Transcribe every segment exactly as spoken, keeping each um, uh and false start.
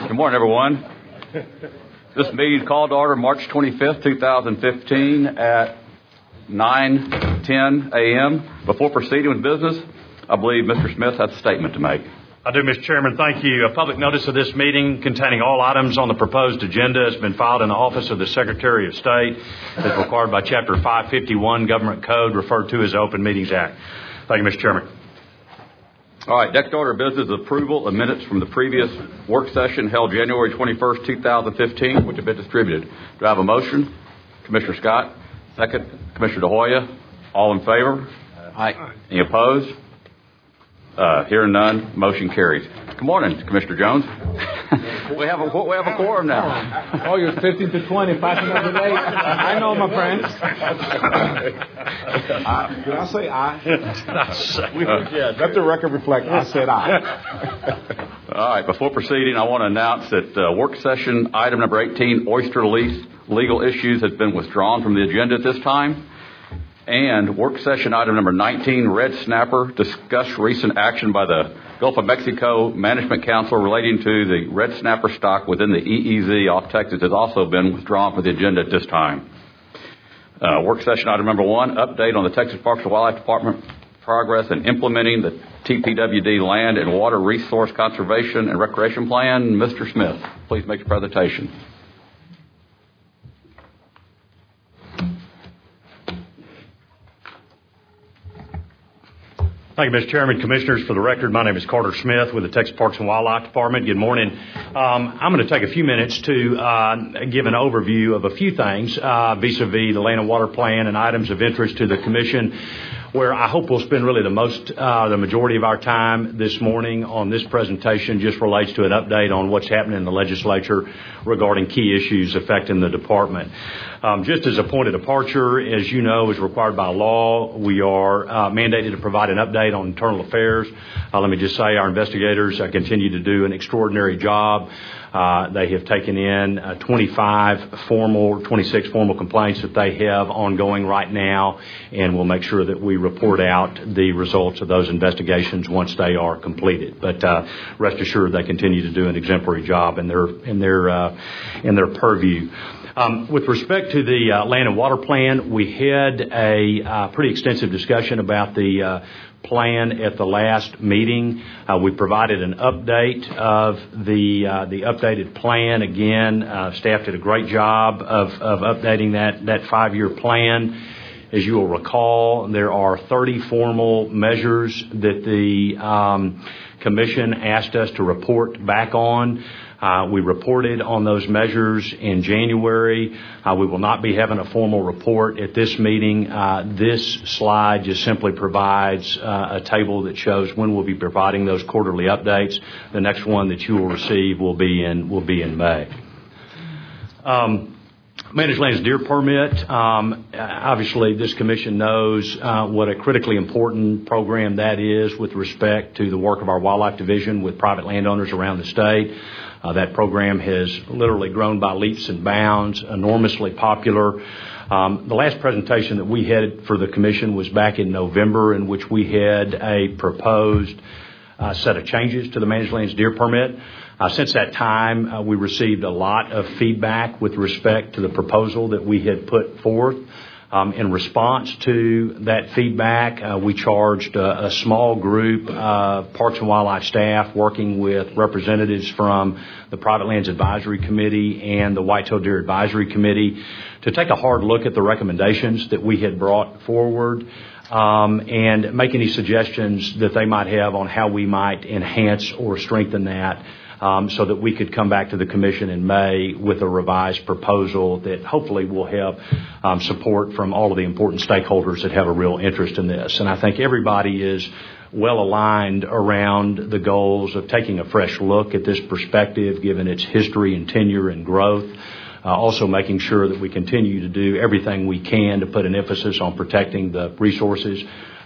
Good morning, everyone. This meeting is called to order March twenty-fifth, twenty fifteen at nine ten a.m. Before proceeding with business, I believe Mister Smith has a statement to make. I do, Mister Chairman. Thank you. A public notice of this meeting containing all items on the proposed agenda has been filed in the Office of the Secretary of State as required by Chapter five fifty-one Government Code, referred to as the Open Meetings Act. Thank you, Mister Chairman. All right. Next order of business is approval of minutes from the previous work session held January twenty-first, twenty fifteen, which have been distributed. Do I have a motion? Commissioner Scott. Second, Commissioner DeHoya. All in favor? Aye. Any opposed? Uh, hearing none, motion carries. Good morning, Commissioner Jones. we have a we have a quorum now. Oh, you're fifteen to twenty, passing over late. I know, my friends. I, did I say I? we, yeah, let the record reflect. I said I. All right. Before proceeding, I want to announce that uh, work session item number eighteen, oyster lease legal issues, has been withdrawn from the agenda at this time. And work session item number nineteen, Red Snapper, discuss recent action by the Gulf of Mexico Management Council relating to the Red Snapper stock within the E E Z off Texas, has also been withdrawn from the agenda at this time. Uh, work session item number one, update on the Texas Parks and Wildlife Department progress in implementing the T P W D Land and Water Resource Conservation and Recreation Plan. Mister Smith, please make your presentation. Thank you, Mister Chairman. Commissioners, for the record, my name is Carter Smith with the Texas Parks and Wildlife Department. Good morning. Um, I'm going to take a few minutes to uh, give an overview of a few things uh, vis-a-vis the Land and Water Plan and items of interest to the Commission, where I hope we'll spend really the most, uh, the majority of our time this morning on this presentation just relates to an update on what's happening in the legislature regarding key issues affecting the department. Um, just as a point of departure, as you know, is required by law, we are uh, mandated to provide an update on internal affairs. Uh, let me just say our investigators uh, continue to do an extraordinary job. Uh, they have taken in uh, twenty-five formal, twenty-six formal complaints that they have ongoing right now, and we'll make sure that we report out the results of those investigations once they are completed. But uh, rest assured, they continue to do an exemplary job in their in their uh, in their purview. Um, with respect to the uh, Land and Water Plan, we had a uh, pretty extensive discussion about the uh, plan at the last meeting. Uh, we provided an update of the uh, the updated plan. Again, uh, staff did a great job of, of updating that, that five-year plan. As you will recall, there are thirty formal measures that the um, Commission asked us to report back on. Uh, we reported on those measures in January. Uh, we will not be having a formal report at this meeting. Uh, this slide just simply provides uh, a table that shows when we'll be providing those quarterly updates. The next one that you will receive will be in will be in May. Um, Managed Lands Deer Permit. Um, obviously, this Commission knows uh, what a critically important program that is with respect to the work of our Wildlife Division with private landowners around the state. Uh, that program has literally grown by leaps and bounds, enormously popular. Um, the last presentation that we had for the Commission was back in November, in which we had a proposed uh, set of changes to the Managed Lands Deer Permit. Uh, since that time, uh, we received a lot of feedback with respect to the proposal that we had put forth. Um, in response to that feedback, uh, we charged uh, a small group of Parks and Wildlife staff working with representatives from the Private Lands Advisory Committee and the Whitetail Deer Advisory Committee to take a hard look at the recommendations that we had brought forward um, and make any suggestions that they might have on how we might enhance or strengthen that. Um, so that we could come back to the Commission in May with a revised proposal that hopefully will have um, support from all of the important stakeholders that have a real interest in this. And I think everybody is well aligned around the goals of taking a fresh look at this perspective, given its history and tenure and growth. Uh, also making sure that we continue to do everything we can to put an emphasis on protecting the resources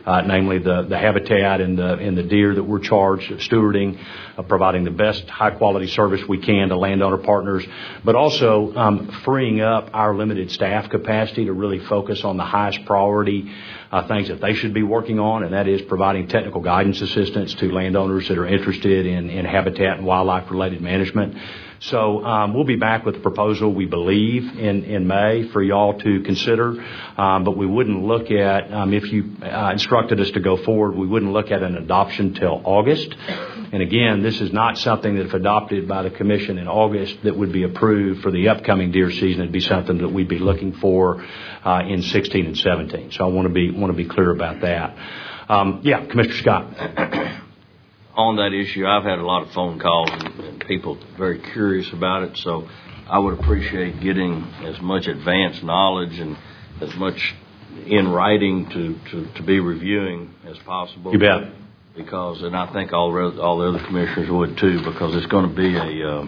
uh, namely the, the habitat and the, and the deer that we're charged of stewarding, uh, providing the best high-quality service we can to landowner partners, but also um, freeing up our limited staff capacity to really focus on the highest priority uh, things that they should be working on, and that is providing technical guidance assistance to landowners that are interested in, in habitat and wildlife-related management. So um, we'll be back with a proposal, we believe, in, in May for y'all to consider, um, but we wouldn't look at, um, if you uh, instructed us to go forward, we wouldn't look at an adoption till August. And again, this is not something that if adopted by the Commission in August that would be approved for the upcoming deer season. It'd be something that we'd be looking for uh, in sixteen and seventeen. So I want to be want to be clear about that. Um, yeah, Commissioner Scott. On that issue, I've had a lot of phone calls and, and people very curious about it, so I would appreciate getting as much advanced knowledge and as much in writing to, to, to be reviewing as possible. You bet. Because, and I think all, all the other commissioners would too, because it's going to be a uh,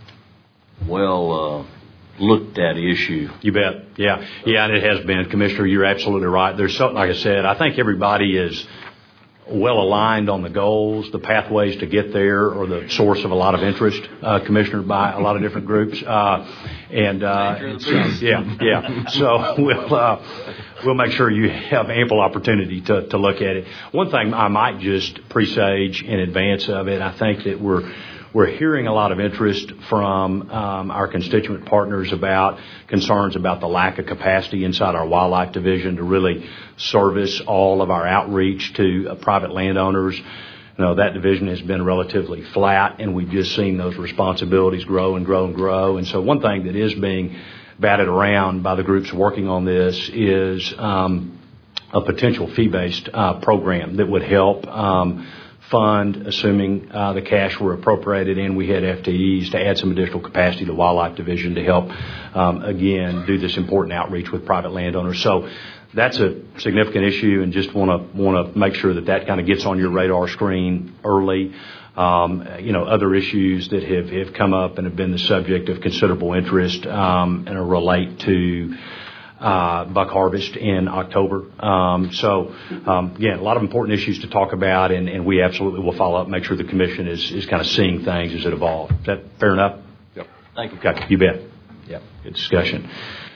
well uh, looked at issue. You bet. Yeah. Yeah, and it has been. Commissioner, you're absolutely right. There's something, like I said, I think everybody is well aligned on the goals, the pathways to get there, or the source of a lot of interest, uh, Commissioner, by a lot of different groups. Uh, and, uh, and so, yeah, yeah. So we'll, uh, we'll make sure you have ample opportunity to, to look at it. One thing I might just presage in advance of it, I think that we're, We're hearing a lot of interest from um, our constituent partners about concerns about the lack of capacity inside our wildlife division to really service all of our outreach to uh, private landowners. You know, that division has been relatively flat, and we've just seen those responsibilities grow and grow and grow. And so one thing that is being batted around by the groups working on this is um, a potential fee-based uh, program that would help um, fund, assuming uh, the cash were appropriated and we had F T Es, to add some additional capacity to the Wildlife Division to help, um, again, do this important outreach with private landowners. So that's a significant issue, and just want to want to make sure that that kind of gets on your radar screen early. Um, you know, other issues that have, have come up and have been the subject of considerable interest um, and relate to Uh, buck harvest in October. Um, so, um, again, a lot of important issues to talk about, and, and we absolutely will follow up, make sure the Commission is, is kind of seeing things as it evolves. Is that fair enough? Yep. Thank you. Okay, you bet. Yeah, good discussion.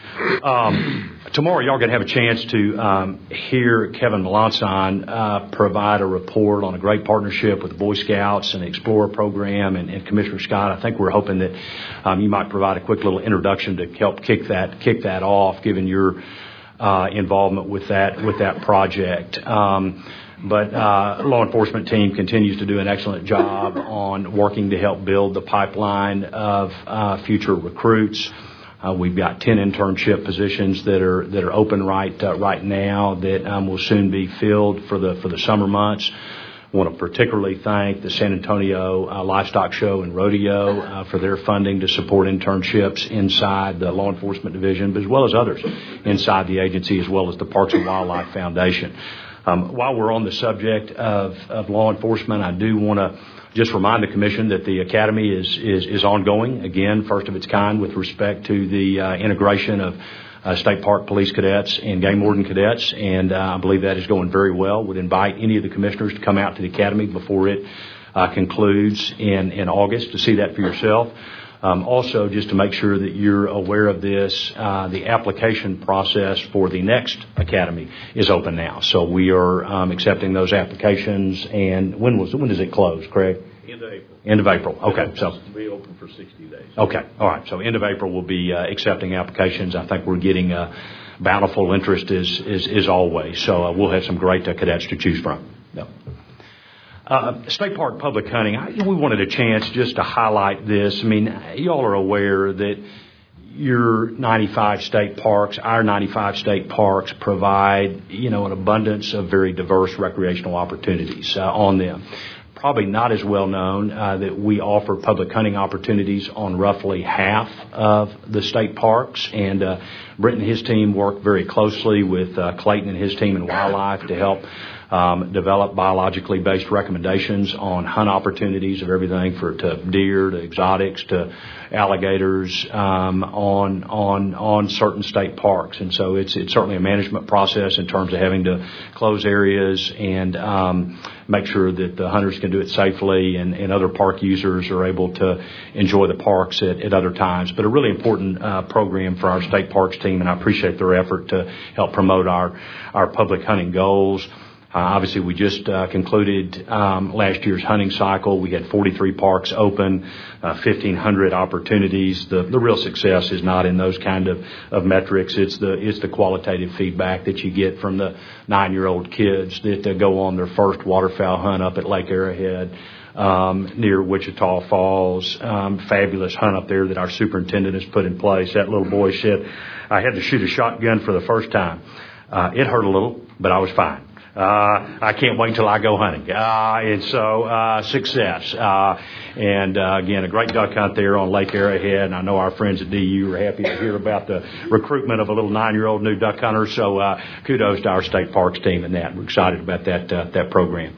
Um, tomorrow, y'all going to have a chance to um, hear Kevin Melanson uh, provide a report on a great partnership with the Boy Scouts and the Explorer program. And, and Commissioner Scott, I think we're hoping that um, you might provide a quick little introduction to help kick that kick that off, given your uh, involvement with that with that project. Um, But uh law enforcement team continues to do an excellent job on working to help build the pipeline of uh, future recruits. Uh, we've got ten internship positions that are that are open right uh, right now that um, will soon be filled for the for the summer months. I want to particularly thank the San Antonio uh, Livestock Show and Rodeo uh, for their funding to support internships inside the law enforcement division, but as well as others inside the agency, as well as the Parks and Wildlife Foundation. Um, while we're on the subject of, of law enforcement, I do want to just remind the Commission that the Academy is, is, is ongoing, again, first of its kind with respect to the uh, integration of uh, State Park Police cadets and Game Warden cadets, and uh, I believe that is going very well. Would invite any of the Commissioners to come out to the Academy before it uh, concludes in, in August to see that for yourself. Um, also, just to make sure that you're aware of this, uh, the application process for the next Academy is open now. So we are um, accepting those applications. And when was when does it close, Craig? End of April. End of April. Okay. So it'll be open for sixty days. Okay. All right. So end of April we'll be uh, accepting applications. I think we're getting uh, bountiful interest as, as, as always. So uh, we'll have some great uh, cadets to choose from. No. Uh, State Park Public Hunting, I, we wanted a chance just to highlight this. I mean, y'all are aware that your ninety-five state parks, our ninety-five state parks provide, you know, an abundance of very diverse recreational opportunities uh, on them. Probably not as well known uh, that we offer public hunting opportunities on roughly half of the state parks. And uh, Brent and his team work very closely with uh, Clayton and his team in wildlife to help um, develop biologically based recommendations on hunt opportunities of everything for to deer to exotics to alligators um, on on on certain state parks. And so it's it's certainly a management process in terms of having to close areas and um, make sure that the hunters can do it safely, and, and other park users are able to enjoy the parks at, at other times. But a really important uh, program for our state parks team, and I appreciate their effort to help promote our our public hunting goals. Uh, obviously, we just uh, concluded um, last year's hunting cycle. We had forty-three parks open, uh, fifteen hundred opportunities. The, the real success is not in those kind of, of metrics. It's the it's the qualitative feedback that you get from the nine-year-old kids that uh, go on their first waterfowl hunt up at Lake Arrowhead um, near Wichita Falls. Um, fabulous hunt up there that our superintendent has put in place. That little boy said, "I had to shoot a shotgun for the first time. Uh, it hurt a little, but I was fine. Uh, I can't wait till I go hunting." Uh, and so, uh, success. Uh, and, uh, again, a great duck hunt there on Lake Arrowhead. And I know our friends at D U are happy to hear about the recruitment of a little nine-year-old new duck hunter. So, uh, kudos to our state parks team and that. We're excited about that, uh, that program.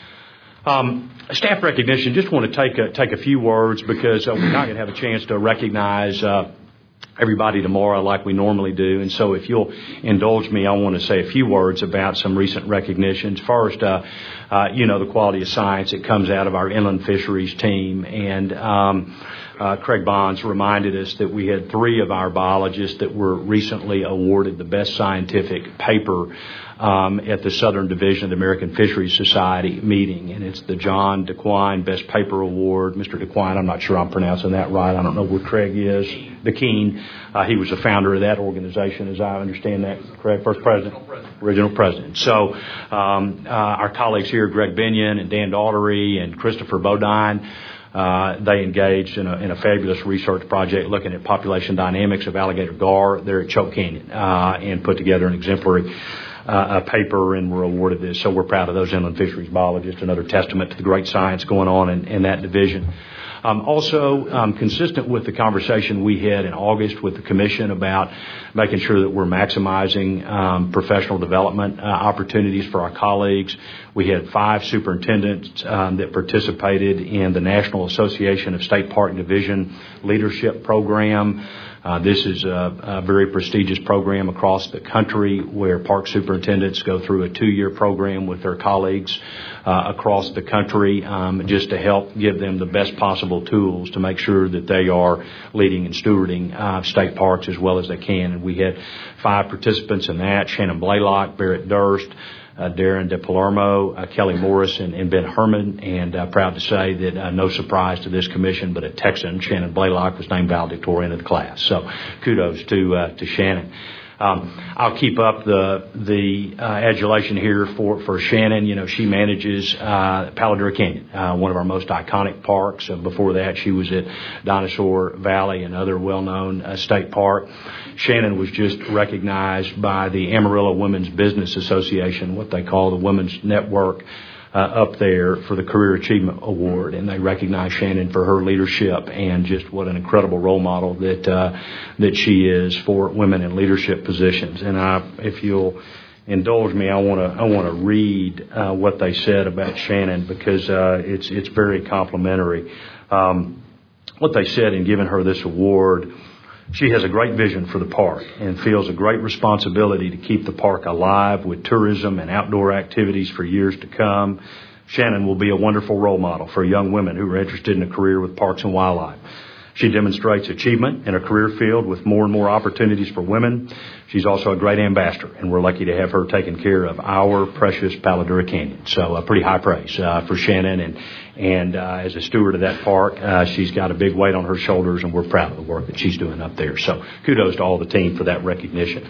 Um, staff recognition, just want to take a, take a few words because uh, we're not going to have a chance to recognize, uh, everybody tomorrow like we normally do. And so if you'll indulge me, I want to say a few words about some recent recognitions. First, uh, uh, you know, the quality of science that comes out of our inland fisheries team. And um, uh, Craig Bonds reminded us that we had three of our biologists that were recently awarded the best scientific paper Um, at the Southern Division of the American Fisheries Society meeting. And it's the John DeQuine Best Paper Award. Mister DeQuine, I'm not sure I'm pronouncing that right. I don't know where Craig is. DeKeene. Uh, he was the founder of that organization, as I understand that. Craig, first president? Original president. Original president. So um, uh, our colleagues here, Greg Binion and Dan Daughtery and Christopher Bodine, Uh, they engaged in a, in a fabulous research project looking at population dynamics of alligator gar there at Choke Canyon uh, and put together an exemplary uh, a paper and were awarded this. So we're proud of those inland fisheries biologists, another testament to the great science going on in, in that division. Um, also, um, consistent with the conversation we had in August with the Commission about making sure that we're maximizing um, professional development uh, opportunities for our colleagues, we had five superintendents um, that participated in the National Association of State Park Division Leadership Program. Uh, this is a, a very prestigious program across the country where park superintendents go through a two-year program with their colleagues uh, across the country um, just to help give them the best possible tools to make sure that they are leading and stewarding uh, state parks as well as they can. And we had five participants in that: Shannon Blaylock, Barrett Durst, Uh, Darren De Palermo, uh, Kelly Morris, and, and Ben Herman. And uh, proud to say that uh, no surprise to this commission, but a Texan, Shannon Blaylock, was named valedictorian of the class. So kudos to uh, to Shannon. Um, I'll keep up the the uh, adulation here for, for Shannon. You know, she manages uh, Palo Duro Canyon, uh, one of our most iconic parks. Uh, before that, she was at Dinosaur Valley, another well-known uh, state park. Shannon was just recognized by the Amarillo Women's Business Association, what they call the Women's Network, uh, up there for the Career Achievement Award, and they recognize Shannon for her leadership and just what an incredible role model that uh, that she is for women in leadership positions. And I, if you'll indulge me, I want to I want to read uh, what they said about Shannon because uh, it's it's very complimentary. Um, what they said in giving her this award: she has a great vision for the park and feels a great responsibility to keep the park alive with tourism and outdoor activities for years to come. Shannon will be a wonderful role model for young women who are interested in a career with parks and wildlife. She demonstrates achievement in a career field with more and more opportunities for women. She's also a great ambassador, and we're lucky to have her taking care of our precious Palo Duro Canyon. So uh, pretty high praise uh, for Shannon. And, and uh, as a steward of that park, uh, she's got a big weight on her shoulders, and we're proud of the work that she's doing up there. So kudos to all the team for that recognition.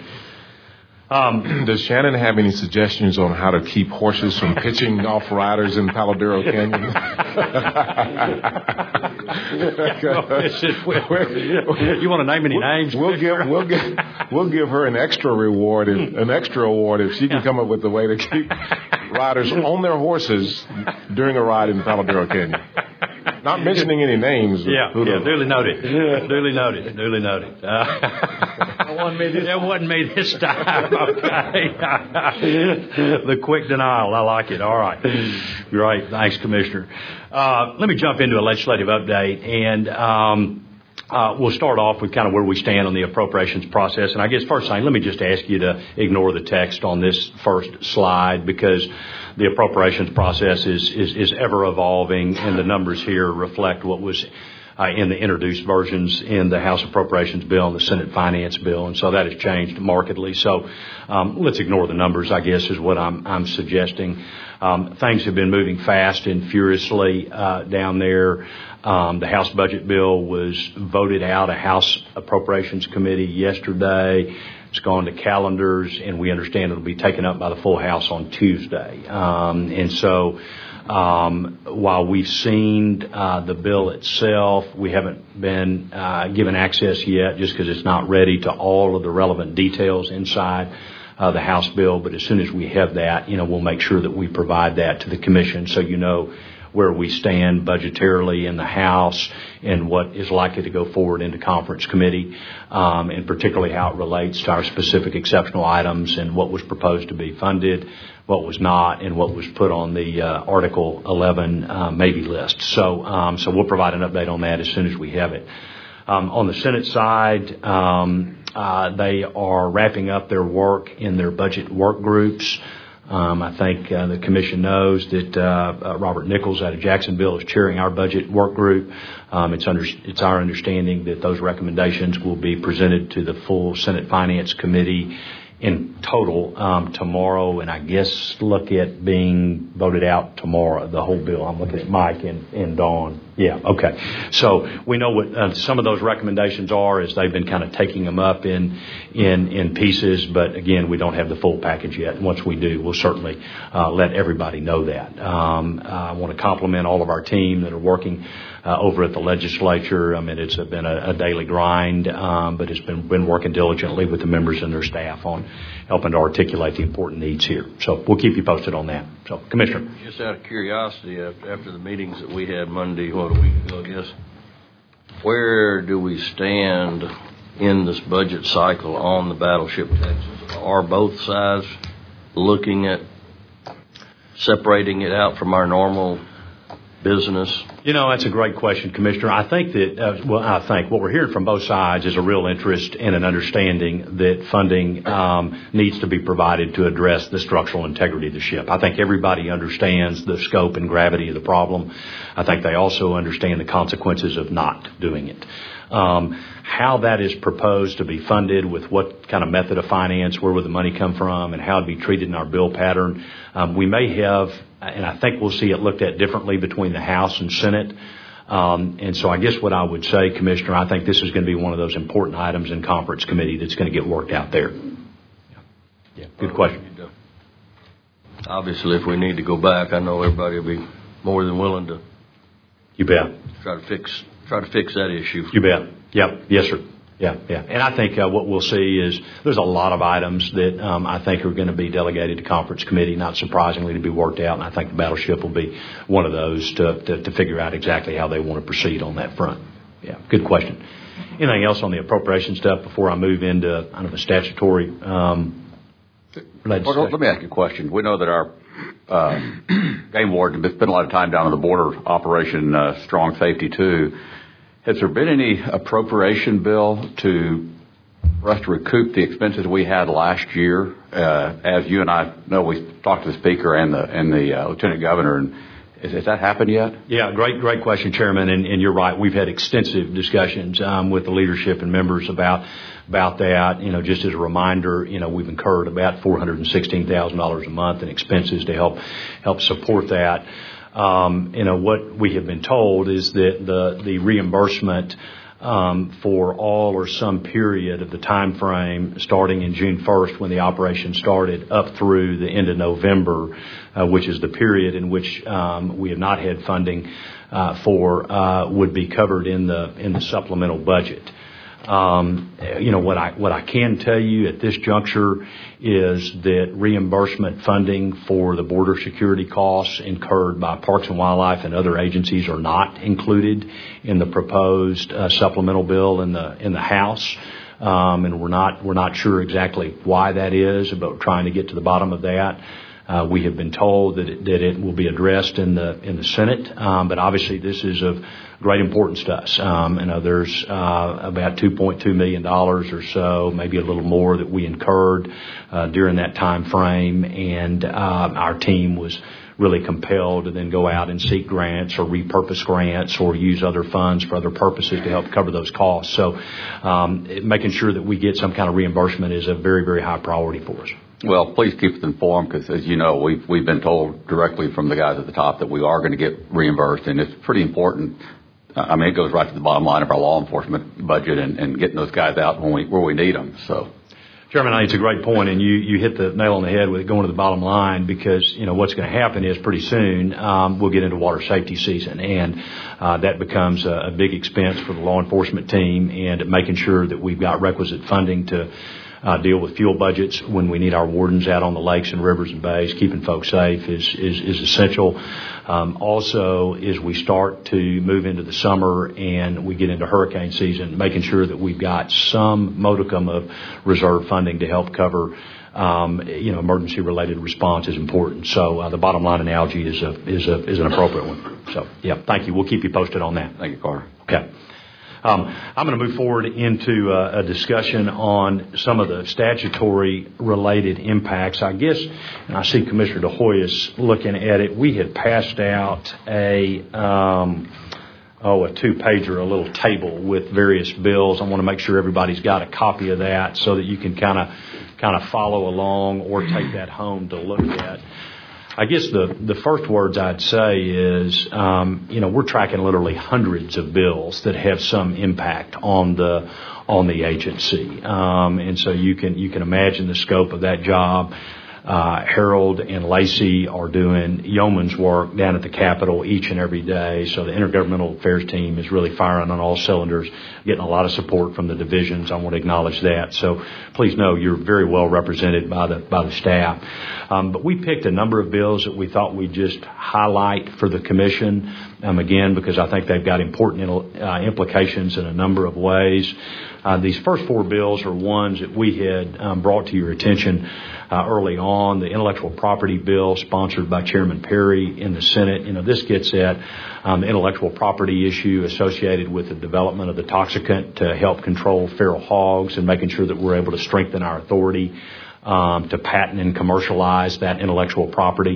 Um, Does Shannon have any suggestions on how to keep horses from pitching off riders in Palo Duro Canyon? You want to name any names? We'll give we'll give we'll give her an extra reward, if, an extra award if she can come up with a way to keep riders on their horses during a ride in Palo Duro Canyon. Not mentioning any names. Yeah, yeah, duly noted. Duly noted. Duly noted. Uh, That wasn't me this That wasn't me this time. Okay. The quick denial. I like it. All right. Great. Thanks, Commissioner. Uh, let me jump into a legislative update, and um, uh, we'll start off with kind of where we stand on the appropriations process. And I guess first thing, let me just ask you to ignore the text on this first slide, because the appropriations process is, is, is ever evolving, and the numbers here reflect what was uh, in the introduced versions in the House Appropriations Bill and the Senate Finance Bill, and so that has changed markedly. So um, let's ignore the numbers, I guess, is what I'm, I'm suggesting. Um, things have been moving fast and furiously uh, down there. Um, the House Budget Bill was voted out of House Appropriations Committee yesterday. It's gone to calendars, and we understand it'll be taken up by the full House on Tuesday. Um, and so um, while we've seen uh, the bill itself, we haven't been uh, given access yet just because it's not ready to all of the relevant details inside uh, the House bill. But as soon as we have that, you know, we'll make sure that we provide that to the Commission so you know where we stand budgetarily in the House and what is likely to go forward into conference committee, um, and particularly how it relates to our specific exceptional items and what was proposed to be funded, what was not, and what was put on the uh, Article eleven uh, maybe list. So, um, so we'll provide an update on that as soon as we have it. Um, on the Senate side, um, uh, they are wrapping up their work in their budget work groups. Um, I think uh, the Commission knows that uh, uh, Robert Nichols out of Jacksonville is chairing our budget work group. Um, it's, under, it's our understanding that those recommendations will be presented to the full Senate Finance Committee in total um, tomorrow, and I guess look at being voted out tomorrow, the whole bill. I'm looking at Mike and, and Dawn. Yeah, okay. So we know what uh, some of those recommendations are as they've been kind of taking them up in in in pieces, but again, we don't have the full package yet. And once we do, we'll certainly uh, let everybody know that. Um, I want to compliment all of our team that are working Uh, over at the legislature. I mean, it's been a, a daily grind, um, but it's been, been working diligently with the members and their staff on helping to articulate the important needs here. So we'll keep you posted on that. So, Commissioner. Just out of curiosity, after the meetings that we had Monday, what, a week ago, I guess, where do we stand in this budget cycle on the Battleship Texas? Are both sides looking at separating it out from our normal business? You know, that's a great question, Commissioner. I think that, uh, well, I think what we're hearing from both sides is a real interest and an understanding that funding um, needs to be provided to address the structural integrity of the ship. I think everybody understands the scope and gravity of the problem. I think they also understand the consequences of not doing it. Um, how that is proposed to be funded, with what kind of method of finance, where would the money come from, and how it be treated in our bill pattern, um, we may have, and I think we'll see it looked at differently between the House and Senate. Um, and so I guess what I would say, Commissioner, I think this is going to be one of those important items in conference committee that's going to get worked out there. Yeah, yeah. Good question. Obviously, if we need to go back, I know everybody will be more than willing to. You bet. Try to fix. Try to fix that issue. You bet. Yep. Yes, sir. Yeah, yeah. And I think uh, what we'll see is there's a lot of items that um, I think are going to be delegated to conference committee, not surprisingly, to be worked out. And I think the Battleship will be one of those to, to, to figure out exactly how they want to proceed on that front. Yeah, good question. Anything else on the appropriation stuff before I move into kind of a statutory um, related well, Let me ask you a question. We know that our uh, game warden has spent a lot of time down on the border, Operation uh, Strong Safety two. Has there been any appropriation bill to for us to recoup the expenses we had last year? Uh, as you and I know, we talked to the Speaker and the and the uh, Lieutenant Governor, and has, has that happened yet? Yeah, great, great question, Chairman. And, and you're right. We've had extensive discussions um, with the leadership and members about about that. You know, just as a reminder, you know, we've incurred about four hundred sixteen thousand dollars a month in expenses to help help support that. Um, you know, what we have been told is that the, the reimbursement um, for all or some period of the time frame starting in June first when the operation started up through the end of November, uh, which is the period in which um, we have not had funding uh, for, uh, would be covered in the in the supplemental budget. Um, you know, what I, what I can tell you at this juncture is that reimbursement funding for the border security costs incurred by Parks and Wildlife and other agencies are not included in the proposed uh, supplemental bill in the, in the House. Um, and we're not, we're not sure exactly why that is, but we're trying to get to the bottom of that. Uh, we have been told that it, that it will be addressed in the in the Senate, um, but obviously this is of great importance to us. Um, you know, there's uh, about two point two million dollars or so, maybe a little more, that we incurred uh, during that time frame, and uh, our team was really compelled to then go out and seek grants or repurpose grants or use other funds for other purposes to help cover those costs. So um, making sure that we get some kind of reimbursement is a very, very high priority for us. Well, please keep us informed, because as you know, we've, we've been told directly from the guys at the top that we are going to get reimbursed, and it's pretty important. I mean, it goes right to the bottom line of our law enforcement budget and, and getting those guys out when we, where we need them. So, Chairman, I think it's a great point, and you, you hit the nail on the head with it going to the bottom line, because, you know, what's going to happen is pretty soon um, we'll get into water safety season, and uh, that becomes a, a big expense for the law enforcement team, and making sure that we've got requisite funding to Uh, deal with fuel budgets when we need our wardens out on the lakes and rivers and bays. Keeping folks safe is is, is essential. Um, also, as we start to move into the summer and we get into hurricane season, making sure that we've got some modicum of reserve funding to help cover um, you know, emergency-related response is important. So uh, the bottom line analogy is a is a is an appropriate one. So yeah, thank you. We'll keep you posted on that. Thank you, Carter. Okay. Um, I'm going to move forward into uh, a discussion on some of the statutory-related impacts. I guess, and I see Commissioner DeHoy looking at it, we had passed out a um, oh a two-pager, a little table with various bills. I want to make sure everybody's got a copy of that so that you can kind of kind of follow along or take that home to look at. I guess the, the first words I'd say is, um, you know, we're tracking literally hundreds of bills that have some impact on the on the agency, um, and so you can you can imagine the scope of that job. Uh, Harold and Lacey are doing yeoman's work down at the Capitol each and every day. So the Intergovernmental Affairs team is really firing on all cylinders, getting a lot of support from the divisions. I want to acknowledge that. So please know you're very well represented by the by the staff. Um, but we picked a number of bills that we thought we'd just highlight for the commission, um, again, because I think they've got important uh, implications in a number of ways. Uh, these first four bills are ones that we had um, brought to your attention uh, early on. The intellectual property bill sponsored by Chairman Perry in the Senate. You know, this gets at um, the intellectual property issue associated with the development of the toxicant to help control feral hogs and making sure that we're able to strengthen our authority Um, to patent and commercialize that intellectual property.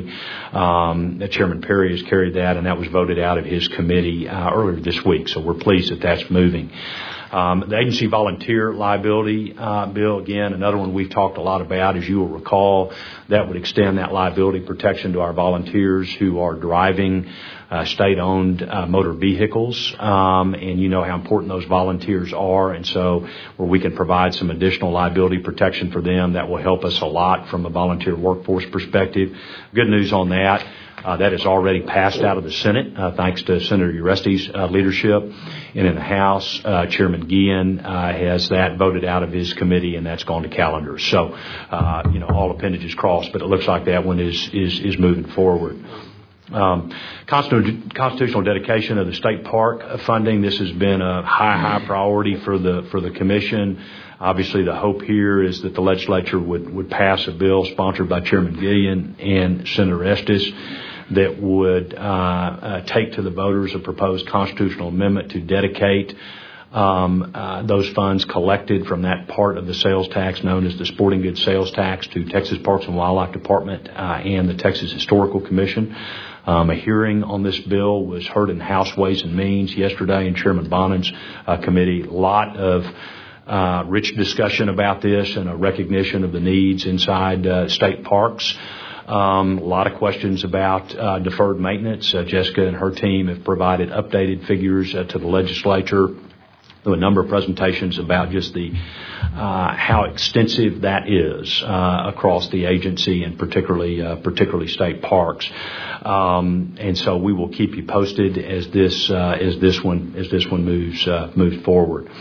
Um, that Chairman Perry has carried that, and that was voted out of his committee uh, earlier this week. So we're pleased that that's moving. Um, the agency volunteer liability uh, bill, again, another one we've talked a lot about, as you will recall. That would extend that liability protection to our volunteers who are driving uh, state-owned uh, motor vehicles, um, and you know how important those volunteers are, and so where we can provide some additional liability protection for them, that will help us a lot from a volunteer workforce perspective. Good news on that. Uh, that has already passed out of the Senate, uh, thanks to Senator Uresti's uh, leadership. And in the House, uh, Chairman Guillen uh, has that voted out of his committee, and that's gone to calendars. So, uh, you know, all appendages crossed, but it looks like that one is is, is moving forward. Um, constitutional dedication of the state park funding. This has been a high, high priority for the for the commission. Obviously, the hope here is that the legislature would, would pass a bill sponsored by Chairman Guillen and Senator Estes that would uh, uh, take to the voters a proposed constitutional amendment to dedicate um, uh, those funds collected from that part of the sales tax known as the sporting goods sales tax to Texas Parks and Wildlife Department uh, and the Texas Historical Commission. Um, a hearing on this bill was heard in House Ways and Means yesterday in Chairman Bonin's uh, committee. A lot of Uh, rich discussion about this and a recognition of the needs inside uh, state parks. Um, a lot of questions about uh, deferred maintenance. Uh, Jessica and her team have provided updated figures uh, to the legislature. There were a number of presentations about just the uh, how extensive that is uh, across the agency and particularly uh, particularly state parks. Um, and so we will keep you posted as this uh, as this one as this one moves uh, moves forward.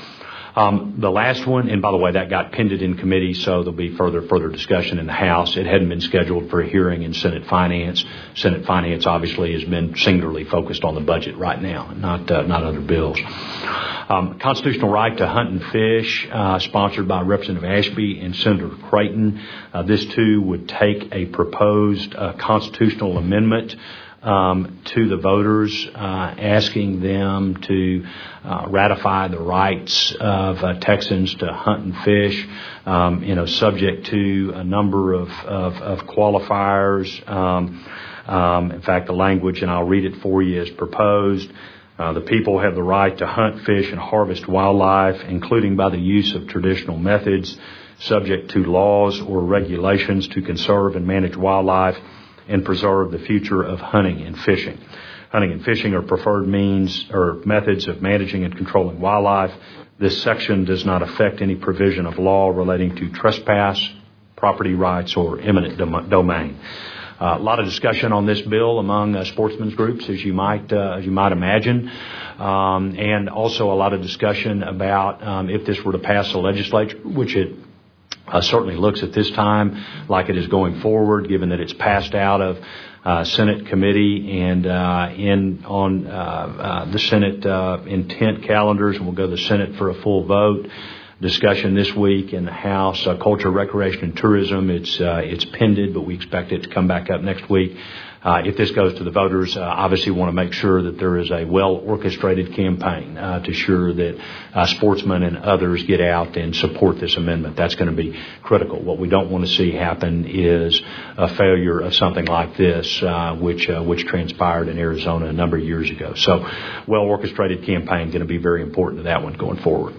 Um, the last one, and by the way, that got pended in committee, so there'll be further further discussion in the House. It hadn't been scheduled for a hearing in Senate Finance. Senate Finance obviously has been singularly focused on the budget right now, not uh, not other bills. Um, constitutional right to hunt and fish, uh, sponsored by Representative Ashby and Senator Creighton. Uh, this too would take a proposed uh, constitutional amendment Um, to the voters, uh, asking them to uh, ratify the rights of uh, Texans to hunt and fish, um, you know, subject to a number of, of, of qualifiers. Um, um, in fact, the language, and I'll read it for you, is proposed. Uh, the people have the right to hunt, fish, and harvest wildlife, including by the use of traditional methods, subject to laws or regulations to conserve and manage wildlife and preserve the future of hunting and fishing. Hunting and fishing are preferred means or methods of managing and controlling wildlife. This section does not affect any provision of law relating to trespass, property rights, or eminent dom- domain. Uh, a lot of discussion on this bill among uh, sportsmen's groups, as you might uh, as you might imagine, um, and also a lot of discussion about um, if this were to pass the legislature, which it Uh, certainly looks at this time like it is going forward, given that it's passed out of uh, Senate committee and uh, in on uh, uh, the Senate uh, intent calendars, and we'll go to the Senate for a full vote. Discussion this week in the House, uh, Culture, Recreation, and Tourism. It's uh, it's pended, but we expect it to come back up next week. Uh, if this goes to the voters, uh, obviously want to make sure that there is a well-orchestrated campaign uh, to ensure that uh, sportsmen and others get out and support this amendment. That's going to be critical. What we don't want to see happen is a failure of something like this, uh, which uh, which transpired in Arizona a number of years ago. So, well-orchestrated campaign going to be very important to that one going forward.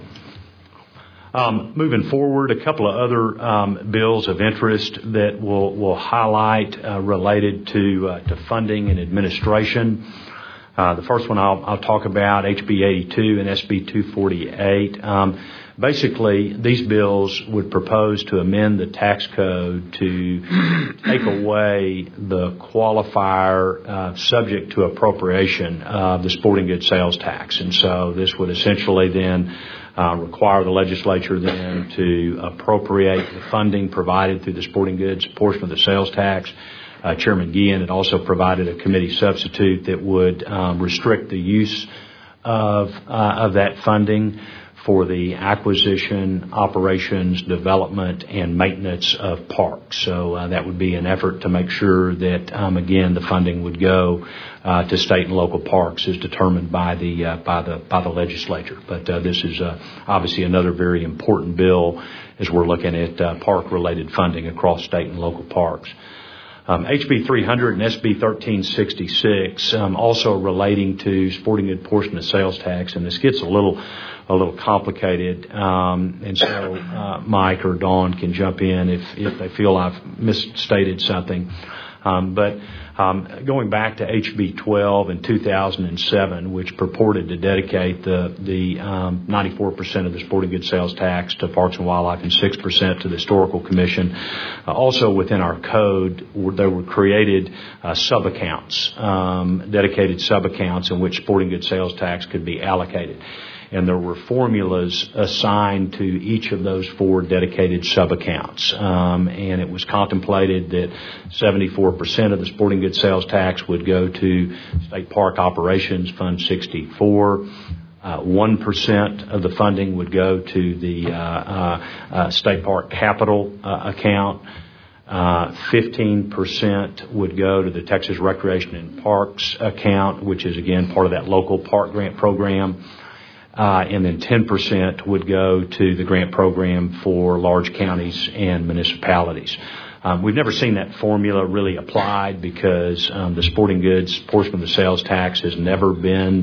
Um, moving forward, a couple of other um, bills of interest that will will highlight uh, related to uh, to funding and administration. Uh, the first one I'll, I'll talk about, H B eighty-two and S B two forty-eight. Um, basically, these bills would propose to amend the tax code to take away the qualifier uh, subject to appropriation of the sporting goods sales tax, and so this would essentially then Uh, require the legislature then to appropriate the funding provided through the sporting goods portion of the sales tax. Uh, Chairman Guillen had also provided a committee substitute that would um, restrict the use of uh, of that funding for the acquisition, operations, development, and maintenance of parks. So uh, that would be an effort to make sure that, um, again, the funding would go uh, to state and local parks as determined by the uh, by the by the legislature. But uh, this is uh, obviously another very important bill as we're looking at uh, park-related funding across state and local parks. Um, H B three hundred and S B thirteen sixty-six, um, also relating to sporting good portion of sales tax, and this gets a little a little complicated, um, and so uh, Mike or Dawn can jump in if, if they feel I've misstated something. Um, but um, going back to H B twelve in two thousand seven, which purported to dedicate the the um, ninety-four percent of the sporting goods sales tax to Parks and Wildlife and six percent to the Historical Commission. Uh, also within our code, there were created uh, sub-accounts, um, dedicated sub-accounts in which sporting goods sales tax could be allocated. And there were formulas assigned to each of those four dedicated sub-accounts. Um, and it was contemplated that seventy-four percent of the sporting goods sales tax would go to State Park Operations Fund sixty-four. Uh, one percent of the funding would go to the uh, uh, uh, State Park Capital uh, account. Uh, fifteen percent would go to the Texas Recreation and Parks account, which is, again, part of that local park grant program. Uh, and then ten percent would go to the grant program for large counties and municipalities. Um, we've never seen that formula really applied because um, the sporting goods portion of the sales tax has never been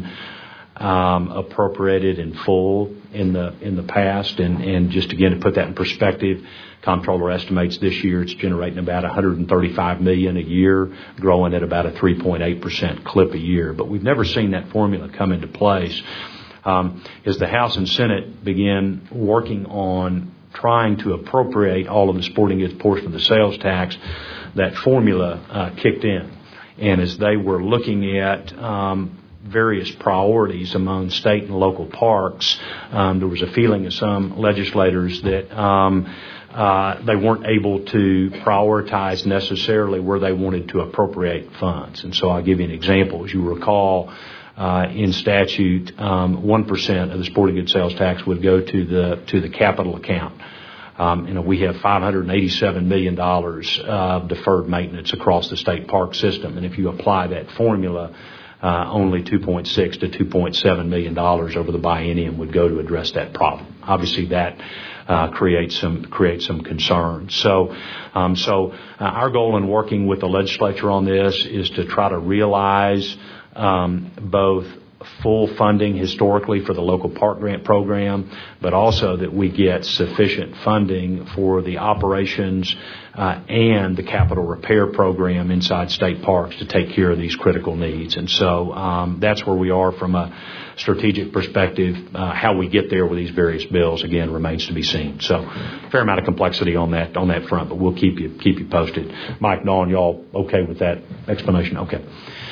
um, appropriated in full in the in the past. And, and just again to put that in perspective, comptroller estimates this year it's generating about one hundred thirty-five million dollars a year, growing at about a three point eight percent clip a year. But we've never seen that formula come into place. Um, as the House and Senate began working on trying to appropriate all of the sporting goods portion of the sales tax, that formula uh, kicked in. And as they were looking at um, various priorities among state and local parks, um, there was a feeling of some legislators that um, uh, they weren't able to prioritize necessarily where they wanted to appropriate funds. And so I'll give you an example. As you recall, uh, in statute, um, one percent of the sporting goods sales tax would go to the to the capital account. Um, you know, we have five hundred eighty-seven million dollars of deferred maintenance across the state park system. And if you apply that formula, uh, only two point six to two point seven million dollars over the biennium would go to address that problem. Obviously, that uh, creates some creates some concern. So, um, so uh, our goal in working with the legislature on this is to try to realize um, both full funding historically for the local park grant program, but also that we get sufficient funding for the operations uh, and the capital repair program inside state parks to take care of these critical needs. And so um, that's where we are from a strategic perspective. Uh, how we get there with these various bills, again, remains to be seen. So a fair amount of complexity on that on that front, but we'll keep you keep you posted. Mike, Dawn, y'all okay with that explanation? Okay.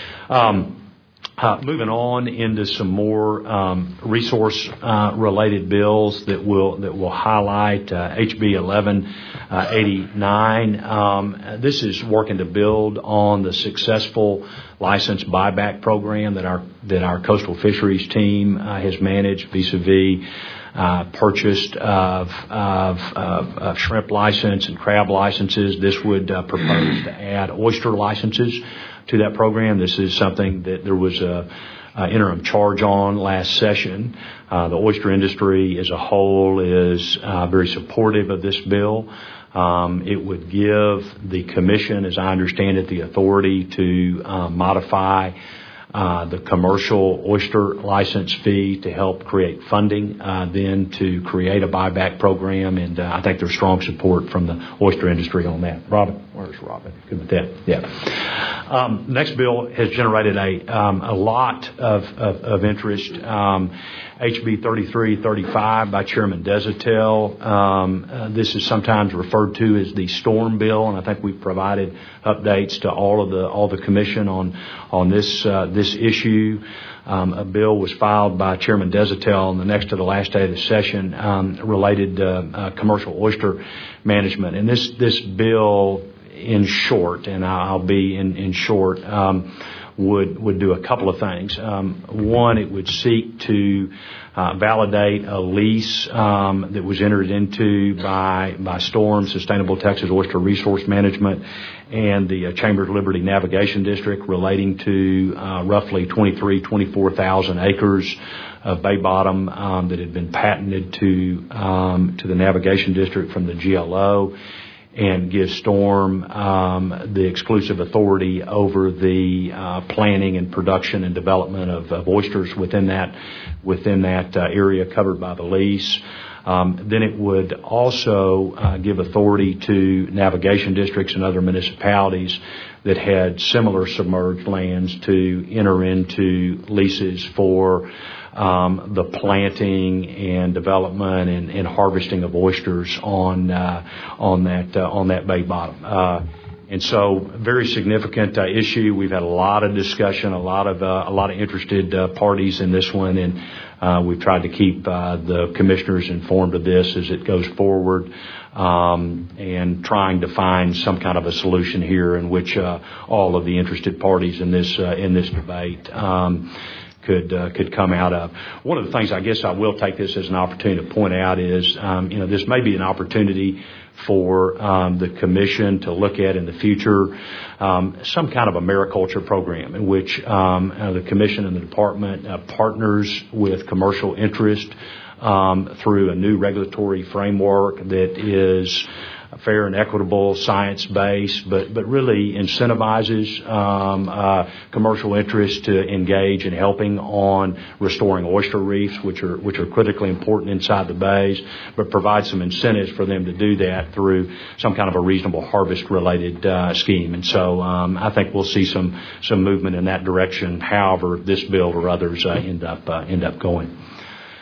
Um, Uh, moving on into some more um, resource-related uh, bills that will that will highlight uh, H B eleven eighty-nine. Um, this is working to build on the successful license buyback program that our that our coastal fisheries team uh, has managed vis-a-vis uh, purchased of, of, of, of shrimp license and crab licenses. This would uh, propose to add oyster licenses to that program. This is something that there was a, a interim charge on last session. Uh, the oyster industry as a whole is uh, very supportive of this bill. Um, it would give the commission, as I understand it, the authority to uh, modify uh, the commercial oyster license fee to help create funding, uh, then to create a buyback program. And uh, I think there's strong support from the oyster industry on that. Robin, where's Robin? Good with that. Yeah. Um, next bill has generated a um, a lot of, of, of interest. Um, H B thirty-three thirty-five by Chairman Desatel. Um, uh, this is sometimes referred to as the storm bill, and I think we've provided updates to all of the all the commission on on this uh, this issue. Um, a bill was filed by Chairman Desatel on the next to the last day of the session, um, related to uh, commercial oyster management, and this this bill, in short, and I'll be in, in short, um, would would do a couple of things. Um, one, it would seek to uh, validate a lease um, that was entered into by by Storm, Sustainable Texas Oyster Resource Management, and the uh, Chambers Liberty Navigation District relating to uh, roughly twenty-three, twenty-four thousand acres of bay bottom um, that had been patented to um, to the Navigation District from the G L O, and give Storm um, the exclusive authority over the uh, planning and production and development of, of oysters within that within that uh, area covered by the lease. Um, then it would also uh, give authority to navigation districts and other municipalities that had similar submerged lands to enter into leases for Um, the planting and development and, and harvesting of oysters on uh, on that uh, on that bay bottom, uh, and so very significant uh, issue. We've had a lot of discussion, a lot of uh, a lot of interested uh, parties in this one, and uh, we've tried to keep uh, the commissioners informed of this as it goes forward, um, and trying to find some kind of a solution here in which uh, all of the interested parties in this uh, in this debate Um, could uh, could come out of. One of the things I guess I will take this as an opportunity to point out is, um, you know, this may be an opportunity for um, the commission to look at in the future um, some kind of a mariculture program in which um, uh, the commission and the department uh, partners with commercial interest um, through a new regulatory framework that is fair and equitable, science-based, but but really incentivizes um, uh, commercial interest to engage in helping on restoring oyster reefs, which are which are critically important inside the bays, but provide some incentives for them to do that through some kind of a reasonable harvest-related uh, scheme. And so um, I think we'll see some some movement in that direction. However, this bill or others uh, end up uh, end up going.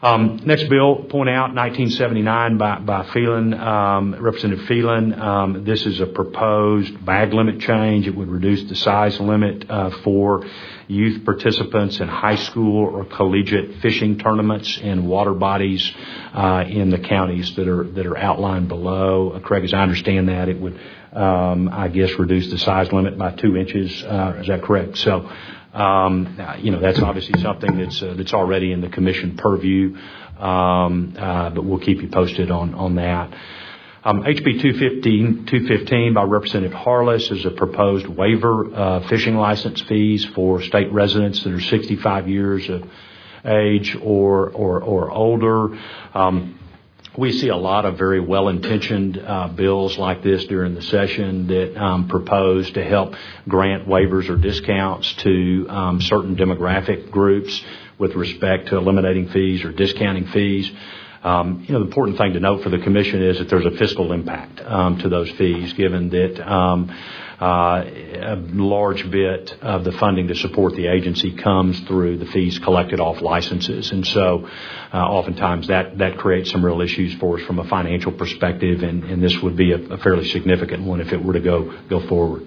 Um, next bill, point out, nineteen seventy-nine by, by Phelan, um, Representative Phelan. Um, this is a proposed bag limit change. It would reduce the size limit uh, for youth participants in high school or collegiate fishing tournaments in water bodies uh, in the counties that are that are outlined below. Uh, Craig, as I understand that, it would, um, I guess, reduce the size limit by two inches. Uh, is that correct? So. Um, you know, that's obviously something that's uh, that's already in the commission purview, um, uh, but we'll keep you posted on on that. Um, H B two fifteen by Representative Harless is a proposed waiver of fishing license fees for state residents that are sixty-five years of age or or, or older. Um, We see a lot of very well-intentioned uh, bills like this during the session that um, propose to help grant waivers or discounts to um, certain demographic groups with respect to eliminating fees or discounting fees. Um, you know, the important thing to note for the commission is that there's a fiscal impact um, to those fees, given that um, uh, a large bit of the funding to support the agency comes through the fees collected off licenses. And so uh, oftentimes that, that creates some real issues for us from a financial perspective, and, and this would be a, a fairly significant one if it were to go, go forward.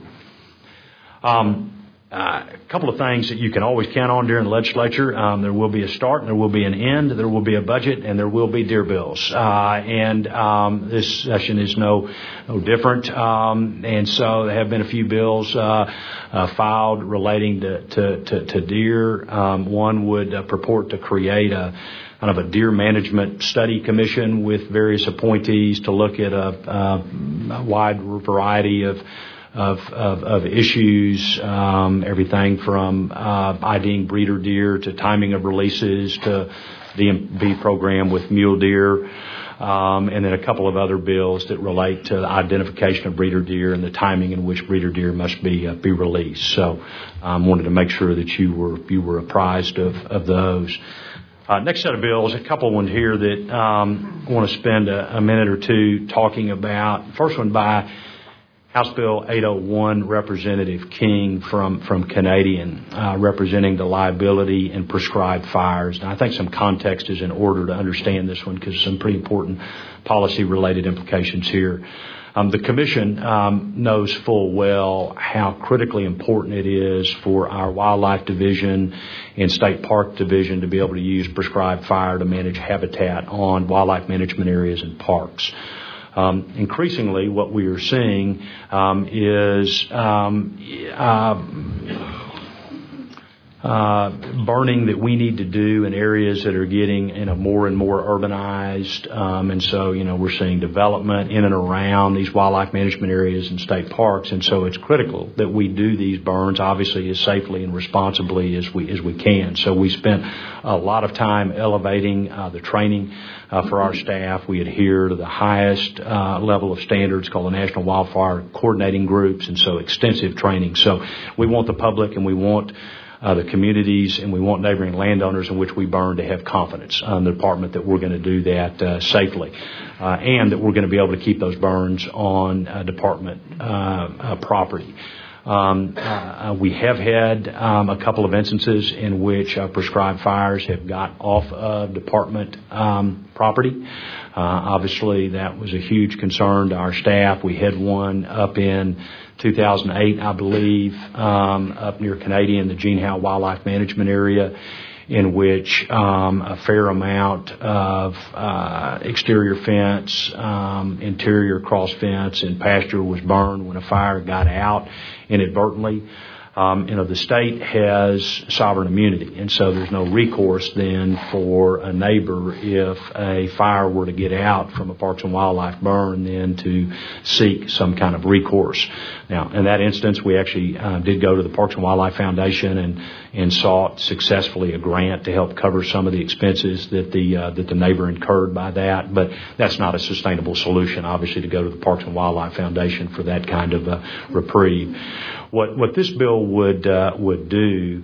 Um, Uh, a couple of things that you can always count on during the legislature. Um, there will be a start and there will be an end. There will be a budget and there will be deer bills. Uh, and um, this session is no no different. Um, and so there have been a few bills uh, uh, filed relating to, to, to, to deer. Um, one would uh, purport to create a kind of a deer management study commission with various appointees to look at a, a wide variety of Of, of, of issues, um, everything from uh, IDing breeder deer to timing of releases to D M V program with mule deer, um, and then a couple of other bills that relate to the identification of breeder deer and the timing in which breeder deer must be uh, be released. So, I um, wanted to make sure that you were you were apprised of of those. Uh, next set of bills, a couple ones here that um, I want to spend a, a minute or two talking about. First one by House Bill eight oh one, Representative King from, from Canadian, uh, representing the liability in prescribed fires. And I think some context is in order to understand this one because some pretty important policy-related implications here. Um, the Commission um, knows full well how critically important it is for our Wildlife Division and State Park Division to be able to use prescribed fire to manage habitat on wildlife management areas and parks. Um, increasingly, what we are seeing um, is um, uh, uh, burning that we need to do in areas that are getting, you know, more and more urbanized. Um, and so, you know, we're seeing development in and around these wildlife management areas and state parks. And so it's critical that we do these burns, obviously, as safely and responsibly as we, as we can. So we spent a lot of time elevating uh, the training uh, for our staff. We adhere to the highest uh, level of standards called the National Wildfire Coordinating Groups. And so extensive training. So we want the public and we want Uh, the communities, and we want neighboring landowners in which we burn to have confidence in the department that we're going to do that uh, safely, uh, and that we're going to be able to keep those burns on uh, department uh, uh, property. Um, uh, we have had um, a couple of instances in which uh, prescribed fires have got off of department um, property. Uh, obviously, that was a huge concern to our staff. We had one up in two thousand eight, I believe, um, up near Canadian, the Gene Howe Wildlife Management Area, in which um, a fair amount of uh, exterior fence, um, interior cross fence, and pasture was burned when a fire got out inadvertently. Um, you know, the state has sovereign immunity, and so there's no recourse then for a neighbor if a fire were to get out from a Parks and Wildlife burn, then to seek some kind of recourse. Now, in that instance, we actually uh, did go to the Parks and Wildlife Foundation and and sought successfully a grant to help cover some of the expenses that the uh, that the neighbor incurred by that. But that's not a sustainable solution, obviously, to go to the Parks and Wildlife Foundation for that kind of uh, reprieve. What what this bill would uh, would do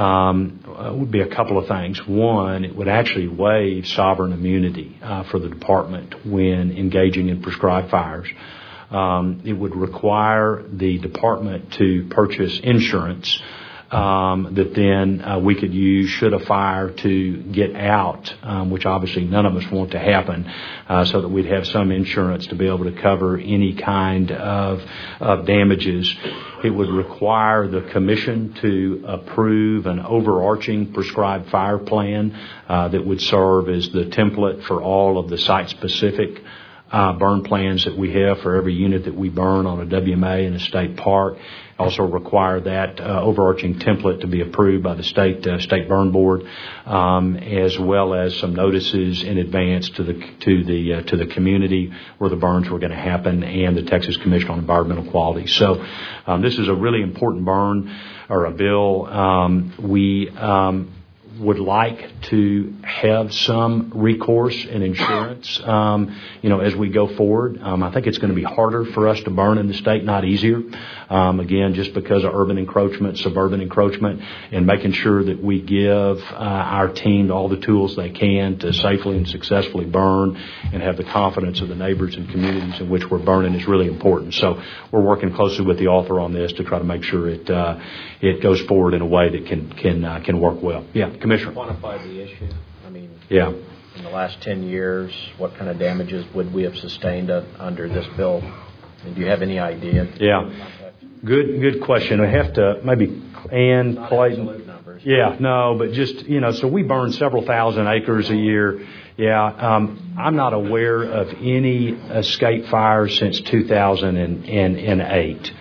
um, would be a couple of things. One, it would actually waive sovereign immunity uh, for the department when engaging in prescribed fires. Um, it would require the department to purchase insurance um, that then uh, we could use should a fire to get out, um, which obviously none of us want to happen, uh, so that we'd have some insurance to be able to cover any kind of, of damages. It would require the commission to approve an overarching prescribed fire plan uh, that would serve as the template for all of the site-specific uh, burn plans that we have for every unit that we burn on a W M A in a state park. Also require that uh, overarching template to be approved by the state uh, state burn board, um, as well as some notices in advance to the to the uh, to the community where the burns were going to happen, and the Texas Commission on Environmental Quality. So um, this is a really important burn or a bill. Um, we um, would like to have some recourse and insurance, um, you know, as we go forward. Um, I think it's going to be harder for us to burn in the state, not easier. Um, again, just because of urban encroachment, suburban encroachment, and making sure that we give uh, our team all the tools they can to safely and successfully burn and have the confidence of the neighbors and communities in which we're burning is really important. So we're working closely with the author on this to try to make sure it uh, it goes forward in a way that can can uh, can work well. Yeah, Commissioner. Quantify the issue. I mean, yeah. In the last ten years, what kind of damages would we have sustained uh, under this bill? I mean, do you have any idea? Yeah. Good, good question. I have to maybe Ann, Not Clayton. absolute numbers. Yeah, no, but just, you know, so we burn several thousand acres a year. Yeah, um, I'm not aware of any escape fires since two thousand eight.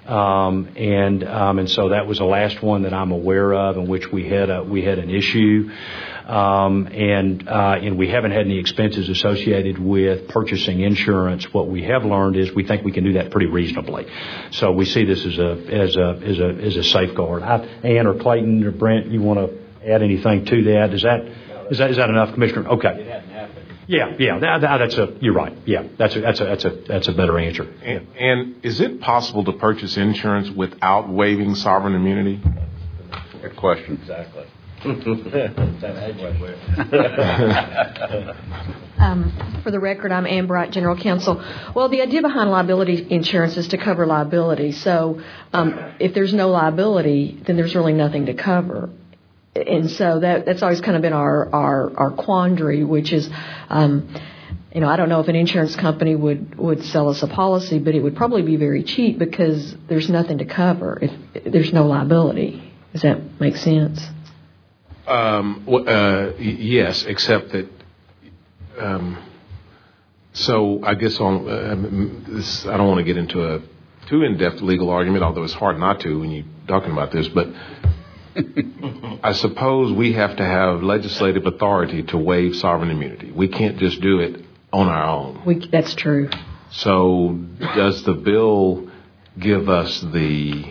Um, and, um, and so that was the last one that I'm aware of in which we had a, we had an issue. Um, and, uh, and we haven't had any expenses associated with purchasing insurance. What we have learned is we think we can do that pretty reasonably. So we see this as a, as a, as a, as a safeguard. I, Ann or Clayton or Brent, you want to add anything to that? Is that, is that, is that enough, Commissioner? Okay. It hadn't happened. Yeah, yeah, that, that, that's a, you're right. Yeah, that's a, that's a, that's a, that's a better answer. And, and is it possible to purchase insurance without waiving sovereign immunity? Good question. Exactly. um, for the record, I'm Ann Bright, General Counsel. Well, the idea behind liability insurance is to cover liability. So um, if there's no liability, then there's really nothing to cover. And so that that's always kind of been our, our, our quandary, which is, um, you know, I don't know if an insurance company would, would sell us a policy, but it would probably be very cheap because there's nothing to cover if, if there's no liability. Does that make sense? Um, uh, yes, except that, um, so I guess on, uh, this, I don't want to get into a too in-depth legal argument, although it's hard not to when you're talking about this, but I suppose we have to have legislative authority to waive sovereign immunity. We can't just do it on our own. We, that's true. So does the bill give us the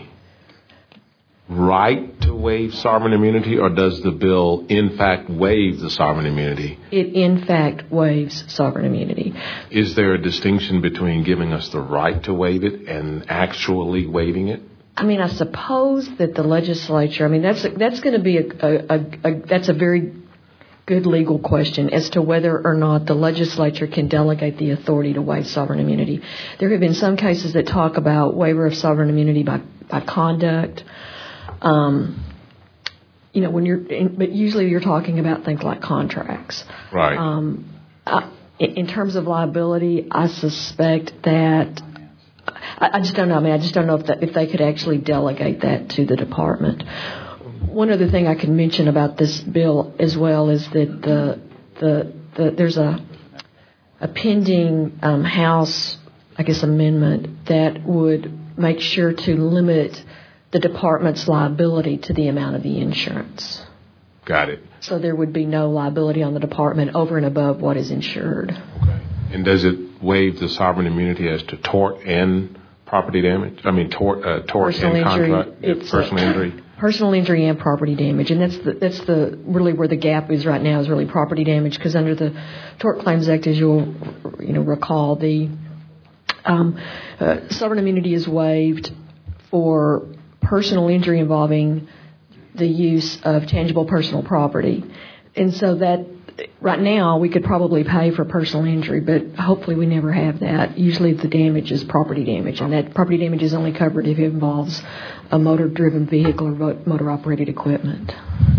right to waive sovereign immunity, or does the bill in fact waive the sovereign immunity? It in fact waives sovereign immunity. Is there a distinction between giving us the right to waive it and actually waiving it? I mean, I suppose that the legislature, I mean, that's that's going to be a, a, a, a that's a very good legal question as to whether or not the legislature can delegate the authority to waive sovereign immunity. There have been some cases that talk about waiver of sovereign immunity by, by conduct. Um, you know, when you're, in, but usually you're talking about things like contracts. Right. Um, I, in terms of liability, I suspect that. I just don't know. I mean, I just don't know if that, if they could actually delegate that to the department. One other thing I could mention about this bill as well is that the the, the there's a a pending um, House, I guess, amendment that would make sure to limit the department's liability to the amount of the insurance. Got it. So there would be no liability on the department over and above what is insured. Okay. And does it waive the sovereign immunity as to tort and property damage? I mean, tort, uh, tort personal and injury, contract, it's personal uh, injury. Personal injury and property damage, and that's the that's the really where the gap is right now is really property damage, because under the Tort Claims Act, as you'll you know recall, the um, uh, sovereign immunity is waived for personal injury involving the use of tangible personal property, and so that right now we could probably pay for personal injury, but hopefully we never have that. Usually the damage is property damage, and that property damage is only covered if it involves a motor-driven vehicle or motor-operated equipment.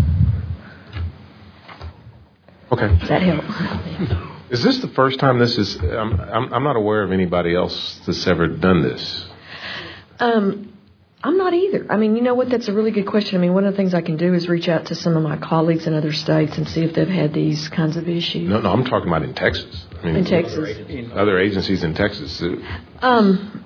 Okay. Does that help? Is this the first time this is? I'm, I'm, I'm not aware of anybody else that's ever done this. Um. I'm not either. I mean, you know what? That's a really good question. I mean, one of the things I can do is reach out to some of my colleagues in other states and see if they've had these kinds of issues. No, no, I'm talking about in Texas. I mean, in Texas. Other agencies, other agencies in Texas. Um,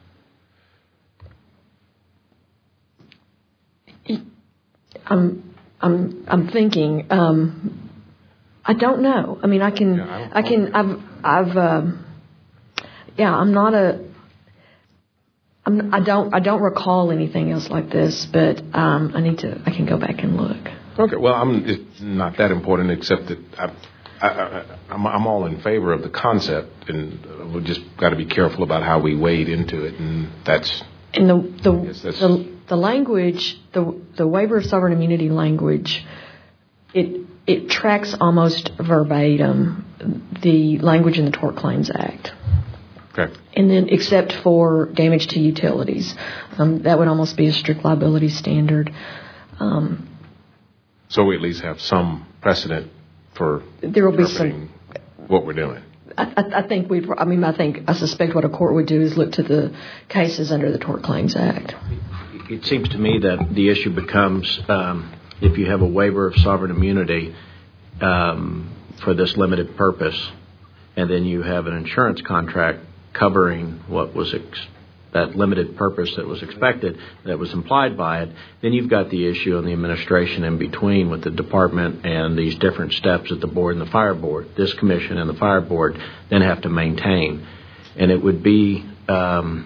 I'm, I'm, I'm thinking. Um, I don't know. I mean, I can, yeah, I, I can, I've, I've, um, yeah, I'm not a. I'm, I don't. I don't recall anything else like this, but um, I need to. I can go back and look. Okay. Well, I'm. It's not that important, except that I, I, I, I'm, I'm all in favor of the concept, and we've just got to be careful about how we wade into it, and that's. And the the yes, that's, the, the language, the the waiver of sovereign immunity language, it it tracks almost verbatim the language in the Tort Claims Act. Okay. And then, except for damage to utilities, um, that would almost be a strict liability standard. Um, so we at least have some precedent for there will be some what we're doing. I, I, I think we. I mean, I think I suspect what a court would do is look to the cases under the Tort Claims Act. It seems to me that the issue becomes um, if you have a waiver of sovereign immunity um, for this limited purpose, and then you have an insurance contract covering what was ex- that limited purpose that was expected, that was implied by it, then you've got the issue on the administration in between with the department and these different steps that the board and the fire board, this commission and the fire board, then have to maintain. And it would be um,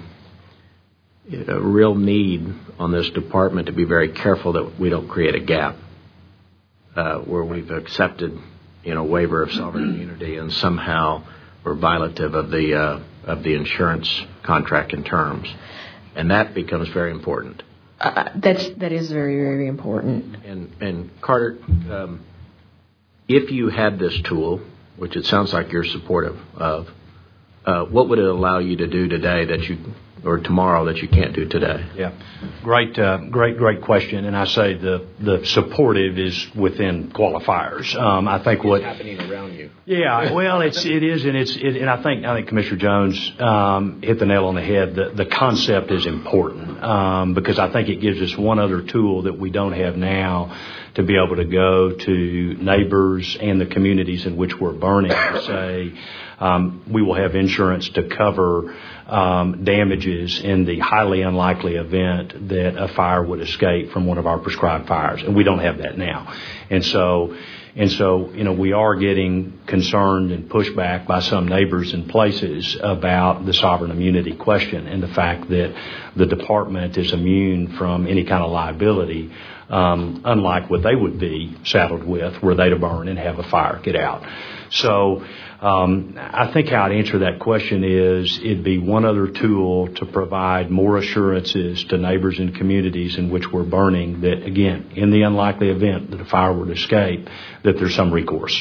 a real need on this department to be very careful that we don't create a gap uh, where we've accepted, you know, waiver of sovereign immunity and somehow we're violative of the uh, of the insurance contract and terms, and that becomes very important. Uh, that's that is very very important. And and Carter, um, if you had this tool, which it sounds like you're supportive of, uh, what would it allow you to do today that you or tomorrow that you can't do today? Yeah, great, uh, great, great question. And I say the the supportive is within qualifiers. Um, I think what happening around you. Yeah, well, it's it is, and it's it, and I think I think Commissioner Jones um, hit the nail on the head. The the concept is important um, because I think it gives us one other tool that we don't have now to be able to go to neighbors and the communities in which we're burning and say um, we will have insurance to cover um, damages in the highly unlikely event that a fire would escape from one of our prescribed fires, and we don't have that now, and so. And so, you know, we are getting concerned and pushed back by some neighbors and places about the sovereign immunity question and the fact that the department is immune from any kind of liability, um, unlike what they would be saddled with were they to burn and have a fire get out. So um, I think how I'd answer that question is it'd be one other tool to provide more assurances to neighbors and communities in which we're burning that, again, in the unlikely event that a fire would escape, that there's some recourse.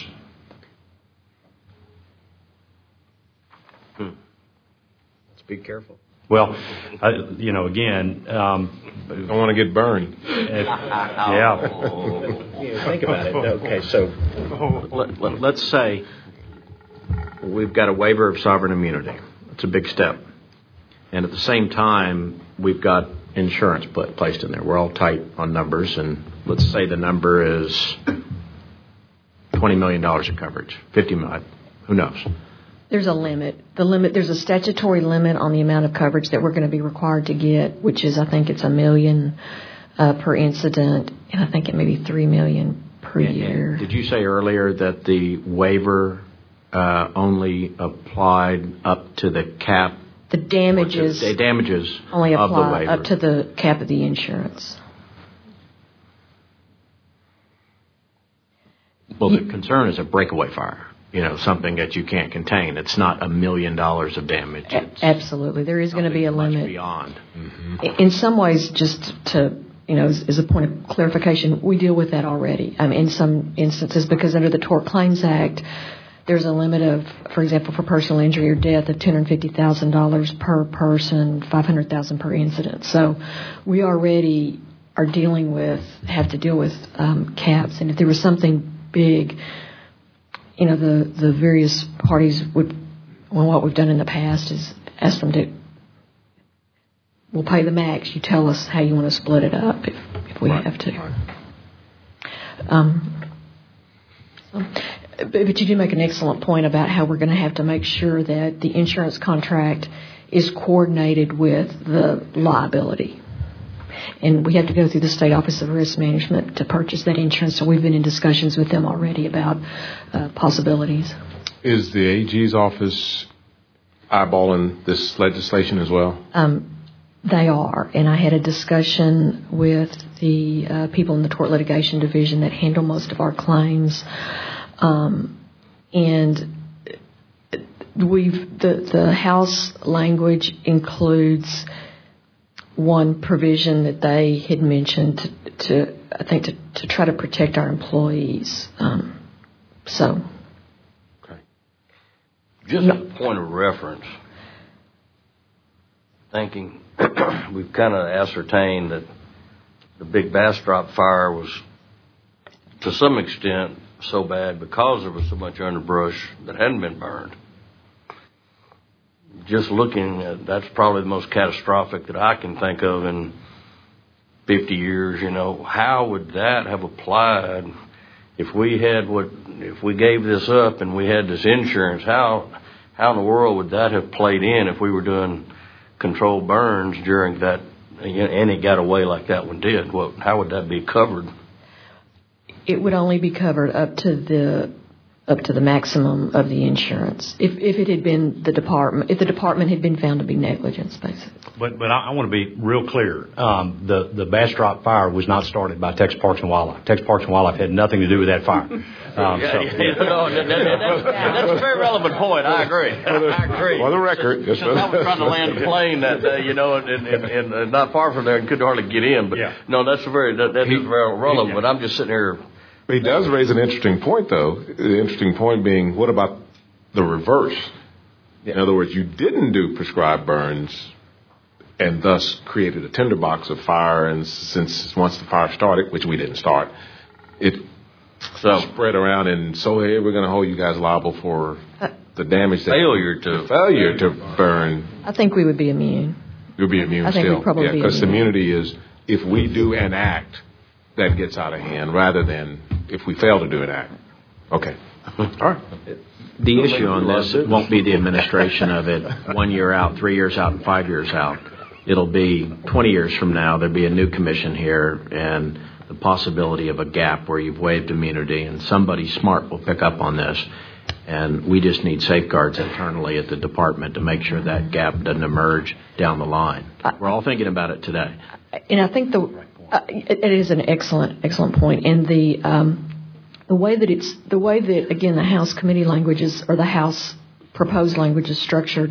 Hmm. Let's be careful. Well, I, you know, again, um, don't want to get burned. If, yeah. Yeah. Think about it. Okay, so let, let, let's say we've got a waiver of sovereign immunity. It's a big step, and at the same time, we've got insurance put, placed in there. We're all tight on numbers, and let's say the number is twenty million dollars of coverage, fifty million dollars. Who knows? There's a limit. The limit. There's a statutory limit on the amount of coverage that we're going to be required to get, which is, I think, it's a million uh, per incident, and I think it may be three million per and, year. And did you say earlier that the waiver uh, only applied up to the cap? The damages. The damages only of the apply waiver. up to the cap of the insurance. Well, the concern is a breakaway fire. You know, something that you can't contain. It's not a million dollars of damage. It's Absolutely. There is going to be a much limit. Beyond. Mm-hmm. In some ways, just to you know, as, as a point of clarification, we deal with that already um, in some instances because under the Tort Claims Act, there's a limit of, for example, for personal injury or death of two hundred fifty thousand dollars per person, five hundred thousand dollars per incident. So we already are dealing with, have to deal with um, caps. And if there was something big, you know, the, the various parties would, well, what we've done in the past is ask them to, we'll pay the max. You tell us how you want to split it up if, if we right. have to. Um, so, but, but you do make an excellent point about how we're going to have to make sure that the insurance contract is coordinated with the liability. And we have to go through the State Office of Risk Management to purchase that insurance. So we've been in discussions with them already about uh, possibilities. Is the A G's office eyeballing this legislation as well? Um, They are, and I had a discussion with the uh, people in the Tort Litigation Division that handle most of our claims, um, and we've the the House language includes one provision that they had mentioned to, to I think to, to try to protect our employees. Um, so, Okay. Just a point of reference. Thinking. We've kind of ascertained that the big Bastrop fire was, to some extent, so bad because there was so much underbrush that hadn't been burned. Just looking at, that's probably the most catastrophic that I can think of in fifty years. You know, how would that have applied if we had what, if we gave this up and we had this insurance? How, how in the world would that have played in if we were doing controlled burns during that, and it got away like that one did? Well, how would that be covered? It would only be covered up to the up to the maximum of the insurance. If if it had been the department, if the department had been found to be negligence, basically. But but I, I want to be real clear. Um, the the Bastrop fire was not started by Texas Parks and Wildlife. Texas Parks and Wildlife had nothing to do with that fire. Um, yeah, so. yeah, no, that, that, that's, that's a very relevant point. I agree. I agree. For the record, Since, since I was trying to land a plane that day, you know, and, and, and, and not far from there, and couldn't hardly get in. But yeah. no, that's a very that, that is very relevant. But I'm just sitting here. He does raise an interesting point, though. The interesting point being, what about the reverse? In other words, you didn't do prescribed burns and thus created a tinderbox of fire, and since once the fire started, which we didn't start, it so spread around, and so hey, we're going to hold you guys liable for the damage that failure to failure to burn. I think we would be immune. You'll be immune I think still, we'd probably yeah, be because immune. immunity is if we do an act that gets out of hand, rather than if we fail to do an act. Okay, all right. The issue on this won't be the administration of it one year out, three years out, and five years out. It'll be twenty years from now. There'll be a new commission here, and the possibility of a gap where you've waived immunity, and somebody smart will pick up on this. And we just need safeguards internally at the department to make sure that gap doesn't emerge down the line. We're all thinking about it today. And I think the uh, it, it is an excellent, excellent point. And the um, the way that it's the way that again the House committee language is, or the House proposed language is structured.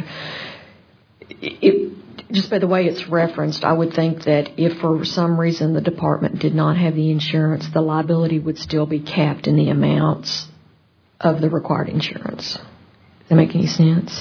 It, just by the way it's referenced, I would think that if for some reason the department did not have the insurance, the liability would still be capped in the amounts of the required insurance. Does that make any sense?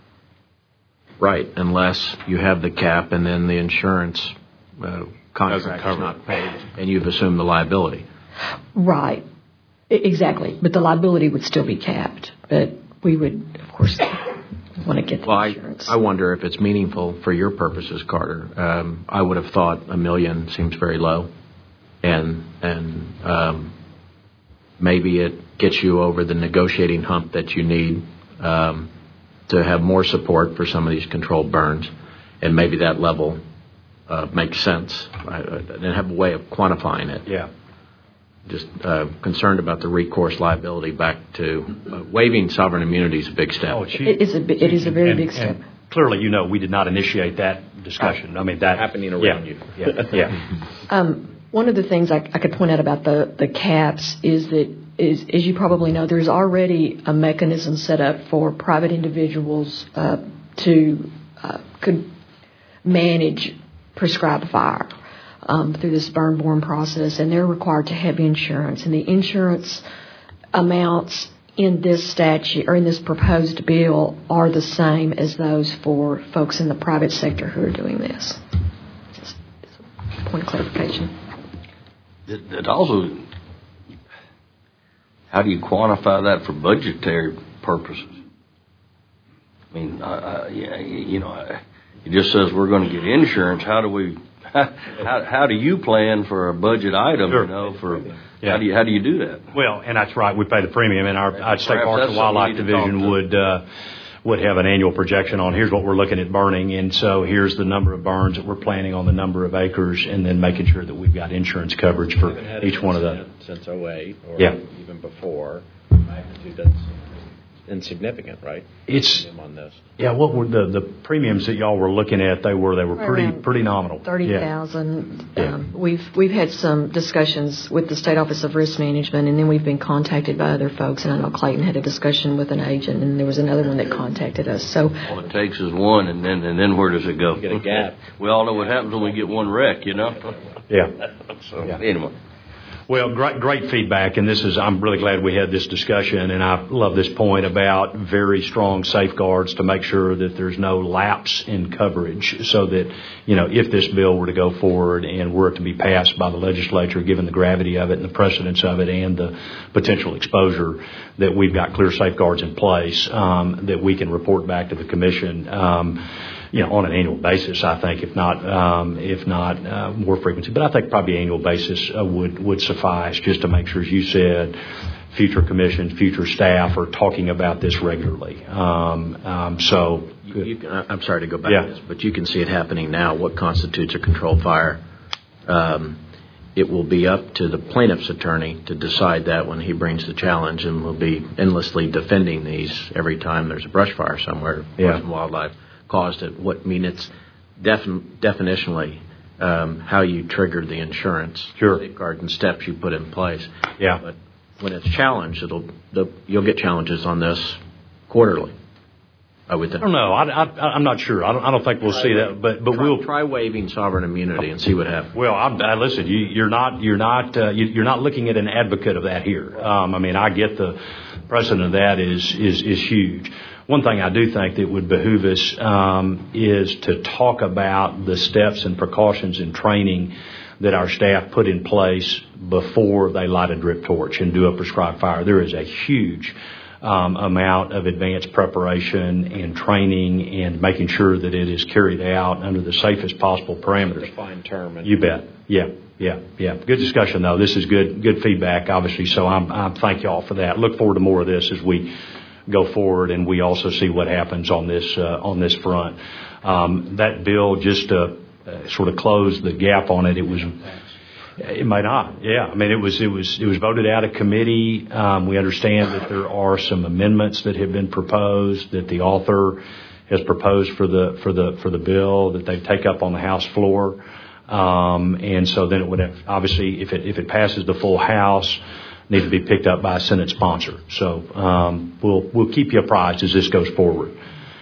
Right, unless you have the cap and then the insurance uh, contract is not paid and you've assumed the liability. Right, I- exactly. But the liability would still be capped. But we would, of course, want to get the well, insurance. I, I wonder if it's meaningful for your purposes, Carter. Um, I would have thought a million seems very low, and and um, maybe it gets you over the negotiating hump that you need um, to have more support for some of these controlled burns, and maybe that level uh, makes sense. I, I didn't have a way of quantifying it. Yeah. Just uh, concerned about the recourse liability back to uh, waiving sovereign immunity is a big step. Oh, she, It is a bi- it is a very and, big step. And clearly, you know, we did not initiate that discussion. I mean, that Happening around yeah, you. Yeah, yeah. Um, one of the things I, I could point out about the, the caps is that, is, as you probably know, there's already a mechanism set up for private individuals uh, to uh, could manage prescribed fire. um, through this burn-borne process, and they're required to have insurance. And the insurance amounts in this statute or in this proposed bill are the same as those for folks in the private sector who are doing this. Just a point of clarification. It, it also, how do you quantify that for budgetary purposes? I mean, I, I, you know, it just says we're going to get insurance. How do we? How, how do you plan for a budget item? Sure. You know, for Yeah. how do you how do you do that? Well, and that's right. We pay the premium, and our, our State Perhaps Parks that's and Wildlife something we need to Division talk to. would uh, would have an annual projection on here's what we're looking at burning, and so here's the number of burns that we're planning on the number of acres, and then making sure that we've got insurance coverage for each one of those. Since oh eight or Yeah. even before, magnitude that's insignificant, right? It's Premium on this. yeah. What were the the premiums that y'all were looking at? They were they were pretty Around pretty nominal. Thirty Yeah. thousand. Yeah. Um, we've we've had some discussions with the State Office of Risk Management, and then we've been contacted by other folks. And I know Clayton had a discussion with an agent, and there was another one that contacted us. So All it takes is one, and then and then where does it go? Get a gap. We all know what happens when we get one wreck, you know. Yeah. So Yeah. anyway. Well, great, great feedback, and this is, I'm really glad we had this discussion, and I love this point about very strong safeguards to make sure that there's no lapse in coverage, so that, you know, if this bill were to go forward and were to be passed by the legislature, given the gravity of it and the precedence of it and the potential exposure, that we've got clear safeguards in place, um, that we can report back to the commission, um, you know, on an annual basis, I think, if not, um, if not uh, more frequency. But I think probably annual basis uh, would, would suffice, just to make sure, as you said, future commissions, future staff are talking about this regularly. Um, um, so, You, you can, I'm sorry to go back Yeah. to this, but you can see it happening now. What constitutes a controlled fire? Um, it will be up to the plaintiff's attorney to decide that when he brings the challenge, and will be endlessly defending these every time there's a brush fire somewhere. Yeah. Forest and Wildlife caused it. What I mean, it's defin- definitionally um, how you trigger the insurance Sure. safeguards and steps you put in place. Yeah. But when it's challenged, it'll the, you'll get challenges on this quarterly. I would I think. don't know. I, I, I'm not sure. I don't, I don't think we'll see that, but, but Try, we'll. try waiving sovereign immunity and see what happens. Well, I'm, I, listen. You, you're not. You're not. Uh, you, you're not looking at an advocate of that here. Um, I mean, I get the precedent of that is is is huge. One thing I do think that would behoove us um, is to talk about the steps and precautions and training that our staff put in place before they light a drip torch and do a prescribed fire. There is a huge um, amount of advanced preparation and training and making sure that it is carried out under the safest possible parameters. Defined term. And You bet. Yeah, yeah, yeah. Good discussion, though. This is good, good feedback, obviously. So I'm, I thank y'all for that. Look forward to more of this as we go forward, and we also see what happens on this uh, on this front. Um, that bill, just to uh, sort of close the gap on it, it was. It may not. Yeah, I mean, it was it was it was voted out of committee. Um, we understand that there are some amendments that have been proposed that the author has proposed for the for the for the bill that they take up on the House floor. Um, and so then it would have, obviously, if it if it passes the full House, need to be picked up by a Senate sponsor. So um, we'll we'll keep you apprised as this goes forward.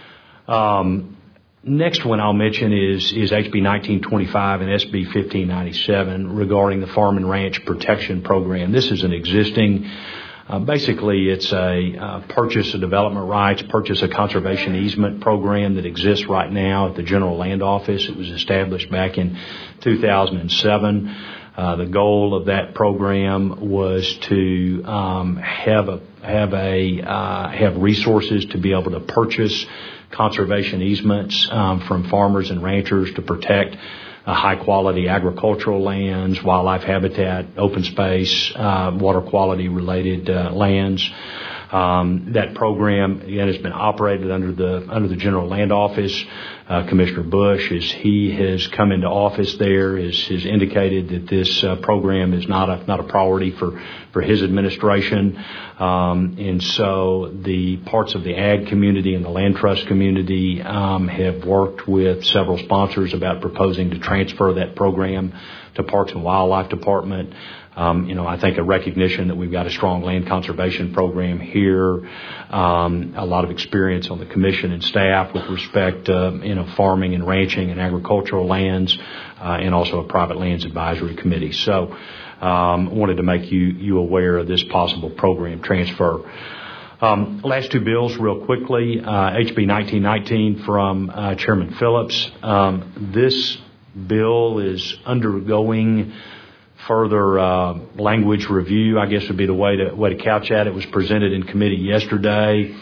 Um, next one I'll mention is is H B nineteen twenty-five and S B fifteen ninety-seven regarding the Farm and Ranch Protection Program. This is an existing, uh, basically it's a uh, purchase of development rights, purchase of conservation easement program that exists right now at the General Land Office. It was established back in two thousand seven. Uh, the goal of that program was to um, have a have a uh, have resources to be able to purchase conservation easements um, from farmers and ranchers to protect uh, high quality agricultural lands, wildlife habitat, open space, uh, water quality related uh, lands. Um, that program again has been operated under the under the General Land Office. Uh, Commissioner Bush, as he has come into office there, is, has indicated that this uh, program is not a not a priority for for his administration, um, and so the parts of the ag community and the land trust community um, have worked with several sponsors about proposing to transfer that program to Parks and Wildlife Department. Um, you know, I think a recognition that we've got a strong land conservation program here, um, a lot of experience on the commission and staff with respect to, you know, farming and ranching and agricultural lands, uh, and also a private lands advisory committee. So, um, wanted to make you, you aware of this possible program transfer. Um, last two bills real quickly, uh, H B nineteen nineteen from, uh, Chairman Phillips. Um, this bill is undergoing further uh, language review, I guess would be the way to way to couch that. It was presented in committee yesterday.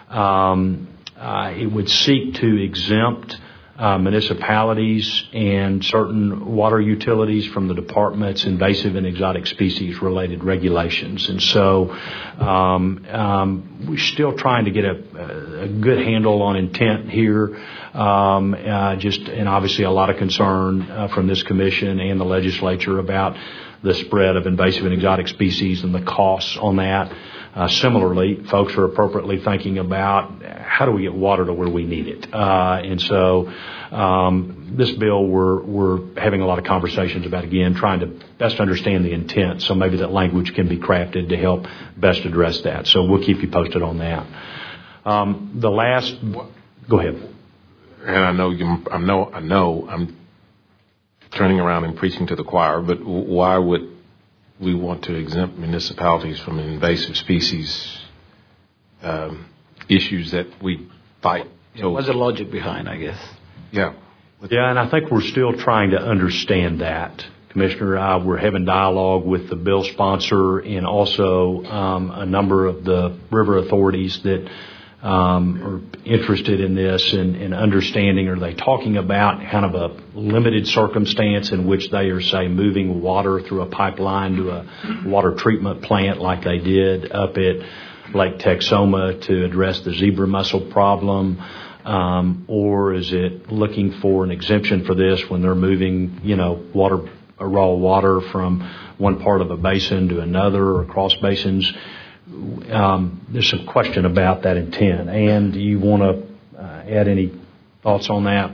Um, uh, it would seek to exempt uh, municipalities and certain water utilities from the department's invasive and exotic species related regulations. And so um, um, we're still trying to get a, a good handle on intent here. Um, uh, just and obviously a lot of concern uh, from this commission and the legislature about the spread of invasive and exotic species and the costs on that. Uh, similarly, folks are appropriately thinking about how do we get water to where we need it. Uh, and so um, this bill we're we're having a lot of conversations about, again, trying to best understand the intent. So maybe that language can be crafted to help best address that. So we'll keep you posted on that. Um, the last, go ahead. And I know you, I know, I know I'm turning around and preaching to the choir, but why would we want to exempt municipalities from invasive species um, issues that we fight? So, what's the logic behind, I guess? Yeah. Yeah, and I think we're still trying to understand that, Commissioner. Uh, we're having dialogue with the bill sponsor and also um, a number of the river authorities that Um, are interested in this and, and understanding, are they talking about kind of a limited circumstance in which they are, say, moving water through a pipeline to a water treatment plant like they did up at Lake Texoma to address the zebra mussel problem? Um, or is it looking for an exemption for this when they're moving, you know, water, raw water from one part of a basin to another or across basins? Um, there's some question about that intent. And do you want to uh, add any thoughts on that?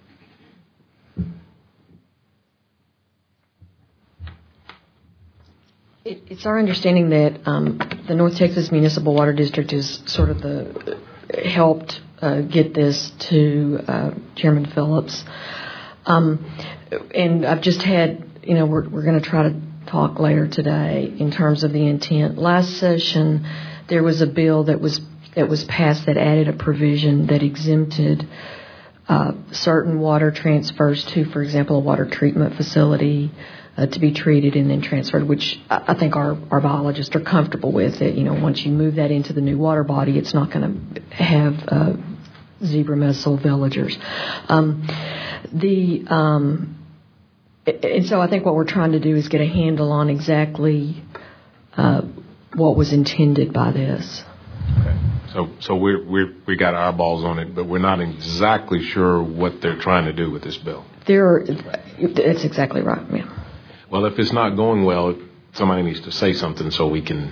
It, it's our understanding that um, the North Texas Municipal Water District is sort of the helped uh, get this to uh, Chairman Phillips. Um, and I've just had, you know, we're, we're going to try to talk later today in terms of the intent. Last session, there was a bill that was that was passed that added a provision that exempted uh, certain water transfers to, for example, a water treatment facility uh, to be treated and then transferred, which I think our, our biologists are comfortable with. It. You know, once you move that into the new water body, it's not going to have uh, zebra mussel villagers. Um, the um, And so I think what we're trying to do is get a handle on exactly uh, what was intended by this. Okay. So, so we're we're we got our balls on it, but we're not exactly sure what they're trying to do with this bill. There, that's exactly right, yeah. Well, if it's not going well, somebody needs to say something so we can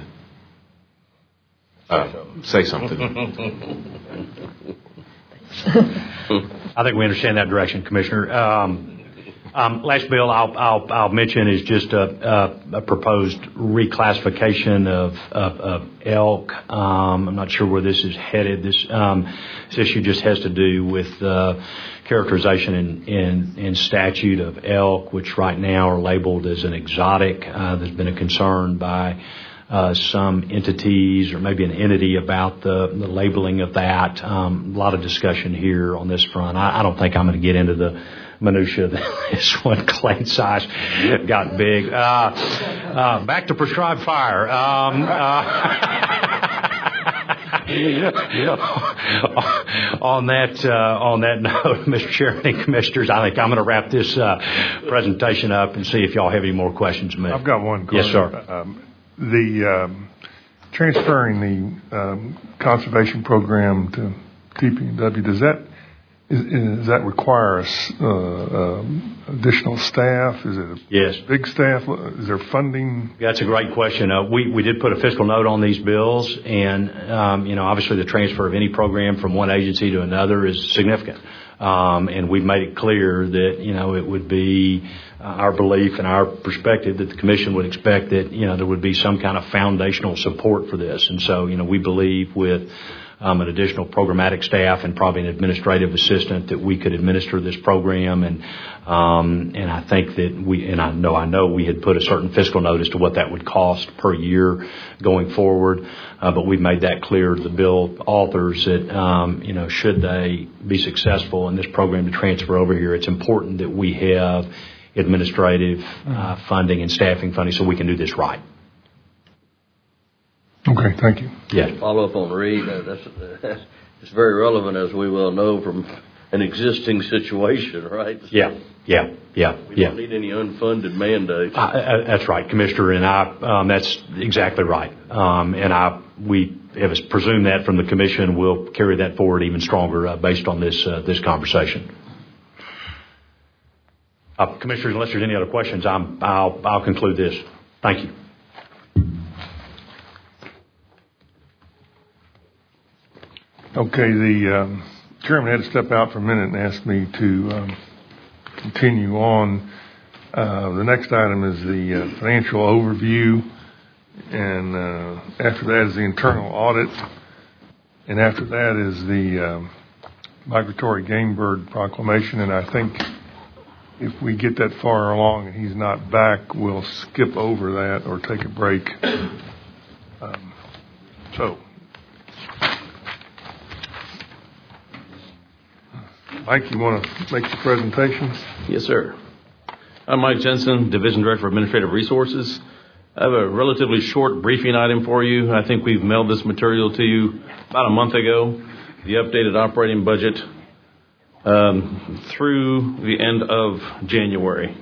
uh, say something. I think we understand that direction, Commissioner. Um, Um, last bill I'll, I'll, I'll mention is just a, a, a proposed reclassification of, of, of elk. Um, I'm not sure where this is headed. This, um, this issue just has to do with uh, characterization in, in, in statute of elk, which right now are labeled as an exotic. Uh, there's been a concern by uh, some entities or maybe an entity about the, the labeling of that. Um, a lot of discussion here on this front. I, I don't think I'm going to get into the minutia that this one claim size got big. Uh, uh, back to prescribed fire. Um, uh, on that uh, on that note, Mister Chairman and Commissioners, I think I'm going to wrap this uh, presentation up and see if y'all have any more questions. Me. I've got one. Yes, sir. Um, the um, transferring the um, conservation program to T P W, does that is, does that require us, uh, um, additional staff? Is it a Yes. big staff? Is there funding? That's a great question. Uh, we, we did put a fiscal note on these bills, and, um, you know, obviously the transfer of any program from one agency to another is significant. Um, and we've made it clear that, you know, it would be uh, our belief and our perspective that the commission would expect that, you know, there would be some kind of foundational support for this. And so, you know, we believe with Um, an additional programmatic staff and probably an administrative assistant that we could administer this program. And, um, and I think that we, and I know, I know we had put a certain fiscal note as to what that would cost per year going forward. Uh, but we've made that clear to the bill authors that, um, you know, should they be successful in this program to transfer over here, it's important that we have administrative uh, funding and staffing funding so we can do this right. Okay, thank you. Yeah. Follow up on Reed. Uh, that's, uh, it's very relevant, as we well know, from an existing situation, right? Yeah, yeah, yeah, We yeah. don't need any unfunded mandates. Uh, uh, that's right, Commissioner, and I. Um, that's exactly right. Um, and I, we have presumed that from the Commission. We'll carry that forward even stronger uh, based on this uh, this conversation. Uh, Commissioners, unless there's any other questions, I'm, I'll I'll conclude this. Thank you. Okay, the um, chairman had to step out for a minute and ask me to um, continue on. Uh, the next item is the uh, financial overview, and uh, after that is the internal audit, and after that is the um, migratory game bird proclamation. And I think if we get that far along and he's not back, we'll skip over that or take a break. Um, so. Mike, you want to make the presentation? Yes, sir. I'm Mike Jensen, Division Director of Administrative Resources. I have a relatively short briefing item for you. I think we've mailed this material to you about a month ago, the updated operating budget um, through the end of January.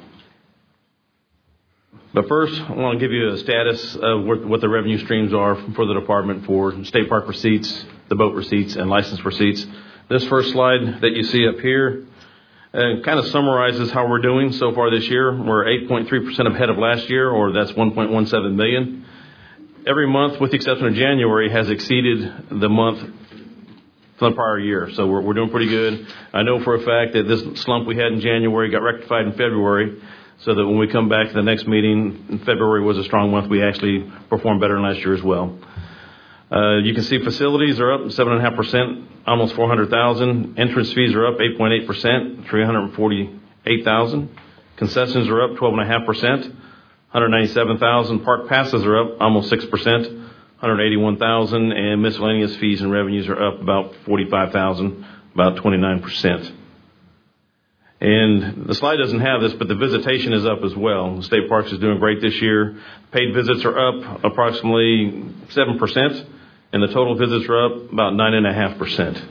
But first, I want to give you a status of what the revenue streams are for the department for state park receipts, the boat receipts, and license receipts. This first slide that you see up here uh, kind of summarizes how we're doing so far this year. We're eight point three percent ahead of last year, or that's one point one seven million. Every month, with the exception of January, has exceeded the month from the prior year. So we're, we're doing pretty good. I know for a fact that this slump we had in January got rectified in February, so that when we come back to the next meeting, February was a strong month. We actually performed better than last year as well. Uh, you can see facilities are up seven point five percent, almost four hundred thousand. Entrance fees are up eight point eight percent, three hundred forty-eight thousand. Concessions are up twelve point five percent, one hundred ninety-seven thousand. Park passes are up almost six percent, one hundred eighty-one thousand. And miscellaneous fees and revenues are up about forty-five thousand, about twenty-nine percent. And the slide doesn't have this, but the visitation is up as well. The state parks is doing great this year. Paid visits are up approximately seven percent. And the total visits are up about nine point five percent.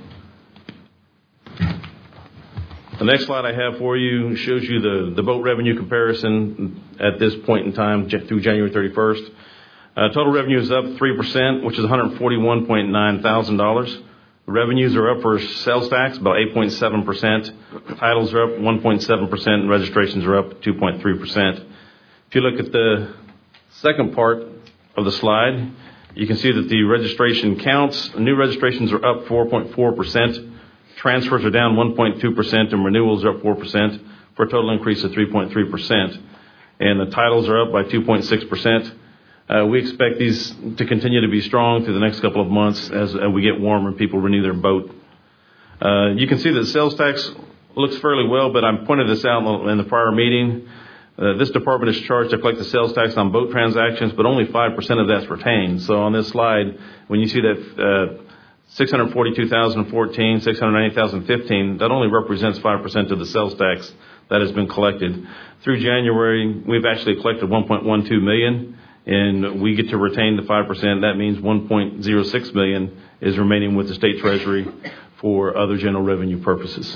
The next slide I have for you shows you the, the boat revenue comparison at this point in time through January thirty-first. Uh, total revenue is up three percent, which is one hundred forty-one point nine thousand dollars. Revenues are up for sales tax, about eight point seven percent. Titles are up one point seven percent, and registrations are up two point three percent. If you look at the second part of the slide, you can see that the registration counts, new registrations are up four point four percent, transfers are down one point two percent, and renewals are up four percent for a total increase of three point three percent. And the titles are up by two point six percent. Uh, we expect these to continue to be strong through the next couple of months as, as we get warmer and people renew their boat. Uh, you can see that sales tax looks fairly well, but I pointed this out in the prior meeting. Uh, this department is charged to collect the sales tax on boat transactions, but only five percent of that's retained. So on this slide, when you see that uh, six hundred forty-two thousand fourteen, six hundred ninety thousand fifteen, that only represents five percent of the sales tax that has been collected. Through January, we've actually collected one point one two million, and we get to retain the five percent. That means one point zero six million is remaining with the state treasury for other general revenue purposes.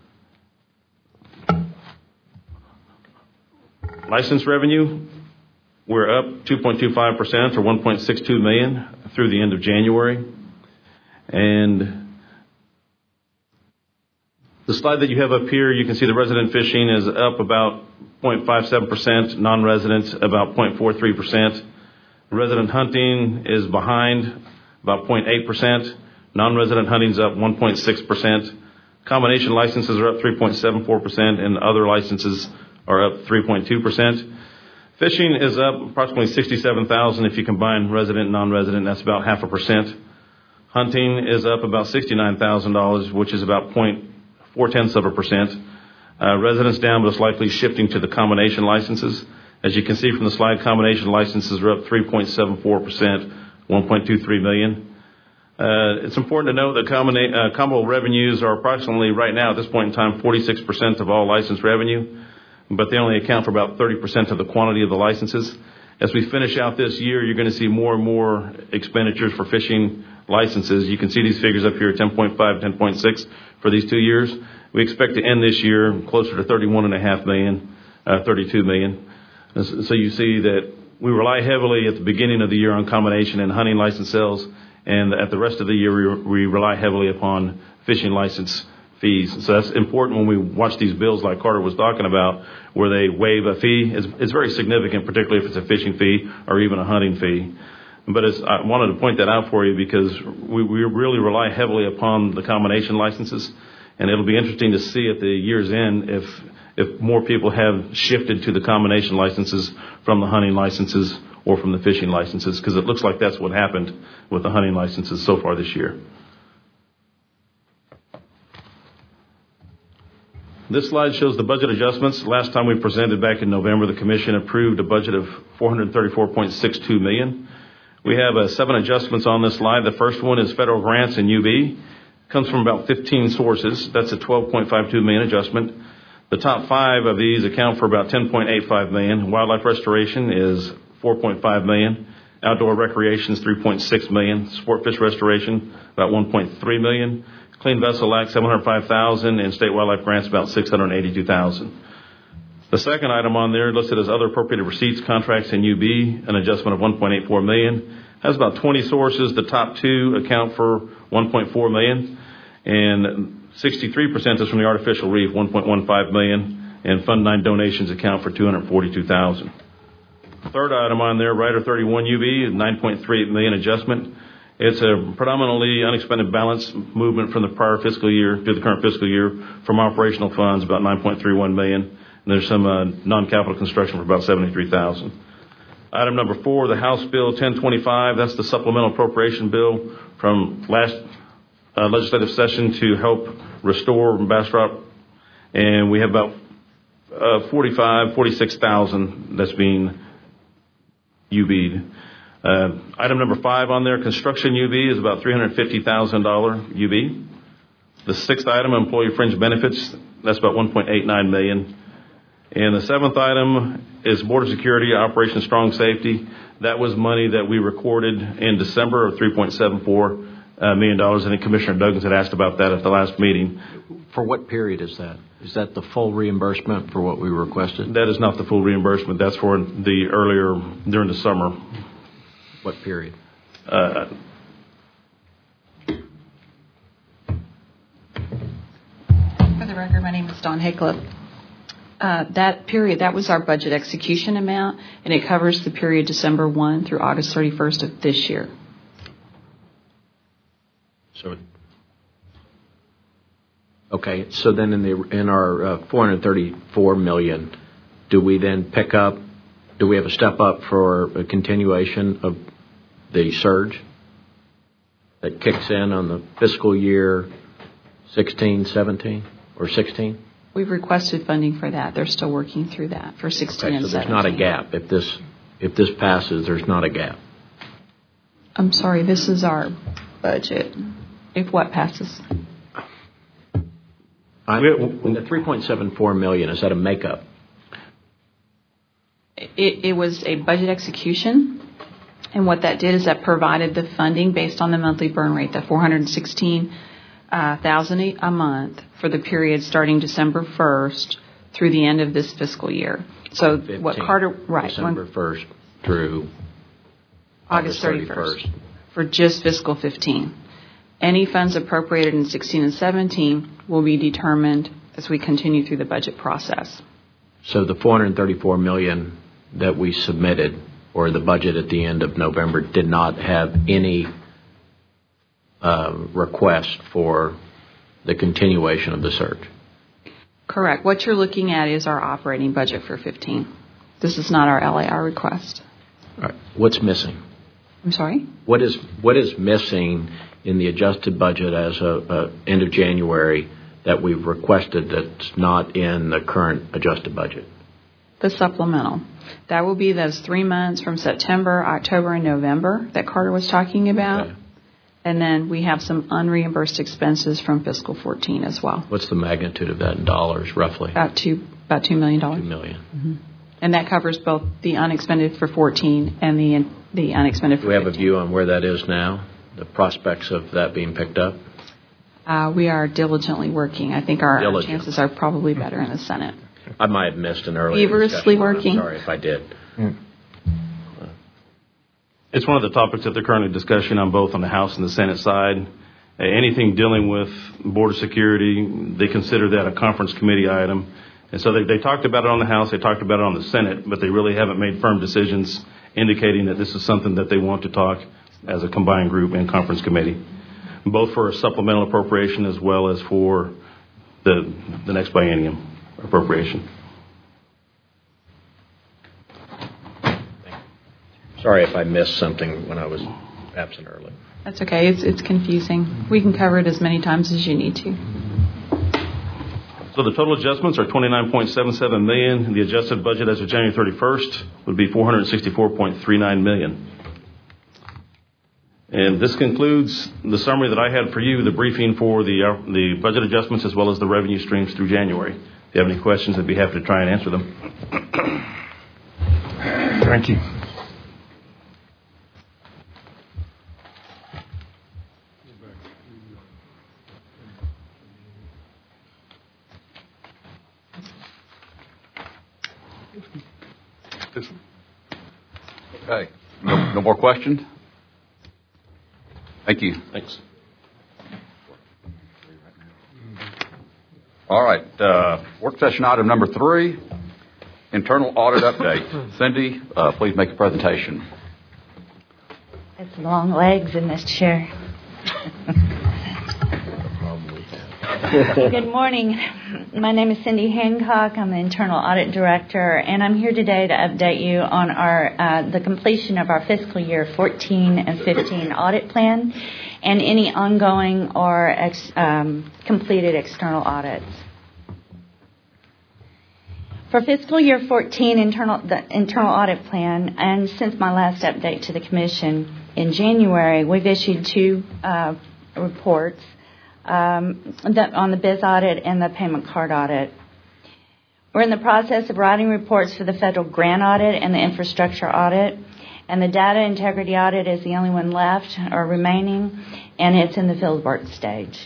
License revenue, we're up two point two five percent or one point six two million through the end of January. And The slide that you have up here, you can see the resident fishing is up about zero point five seven percent, non-resident about zero point four three percent. Resident hunting is behind about zero point eight percent. Non-resident hunting is up one point six percent. Combination licenses are up three point seven four percent, and other licenses are up three point two percent. Fishing is up approximately sixty-seven thousand if you combine resident and non-resident. That's about half a percent. Hunting is up about sixty-nine thousand dollars, which is about zero point four tenths of a percent. Uh, residents down, but it's likely shifting to the combination licenses. As you can see from the slide, combination licenses are up three point seven four percent, one point two three million. Uh, it's important to note that combina- uh, comparable revenues are approximately, right now at this point in time, forty-six percent of all licensed revenue, but they only account for about thirty percent of the quantity of the licenses. As we finish out this year, you're going to see more and more expenditures for fishing licenses. You can see these figures up here, ten point five, ten point six for these two years. We expect to end this year closer to thirty-one point five million, uh, thirty-two million. So you see that we rely heavily at the beginning of the year on combination and hunting license sales, and at the rest of the year we, we rely heavily upon fishing license fees. So that's important when we watch these bills like Carter was talking about, where they waive a fee. It's, it's very significant, particularly if it's a fishing fee or even a hunting fee. But it's, I wanted to point that out for you because we, we really rely heavily upon the combination licenses, and it'll be interesting to see at the year's end if if more people have shifted to the combination licenses from the hunting licenses or from the fishing licenses, because it looks like that's what happened with the hunting licenses so far this year. This slide shows the budget adjustments. Last time we presented back in November, the Commission approved a budget of four hundred thirty-four point six two million dollars. We have uh, seven adjustments on this slide. The first one is federal grants and U B. Comes from about fifteen sources. That's a twelve point five two million dollars adjustment. The top five of these account for about ten point eight five million dollars. Wildlife restoration is four point five million dollars. Outdoor recreation is three point six million dollars. Sport fish restoration, about one point three million dollars. Clean Vessel Act, seven hundred five thousand dollars, and state wildlife grants, about six hundred eighty-two thousand dollars. The second item on there, listed as other appropriated receipts, contracts, and U B, an adjustment of one point eight four million dollars. Has about twenty sources. The top two account for one point four million dollars, and sixty-three percent is from the artificial reef, one point one five million dollars, and Fund nine donations account for two hundred forty-two thousand dollars. Third item on there, Rider thirty-one U B, nine point three eight million dollars adjustment. It's a predominantly unexpended balance movement from the prior fiscal year to the current fiscal year from operational funds, about nine point three one million dollars. And there's some uh, non-capital construction for about seventy-three thousand dollars. Item number four, the House Bill ten twenty-five. That's the supplemental appropriation bill from last uh, legislative session to help restore Bastrop. And we have about uh, forty-five, forty-six thousand that's being U B'd. Uh, item number five on there, construction U B, is about three hundred fifty thousand dollars U B. The sixth item, employee fringe benefits, that's about one point eight nine million dollars. And the seventh item is border security, Operation Strong Safety. That was money that we recorded in December of three point seven four million dollars. I think Commissioner Duggins had asked about that at the last meeting. For what period is that? Is that the full reimbursement for what we requested? That is not the full reimbursement. That's for the earlier, during the summer. What period? Uh, For the record, my name is Dawn Haycliffe. Uh, that period, that was our budget execution amount, and it covers the period December first through August thirty-first of this year. So, okay. So then, in the in our uh, four hundred thirty-four million dollars, do we then pick up? Do we have a step up for a continuation of the surge that kicks in on the fiscal year sixteen, seventeen, or sixteen? We've requested funding for that. They're still working through that for sixteen okay, and so there's seventeen. not a gap. If this if this passes, there's not a gap. I'm sorry, this is our budget. If what passes? I, the three point seven four million dollars, is that a makeup? It, it was a budget execution, and what that did is that provided the funding based on the monthly burn rate, the four hundred sixteen thousand dollars a month for the period starting December first through the end of this fiscal year. So fifteen, what Carter, right, December first through August thirty-first for just fiscal fifteen. Any funds appropriated in sixteen and seventeen will be determined as we continue through the budget process. So the four hundred thirty-four million dollars that we submitted, or the budget at the end of November, did not have any uh, request for the continuation of the surge. Correct. What you're looking at is our operating budget for fifteen. This is not our L A R request. All right. What's missing? I'm sorry? What is what is missing in the adjusted budget as of uh, end of January that we've requested that's not in the current adjusted budget? The supplemental. That will be those three months from September, October, and November that Carter was talking about. Okay. And then we have some unreimbursed expenses from fiscal fourteen as well. What's the magnitude of that in dollars, roughly? About two, about two million dollars. Two million. Mm-hmm. And that covers both the unexpended for fourteen and the the unexpended for fifteen. Do we have fifteen. a view on where that is now? The prospects of that being picked up? Uh, we are diligently working. I think our Diligent. chances are probably better in the Senate. I might have missed an earlier Feverishly discussion. working. I'm sorry if I did. Mm. It's one of the topics that they're currently discussing on both on the House and the Senate side. Uh, anything dealing with border security, they consider that a conference committee item. And so they, they talked about it on the House, they talked about it on the Senate, but they really haven't made firm decisions indicating that this is something that they want to talk as a combined group in conference committee, both for a supplemental appropriation as well as for the the next biennium appropriation. Sorry if I missed something when I was absent early. That's okay. It's it's confusing. We can cover it as many times as you need to. So the total adjustments are twenty-nine point seven seven million dollars. The adjusted budget as of January thirty-first would be four hundred sixty-four point three nine million dollars. And this concludes the summary that I had for you, the briefing for the uh, the budget adjustments as well as the revenue streams through January. If you have any questions, I'd be happy to try and answer them. Thank you. Okay. No, no more questions? Thank you. Thanks. All right. Uh, work session item number three, internal audit update. Cindy, uh, please make a presentation. It's long legs in this chair. Good morning. My name is Cindy Hancock. I'm the Internal Audit Director, and I'm here today to update you on our uh, the completion of our fiscal year fourteen and fifteen audit plan and any ongoing or ex, um, completed external audits. For fiscal year fourteen internal the internal audit plan, and since my last update to the Commission in January, we've issued two uh, reports. Um, the, on the B I Z audit and the payment card audit. We're in the process of writing reports for the federal grant audit and the infrastructure audit, and the data integrity audit is the only one left or remaining, and it's in the fieldwork stage.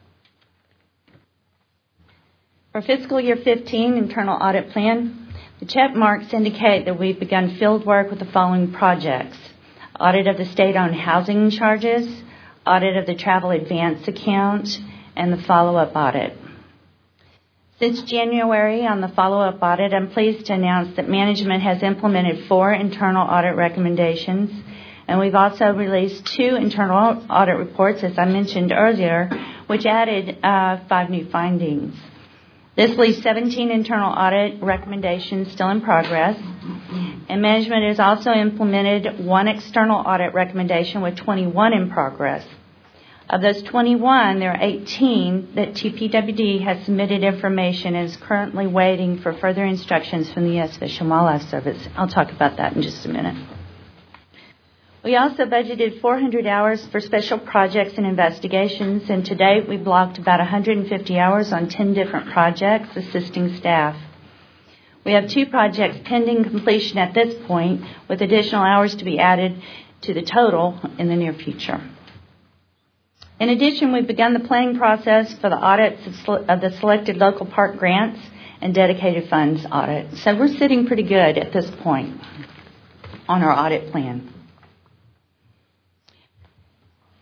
For fiscal year fifteen internal audit plan, the check marks indicate that we've begun field work with the following projects: audit of the state-owned housing charges, audit of the travel advance account, and the follow-up audit. Since January, on the follow-up audit, I'm pleased to announce that management has implemented four internal audit recommendations, and we've also released two internal audit reports, as I mentioned earlier, which added uh, five new findings. This leaves seventeen internal audit recommendations still in progress, and management has also implemented one external audit recommendation with twenty-one in progress. Of those twenty-one, there are eighteen that T P W D has submitted information and is currently waiting for further instructions from the U S Fish and Wildlife Service. I'll talk about that in just a minute. We also budgeted four hundred hours for special projects and investigations, and to date we blocked about one hundred fifty hours on ten different projects assisting staff. We have two projects pending completion at this point, with additional hours to be added to the total in the near future. In addition, we've begun the planning process for the audits of, sele- of the selected local park grants and dedicated funds audit. So we're sitting pretty good at this point on our audit plan.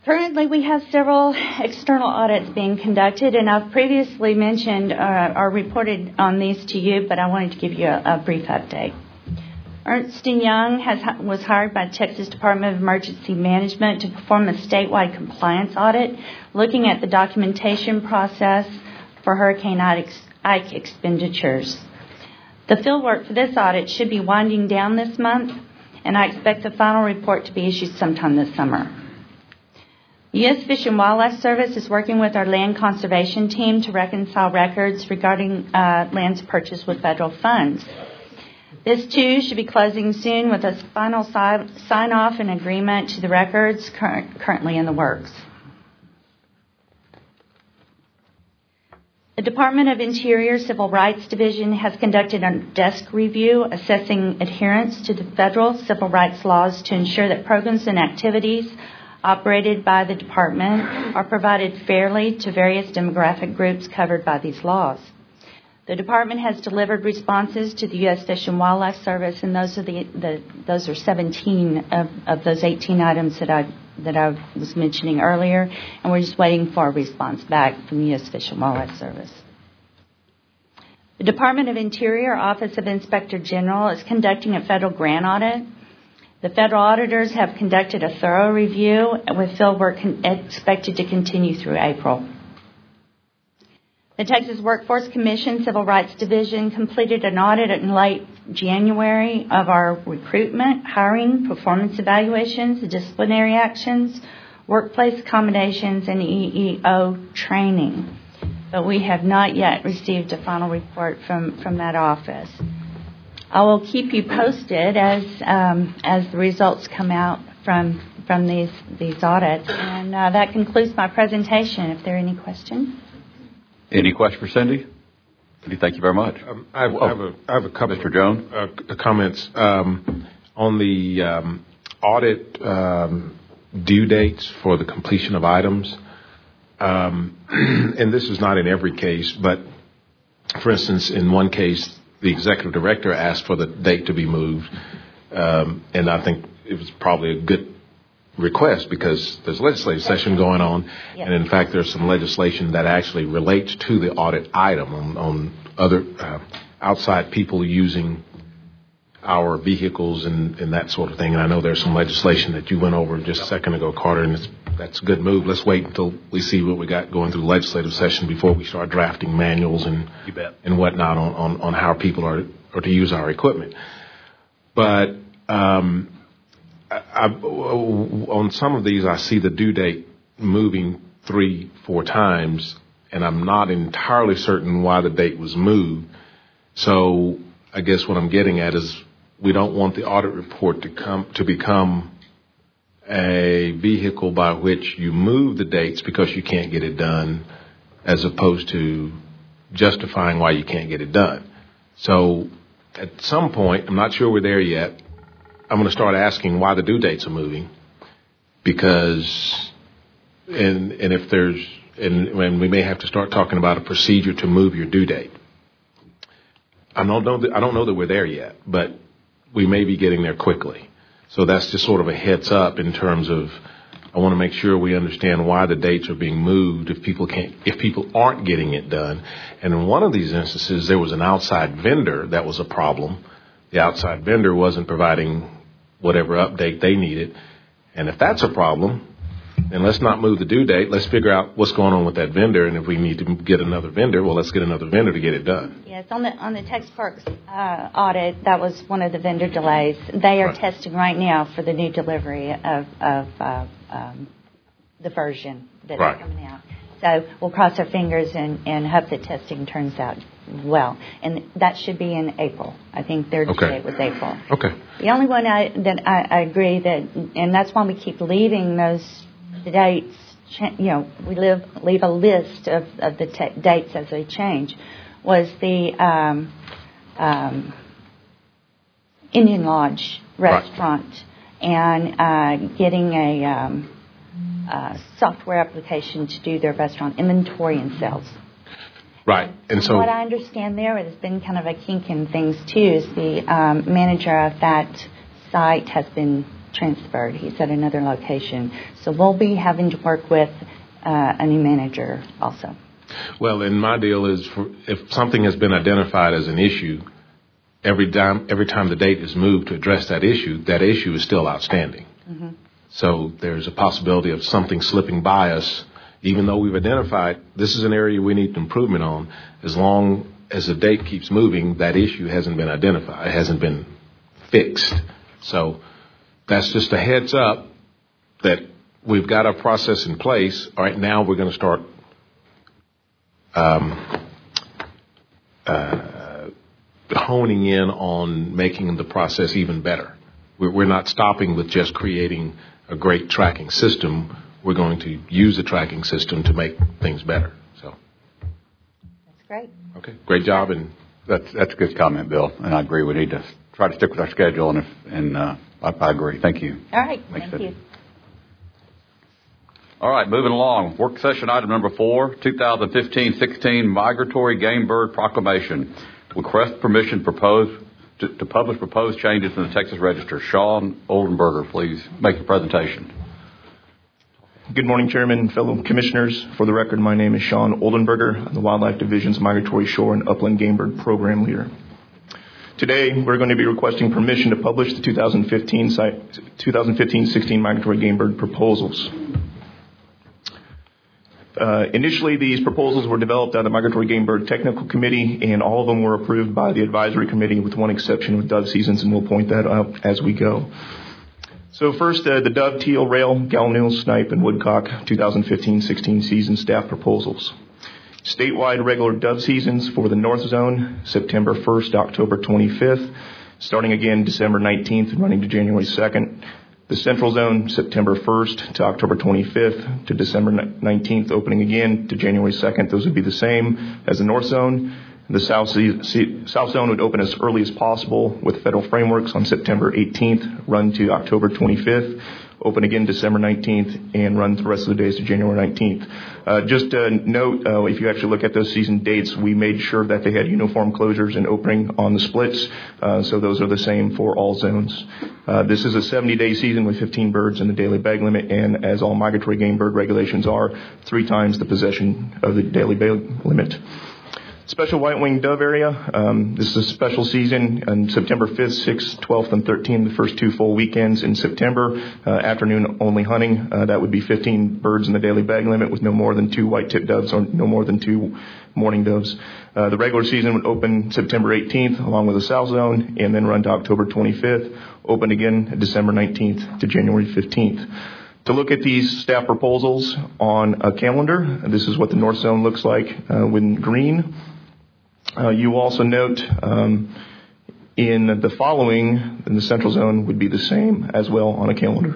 Currently, we have several external audits being conducted, and I've previously mentioned uh, or reported on these to you, but I wanted to give you a, a brief update. Ernst and Young has, was hired by the Texas Department of Emergency Management to perform a statewide compliance audit, looking at the documentation process for Hurricane Ike expenditures. The fieldwork for this audit should be winding down this month, and I expect the final report to be issued sometime this summer. U S Fish and Wildlife Service is working with our land conservation team to reconcile records regarding uh, lands purchased with federal funds. This, too, should be closing soon with a final si- sign-off and agreement to the records cur- currently in the works. The Department of Interior Civil Rights Division has conducted a desk review assessing adherence to the federal civil rights laws to ensure that programs and activities operated by the department are provided fairly to various demographic groups covered by these laws. The department has delivered responses to the U S Fish and Wildlife Service, and those are the, the those are seventeen of, of those eighteen items that I that I was mentioning earlier, and we're just waiting for a response back from the U S Fish and Wildlife Service. The Department of Interior Office of Inspector General is conducting a federal grant audit. The federal auditors have conducted a thorough review with fieldwork con- expected to continue through April. The Texas Workforce Commission Civil Rights Division completed an audit in late January of our recruitment, hiring, performance evaluations, disciplinary actions, workplace accommodations, and E E O training. But we have not yet received a final report from, from that office. I will keep you posted as um, as the results come out from from these these audits. And uh, that concludes my presentation. If there are any questions. Any questions for Cindy? Cindy, thank you very much. Um, I, have, oh, I, have a, I have a couple Mister Jones? of uh, comments um, on the um, audit um, due dates for the completion of items. Um, and this is not in every case, but for instance, in one case, the executive director asked for the date to be moved, um, and I think it was probably a good request because there's legislative session going on, yep. And in fact, there's some legislation that actually relates to the audit item on, on other uh, outside people using our vehicles and, and that sort of thing. And I know there's some legislation that you went over just a second ago, Carter, and it's, that's a good move. Let's wait until we see what we got going through the legislative session before we start drafting manuals and you bet. and whatnot on, on, on how people are, are to use our equipment. But um, I, I, on some of these, I see the due date moving three, four times, and I'm not entirely certain why the date was moved. So I guess what I'm getting at is we don't want the audit report to come to become a vehicle by which you move the dates because you can't get it done, as opposed to justifying why you can't get it done. So at some point, I'm not sure we're there yet, I'm going to start asking why the due dates are moving, because and and if there's and, and we may have to start talking about a procedure to move your due date. I don't know that, I don't know that we're there yet, but we may be getting there quickly. So that's just sort of a heads up in terms of I want to make sure we understand why the dates are being moved if people can't, if people aren't getting it done. And in one of these instances, there was an outside vendor that was a problem. The outside vendor wasn't providing whatever update they needed. And if that's a problem, then let's not move the due date. Let's figure out what's going on with that vendor. And if we need to get another vendor, well, let's get another vendor to get it done. Yes, on the on the Texas Parks uh, audit, that was one of the vendor delays. They are right. testing right now for the new delivery of, of uh, um, the version that's right. coming out. So we'll cross our fingers and, and hope that testing turns out well. And that should be in April. I think their due okay. date was April. Okay. The only one I, that I, I agree that, and that's why we keep leaving those the dates, you know, we live, leave a list of, of the te- dates as they change, was the um, um, Indian Lodge restaurant right. and uh, getting a um, uh, software application to do their restaurant inventory and sales. Right. And so what I understand there has been kind of a kink in things too is the um, manager of that site has been transferred. He's at another location. So we'll be having to work with uh, a new manager also. Well, and my deal is for, if something has been identified as an issue, every time, every time the date is moved to address that issue, that issue is still outstanding. Mm-hmm. So there's a possibility of something slipping by us, even though we've identified this is an area we need improvement on. As long as the date keeps moving, that issue hasn't been identified, it hasn't been fixed. So that's just a heads up that we've got a process in place. All right, now we're going to start um, uh, honing in on making the process even better. We're, we're not stopping with just creating a great tracking system. We're going to use the tracking system to make things better. So that's great. Okay, great job. And that's that's a good comment, Bill. And I agree. We need to try to stick with our schedule. And if, and uh, I, I agree. Thank you. All right. Thanks, Thank Sid. you. All right, moving along. Work session item number four, twenty fifteen sixteen Migratory Game Bird Proclamation. Request permission proposed to, to publish proposed changes in the Texas Register. Sean Oldenburger, please make the presentation. Good morning, Chairman, fellow commissioners. For the record, my name is Sean Oldenburger. I'm the Wildlife Division's Migratory Shore and Upland Game Bird Program Leader. Today, we're going to be requesting permission to publish the twenty fifteen sixteen Migratory Game Bird proposals. Uh, initially, these proposals were developed by the Migratory Game Bird Technical Committee, and all of them were approved by the Advisory Committee, with one exception with dove seasons, and we'll point that out as we go. So first, uh, the dove, teal, rail, gallinule, snipe, and woodcock twenty fifteen sixteen season staff proposals. Statewide regular dove seasons for the North Zone, September first to October twenty-fifth, starting again December nineteenth and running to January second. The Central Zone, September first to October twenty-fifth to December nineteenth, opening again to January second. Those would be the same as the North Zone. The South, South Zone would open as early as possible with federal frameworks on September eighteenth, run to October twenty-fifth, open again December nineteenth, and run the rest of the days to January nineteenth. Uh, just a note, uh, if you actually look at those season dates, we made sure that they had uniform closures and opening on the splits, uh, so those are the same for all zones. Uh, this is a seventy-day season with fifteen birds and a daily bag limit, and as all migratory game bird regulations are, three times the possession of the daily bag limit. Special white-winged dove area. Um, this is a special season on September fifth, sixth, twelfth, and thirteenth, the first two full weekends in September. Uh, afternoon-only hunting. Uh, that would be fifteen birds in the daily bag limit with no more than two white-tipped doves or no more than two mourning doves. Uh, the regular season would open September eighteenth along with the South Zone and then run to October twenty-fifth, open again December nineteenth to January fifteenth. To look at these staff proposals on a calendar, this is what the North Zone looks like uh, with green. Uh, you also note um, in the following, in the Central Zone would be the same as well on a calendar.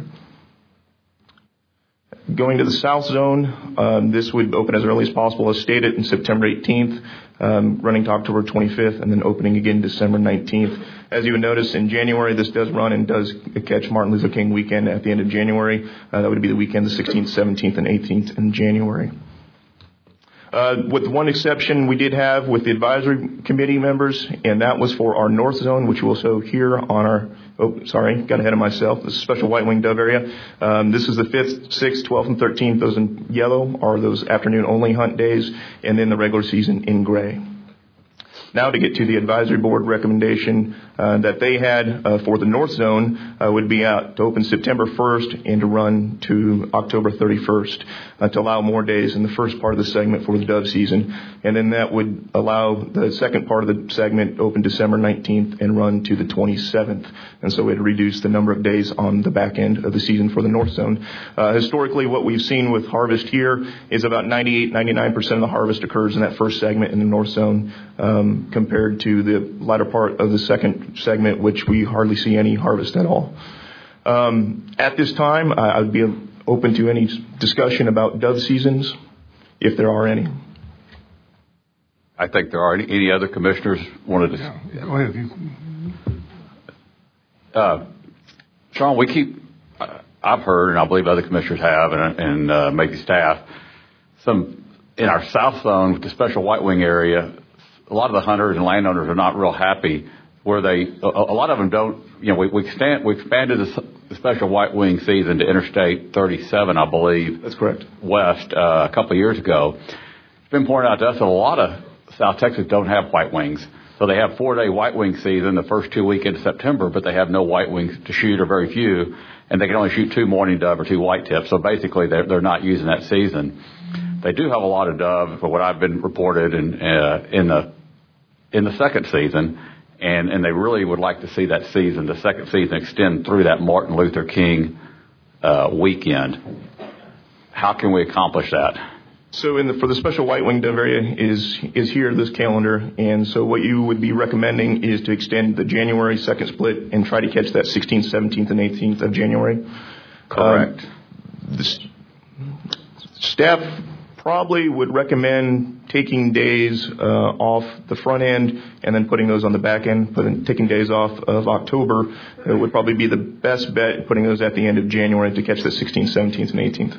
Going to the South Zone, um, this would open as early as possible, as stated, in September eighteenth, um, running to October twenty-fifth, and then opening again December nineteenth. As you would notice, in January, this does run and does catch Martin Luther King weekend at the end of January. Uh, that would be the weekend, the sixteenth, seventeenth, and eighteenth in January. Uh, with one exception we did have with the advisory committee members, and that was for our North Zone, which you will also hear on our, oh, sorry, got ahead of myself, this is special white-winged dove area. Um, this is the fifth, sixth, twelfth, and thirteenth. Those in yellow are those afternoon-only hunt days, and then the regular season in gray. Now to get to the advisory board recommendation uh, that they had uh, for the North Zone uh, would be out to open September first and to run to October thirty-first uh, to allow more days in the first part of the segment for the dove season. And then that would allow the second part of the segment open December nineteenth and run to the twenty-seventh. And so it would reduce the number of days on the back end of the season for the North Zone. Uh, historically, what we've seen with harvest here is about ninety-eight, ninety-nine percent of the harvest occurs in that first segment in the North Zone. Um, compared to the latter part of the second segment, which we hardly see any harvest at all. Um, at this time, I would be open to any discussion about dove seasons, if there are any. I think there are. Any, any other commissioners wanted to? Yeah, yeah, go ahead. Uh, Sean, we keep, uh, I've heard, and I believe other commissioners have, and, and uh, maybe staff, some in our South Zone with the special white wing area, a lot of the hunters and landowners are not real happy where they, a, a lot of them don't, you know, we, we, stand, we expanded the the special white wing season to Interstate thirty-seven, I believe. That's correct. West uh, a couple of years ago. It's been pointed out to us that a lot of South Texas don't have white wings. So they have four-day white wing season the first two weekends of September, but they have no white wings to shoot, or very few, and they can only shoot two mourning dove or two white tips. So basically, they're, they're not using that season. They do have a lot of dove, for what I've been reported, in, uh, in the in the second season, and, and they really would like to see that season, the second season, extend through that Martin Luther King uh, weekend. How can we accomplish that? So in the, for the special white wing dove area is is here, this calendar, and so what you would be recommending is to extend the January second split and try to catch that sixteenth, seventeenth, and eighteenth of January. Correct. Um, the st- staff probably would recommend taking days uh, off the front end and then putting those on the back end, putting, taking days off of October. It would probably be the best bet, putting those at the end of January to catch the sixteenth, seventeenth, and eighteenth.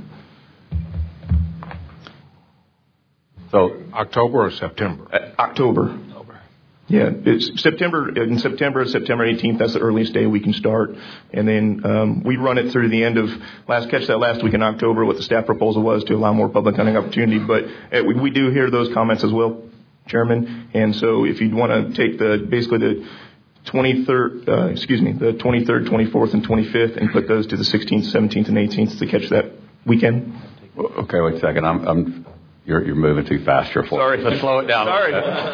So October or September? Uh, October. Yeah, it's September. In September, September eighteenth. That's the earliest day we can start, and then um, we run it through the end of last catch that last week in October. What the staff proposal was to allow more public hunting opportunity, but uh, we, we do hear those comments as well, Chairman. And so, if you'd want to take the basically the twenty-third, uh, excuse me, the twenty-third, twenty-fourth, and twenty-fifth, and put those to the sixteenth, seventeenth, and eighteenth to catch that weekend. Okay, wait a second. I'm. I'm You're, you're moving too fast here. For Sorry. Let's slow it down. Sorry.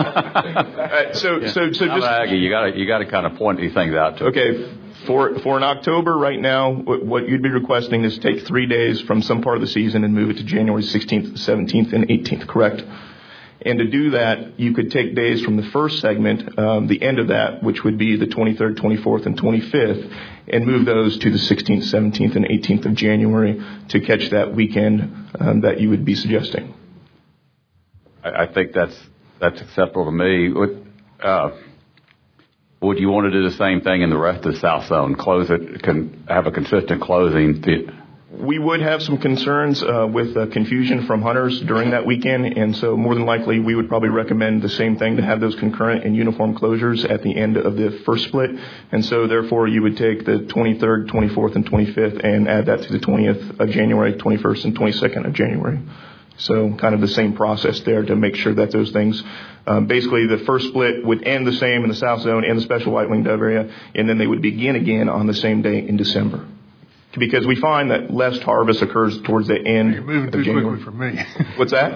uh, so, yeah. so, so I'm just Aggie. You got to, you got to kind of point these things out to. Okay, for for an October right now, what, what you'd be requesting is take three days from some part of the season and move it to January sixteenth, seventeenth, and eighteenth. Correct. And to do that, you could take days from the first segment, um, the end of that, which would be the twenty-third, twenty-fourth, and twenty-fifth, and move those to the sixteenth, seventeenth, and eighteenth of January to catch that weekend um, that you would be suggesting. I think that's that's acceptable to me. Would, uh, would you want to do the same thing in the rest of the South Zone? Close it, can have a consistent closing. We would have some concerns uh, with uh, confusion from hunters during that weekend, and so more than likely we would probably recommend the same thing, to have those concurrent and uniform closures at the end of the first split. And so therefore you would take the twenty-third, twenty-fourth, and twenty-fifth and add that to the twentieth of January, twenty-first, and twenty-second of January. So kind of the same process there to make sure that those things, um, basically the first split would end the same in the South Zone and the special white wing dove area, and then they would begin again on the same day in December. Because we find that less harvest occurs towards the end You're moving of too January. quickly for me. What's that?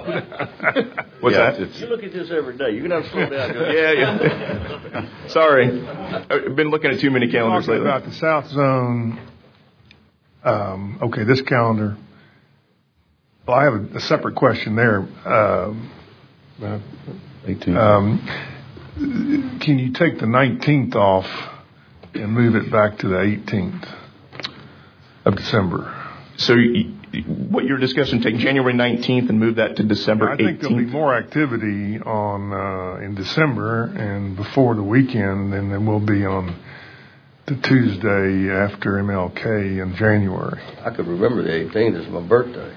What's Yeah, that? You look at this every day. You're going to slow down. Yeah, yeah. Sorry. I've been looking at too many calendars Talking lately. about the South Zone. Um, okay, this calendar. Well, I have a, a separate question there. Um, uh, um, can you take the nineteenth off and move it back to the eighteenth of December? So you, what you're discussing, take January nineteenth and move that to December eighteenth? I think there'll be more activity on uh, in December and before the weekend than there will be on the Tuesday after M L K in January. I could remember the eighteenth. It's my birthday.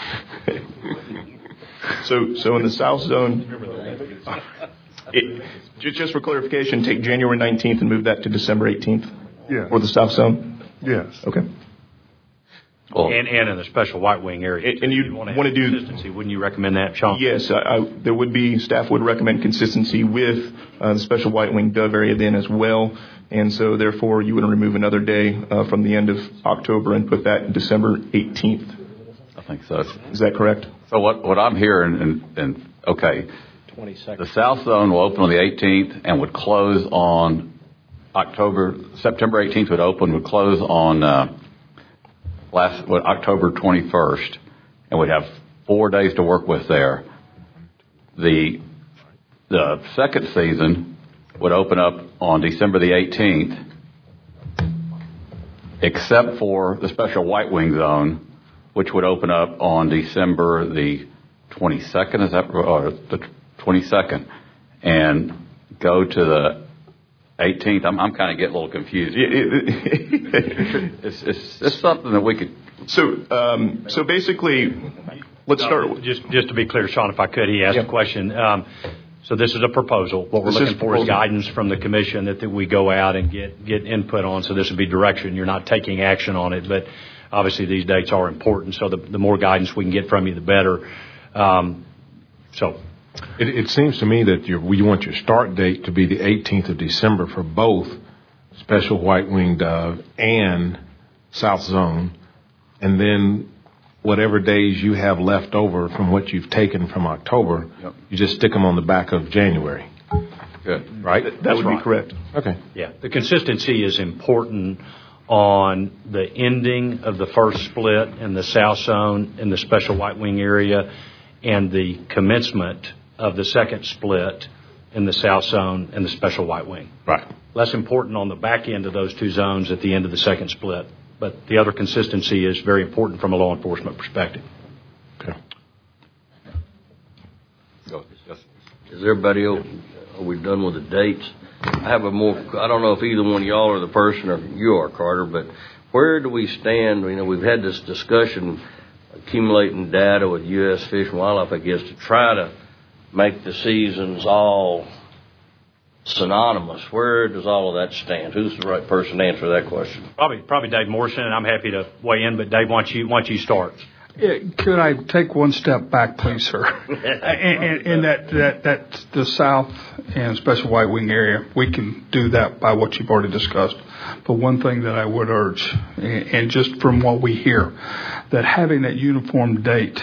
so, so in the South Zone, it, just for clarification, take January nineteenth and move that to December eighteenth? Yes. Or the South Zone? Yes. Okay. Well, and, and in the special white wing area. And, and you'd want to want to do consistency. Wouldn't you recommend that, Sean? Yes, I, I, there would be, staff would recommend consistency with uh, the special white wing dove area then as well. And so therefore you would remove another day uh, from the end of October and put that December eighteenth. I think so. Is that correct? So what, what I'm hearing, and, and okay, twenty-second. the South Zone will open on the eighteenth and would close on October, September eighteenth would open, would close on uh, last what, October twenty-first, and we'd have four days to work with there. The the second season would open up on December the eighteenth, except for the special white wing zone, which would open up on December the twenty-second, is that, or the twenty-second, and go to the eighteenth. I'm, I'm kind of getting a little confused. it's, it's, it's something that we could. So, um, so basically, let's start. No, just, just to be clear, Sean, if I could, he asked yeah. a question. Um, So this is a proposal. What we're This is looking for is proposal. guidance from the commission that, that we go out and get, get input on. So this would be direction. You're not taking action on it, but obviously these dates are important. So the, the more guidance we can get from you, the better. Um, so. It, it seems to me that you we want your start date to be the eighteenth of December for both Special White-Winged Dove and South Zone, and then whatever days you have left over from what you've taken from October, yep. you just stick them on the back of January. Good. Right? That, that That's would right. be correct. Okay. Yeah. The consistency is important on the ending of the first split in the South Zone in the Special White Wing area and the commencement of the second split in the South Zone and the Special White Wing. Right. Less important on the back end of those two zones at the end of the second split. But the other consistency is very important from a law enforcement perspective. Okay. Is everybody, are we done with the dates? I have a more, I don't know if either one of y'all are the person or you are, Carter, but where do we stand? You know, we've had this discussion accumulating data with U S Fish and Wildlife, I guess, to try to make the seasons all synonymous. Where does all of that stand? Who's the right person to answer that question? Probably, probably Dave Morrison, and I'm happy to weigh in. But Dave, why don't you, why don't you start? Yeah, could I take one step back, please, sir? and, and that, that that the South and Special White Wing area, we can do that by what you've already discussed. But one thing that I would urge, and, and just from what we hear, that having that uniform date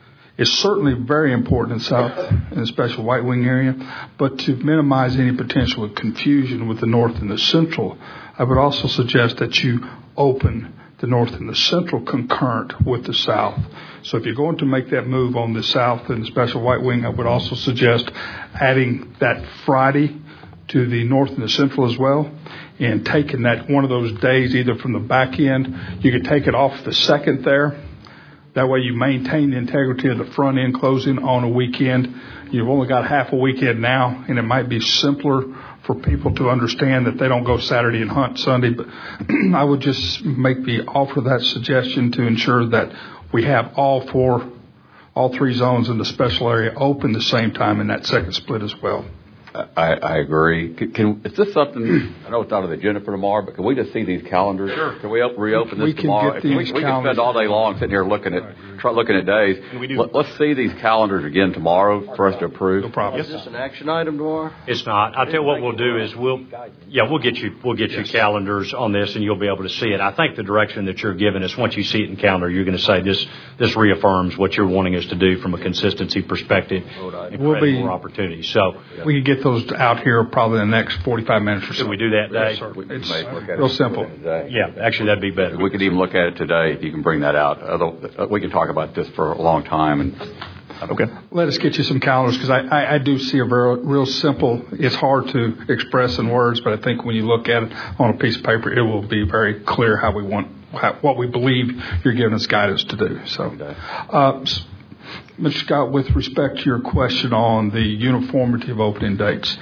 is certainly very important in South and the Special White Wing area, but to minimize any potential confusion with the North and the Central, I would also suggest that you open the North and the Central concurrent with the South. So if you're going to make that move on the South and the Special White Wing, I would also suggest adding that Friday to the North and the Central as well, and taking that one of those days either from the back end. You could take it off the second there. That way you maintain the integrity of the front end closing on a weekend. You've only got half a weekend now, and it might be simpler for people to understand that they don't go Saturday and hunt Sunday. But I would just make the offer that suggestion to ensure that we have all four, all three zones in the special area open the same time in that second split as well. I, I agree. Can, can, is this something, I know it's not on the agenda for tomorrow, but can we just see these calendars? Sure. Can we op- reopen this we can tomorrow? Get we, these we can spend all day long sitting here looking at try, looking at days. And we do. Let, let's see these calendars again tomorrow for us to approve. No problem. Is this an action item tomorrow? It's not. I'll tell you what we'll do is we'll, yeah, we'll get you, we'll get you calendars on this, and you'll be able to see it. I think the direction that you're giving us, once you see it in calendar, you're going to say this, this reaffirms what you're wanting us to do from a consistency perspective and We'll create be- more opportunities. So, We can get those out here probably in the next forty-five minutes or so. should we do that, Dave? Yes, sir. We It's may look at real it simple. today. Yeah, actually, that'd be better. We could even look at it today if you can bring that out. Although we can talk about this for a long time. And Okay. Let us get you some calendars, because I, I, I do see a very, real simple, it's hard to express in words, but I think when you look at it on a piece of paper, it will be very clear how we want, how, what we believe you're giving us guidance to do. So, uh, Mister Scott, with respect to your question on the uniformity of opening dates,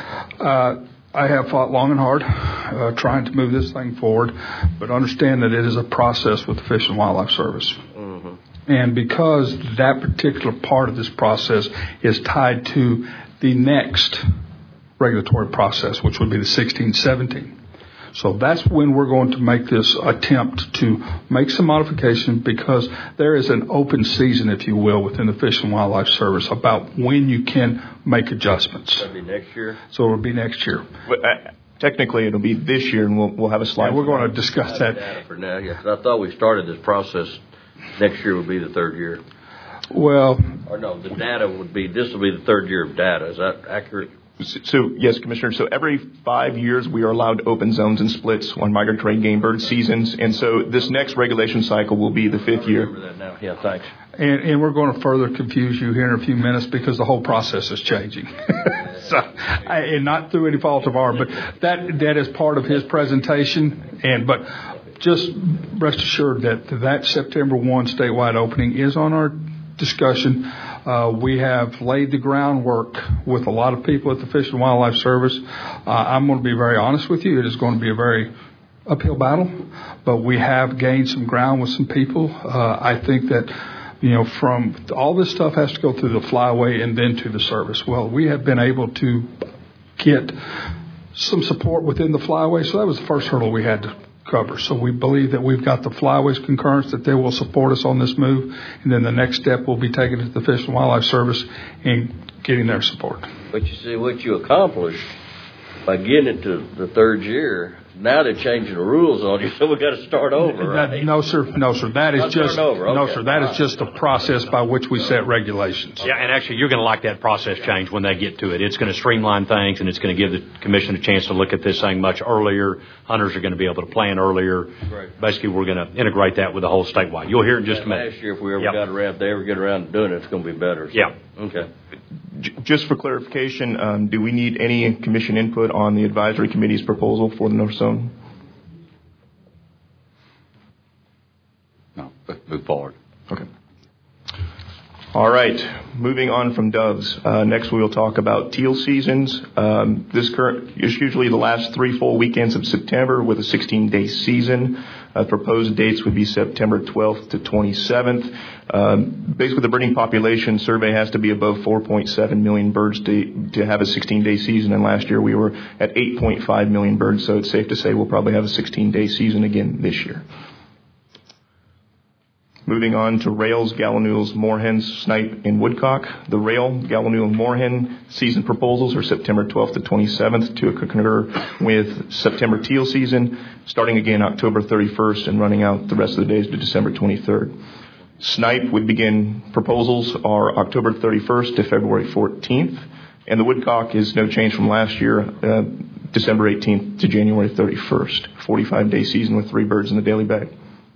uh, I have fought long and hard uh, trying to move this thing forward, but understand that it is a process with the Fish and Wildlife Service. Mm-hmm. And because that particular part of this process is tied to the next regulatory process, which would be the sixteen seventeen. So that's when we're going to make this attempt to make some modifications, because there is an open season, if you will, within the Fish and Wildlife Service about when you can make adjustments. That'll be next year? So it will be next year. But, uh, technically, it'll be this year, and we'll we'll have a slide. Yeah, we're for going that. to discuss that. Data for now, yeah. 'Cause I thought we started this process, next year would be the third year. Well, Or no, the data would be, this will be the third year of data. Is that accurate? So, yes, Commissioner, so every five years we are allowed to open zones and splits on migratory game bird seasons. And so this next regulation cycle will be the fifth year. Remember that now. Yeah, thanks. And, and we're going to further confuse you here in a few minutes, because the whole process is changing. so, I, and not through any fault of ours, but that that is part of his presentation. And but just rest assured that that September first statewide opening is on our discussion. Uh, we have laid the groundwork with a lot of people at the Fish and Wildlife Service. Uh, I'm going to be very honest with you. It is going to be a very uphill battle, but we have gained some ground with some people. Uh, I think that you know, from all this stuff has to go through the flyway and then to the service. Well, we have been able to get some support within the flyway, so that was the first hurdle we had to cover. So we believe that we've got the flyway's concurrence that they will support us on this move, and then the next step will be taking it to the Fish and Wildlife Service and getting their support. But you see what you accomplished by getting it to the third year. Now they're changing the rules on you, so we got to start over, right? That, no, sir. No, sir. That is Not just over. Okay. no, sir. That is just the process by which we set regulations. Yeah, and actually, you're going to like that process change when they get to it. It's going to streamline things, and it's going to give the commission a chance to look at this thing much earlier. Hunters are going to be able to plan earlier. Right. Basically, we're going to integrate that with the whole statewide. You'll hear it in just a minute. Last year, if we ever Yep. got around, if they ever get around to doing it, it's going to be better. So. Yeah. Okay. J- Just for clarification, um, do we need any commission input on the advisory committee's proposal for the North Zone? No, let's move forward. Okay. All right. Moving on from doves. Uh, next, we will talk about teal seasons. Um, this current is usually the last three full weekends of September with a sixteen-day season. Uh, proposed dates would be September twelfth to twenty-seventh. Um, basically, the birding population survey has to be above four point seven million birds to, to have a sixteen-day season. And last year, we were at eight point five million birds. So it's safe to say we'll probably have a sixteen-day season again this year. Moving on to rails, gallinules, moorhens, snipe, and woodcock. The rail, gallinule, moorhen season proposals are September twelfth to twenty-seventh to concur with September teal season, starting again October thirty-first and running out the rest of the days to December twenty-third. Snipe would begin, proposals are October thirty-first to February fourteenth, and the woodcock is no change from last year, uh, December eighteenth to January thirty-first. forty-five day season with three birds in the daily bag.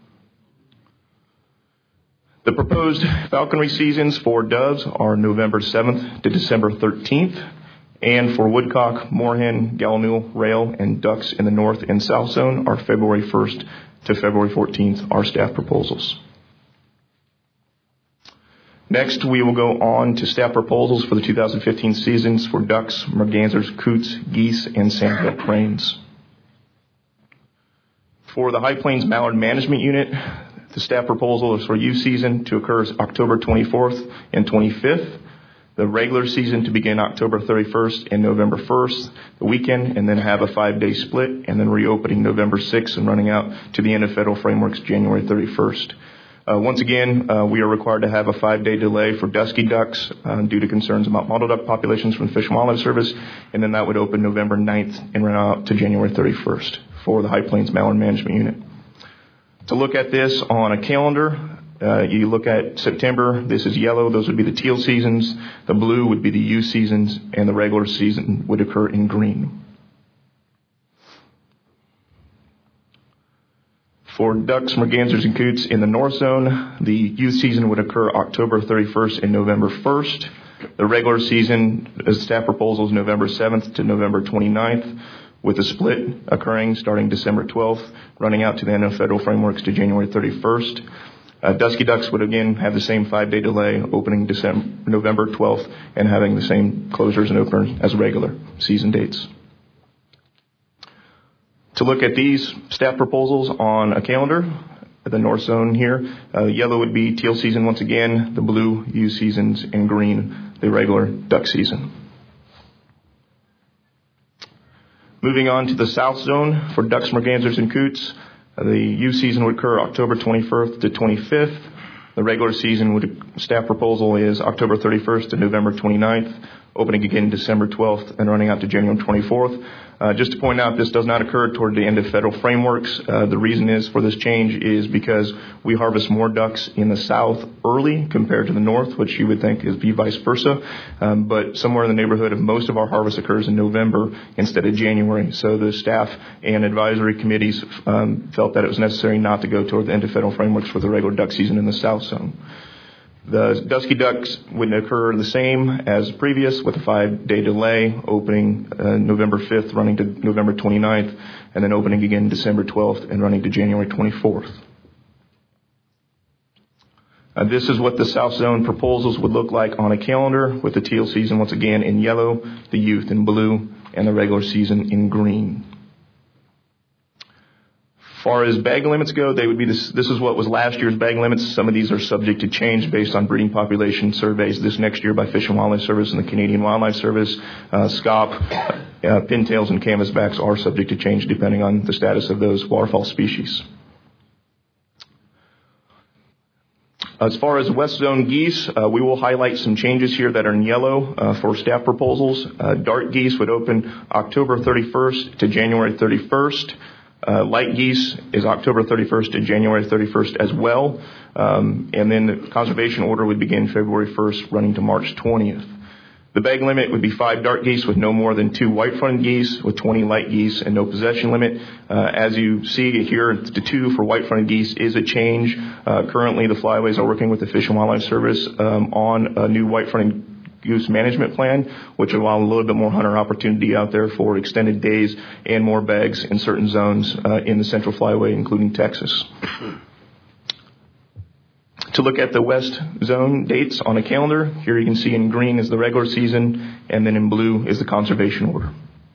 The proposed falconry seasons for doves are November seventh to December thirteenth, and for woodcock, moorhen, gallinule, rail, and ducks in the north and south zone are February first to February fourteenth, our staff proposals. Next, we will go on to staff proposals for the two thousand fifteen seasons for ducks, mergansers, coots, geese, and sandhill cranes. For the High Plains Mallard Management Unit, the staff proposal is for youth season to occur October twenty-fourth and twenty-fifth. The regular season to begin October thirty-first and November first, the weekend, and then have a five-day split, and then reopening November sixth and running out to the end of federal frameworks January thirty-first. Uh, once again, uh, we are required to have a five-day delay for dusky ducks uh, due to concerns about mottled duck populations from the Fish and Wildlife Service, and then that would open November ninth and run out to January thirty-first for the High Plains Mallard Management Unit. To look at this on a calendar, uh, you look at September, this is yellow, those would be the teal seasons, the blue would be the youth seasons, and the regular season would occur in green. For ducks, mergansers, and coots in the north zone, the youth season would occur October thirty-first and November first. The regular season, as staff proposal, is November seventh to November twenty-ninth, with a split occurring starting December twelfth, running out to the end of federal frameworks to January thirty-first. Uh, dusky ducks would again have the same five-day delay, opening December, November twelfth, and having the same closures and openers as regular season dates. To look at these staff proposals on a calendar, the north zone here, uh, yellow would be teal season once again, the blue youth seasons, and green the regular duck season. Moving on to the south zone for ducks, mergansers, and coots, uh, the youth season would occur October twenty-first to twenty-fifth. The regular season would, staff proposal is October thirty-first to November twenty-ninth, opening again December twelfth and running out to January twenty-fourth. Uh, just to point out, this does not occur toward the end of federal frameworks. Uh, the reason is for this change is because we harvest more ducks in the south early compared to the north, which you would think is be vice versa. Um, but somewhere in the neighborhood of most of our harvest occurs in November instead of January. So the staff and advisory committees um, felt that it was necessary not to go toward the end of federal frameworks for the regular duck season in the south zone. The dusky ducks would occur the same as previous with a five-day delay, opening uh, November fifth, running to November twenty-ninth, and then opening again December twelfth and running to January twenty-fourth. Uh, this is what the South Zone proposals would look like on a calendar, with the teal season once again in yellow, the youth in blue, and the regular season in green. As far as bag limits go, they would be this, this is what was last year's bag limits. Some of these are subject to change based on breeding population surveys this next year by Fish and Wildlife Service and the Canadian Wildlife Service. Uh, SCOP, uh, pintails, and canvasbacks are subject to change depending on the status of those waterfowl species. As far as West Zone geese, uh, we will highlight some changes here that are in yellow uh, for staff proposals. Uh, Dart geese would open October thirty-first to January thirty-first. Uh, light geese is October thirty-first to January thirty-first as well. Um, and then the conservation order would begin February first, running to March twentieth. The bag limit would be five dart geese with no more than two white-fronted geese with twenty light geese and no possession limit. Uh, as you see here, the two for white-fronted geese is a change. Uh, currently, the flyways are working with the Fish and Wildlife Service um, on a new white-fronted goose management plan, which will allow a little bit more hunter opportunity out there for extended days and more bags in certain zones uh, in the Central Flyway, including Texas. To look at the West Zone dates on a calendar, here you can see in green is the regular season, and then in blue is the conservation order.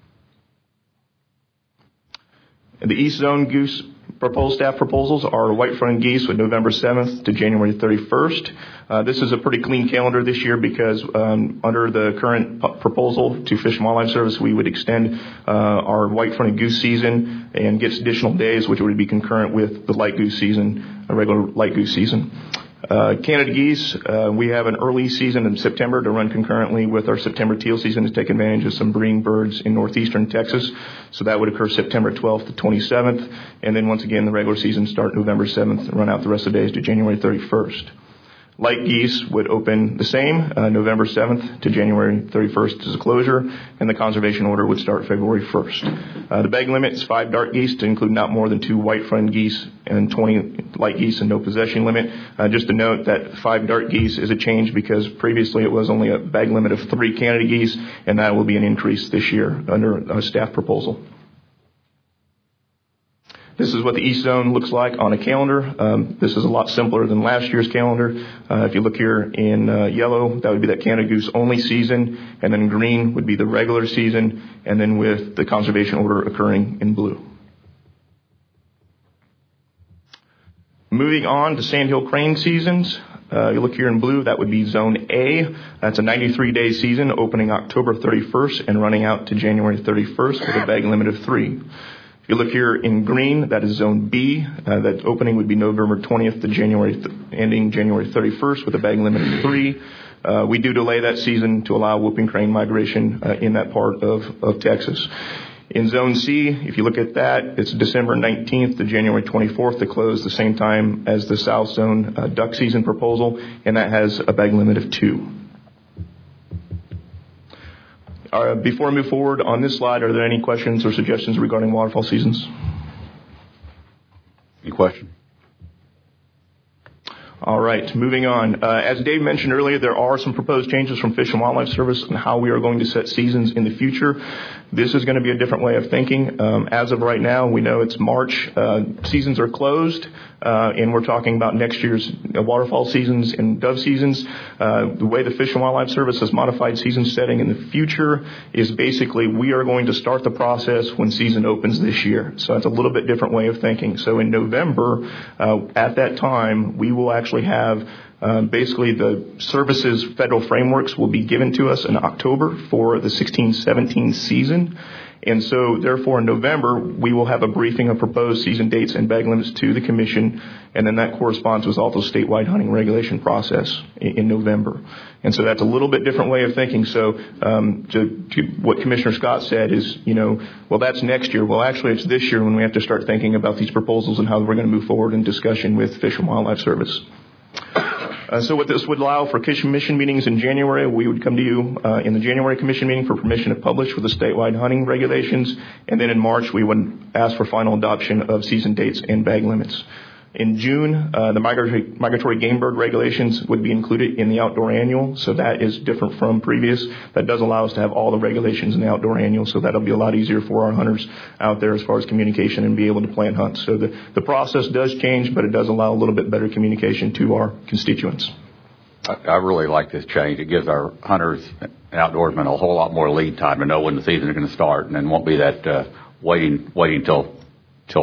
And the East Zone goose proposed staff proposals are white-fronted geese with November seventh to January thirty-first. Uh, this is a pretty clean calendar this year because um, under the current p- proposal to Fish and Wildlife Service, we would extend uh, our white-fronted goose season and get additional days, which would be concurrent with the light goose season, a regular light goose season. Uh, Canada geese, uh, we have an early season in September to run concurrently with our September teal season to take advantage of some breeding birds in northeastern Texas. So that would occur September twelfth to twenty-seventh. And then once again, the regular season start November seventh and run out the rest of the days to January thirty-first. Light geese would open the same, uh, November seventh to January thirty-first as a closure, and the conservation order would start February first. Uh, the bag limit is five dart geese to include not more than two white-fronted geese and twenty light geese and no possession limit. Uh, just to note that five dart geese is a change because previously it was only a bag limit of three Canada geese, and that will be an increase this year under a staff proposal. This is what the East Zone looks like on a calendar. Um, this is a lot simpler than last year's calendar. Uh, if you look here in uh, yellow, that would be that Canada goose only season, and then green would be the regular season, and then with the conservation order occurring in blue. Moving on to sandhill crane seasons. Uh, you look here in blue, that would be Zone A. That's a ninety-three day season opening October thirty-first and running out to January thirty-first with a bag limit of three. If you look here in green, that is Zone B. Uh, that opening would be November twentieth to January, th- ending January thirty-first with a bag limit of three. Uh, we do delay that season to allow whooping crane migration uh, in that part of, of Texas. In Zone C, if you look at that, it's December nineteenth to January twenty-fourth to close the same time as the South Zone uh, duck season proposal, and that has a bag limit of two. Uh, before I move forward on this slide, are there any questions or suggestions regarding waterfowl seasons? Any question? All right, moving on. Uh, as Dave mentioned earlier, there are some proposed changes from Fish and Wildlife Service on how we are going to set seasons in the future. This is going to be a different way of thinking. Um, as of right now, we know it's March. Uh, seasons are closed, uh, and we're talking about next year's waterfowl seasons and dove seasons. Uh, the way the Fish and Wildlife Service has modified season setting in the future is basically we are going to start the process when season opens this year. So it's a little bit different way of thinking. So in November, uh, at that time, we will actually have Uh, basically, the services federal frameworks will be given to us in October for the sixteen seventeen season. And so, therefore, in November, we will have a briefing of proposed season dates and bag limits to the Commission, and then that corresponds with also statewide hunting regulation process in, in November. And so that's a little bit different way of thinking. So um, to, to what Commissioner Scott said is, you know, well, that's next year. Well, actually, it's this year when we have to start thinking about these proposals and how we're going to move forward in discussion with Fish and Wildlife Service. Uh, so what this would allow for commission meetings in January, we would come to you uh, in the January commission meeting for permission to publish with the statewide hunting regulations. And then in March, we would ask for final adoption of season dates and bag limits. In June, uh, the migratory, migratory game bird regulations would be included in the outdoor annual. So that is different from previous. That does allow us to have all the regulations in the outdoor annual. So that'll be a lot easier for our hunters out there as far as communication and be able to plan hunts. So the, the process does change, but it does allow a little bit better communication to our constituents. I, I really like this change. It gives our hunters and outdoorsmen a whole lot more lead time to know when the season is going to start, and then won't be that uh, waiting waiting till till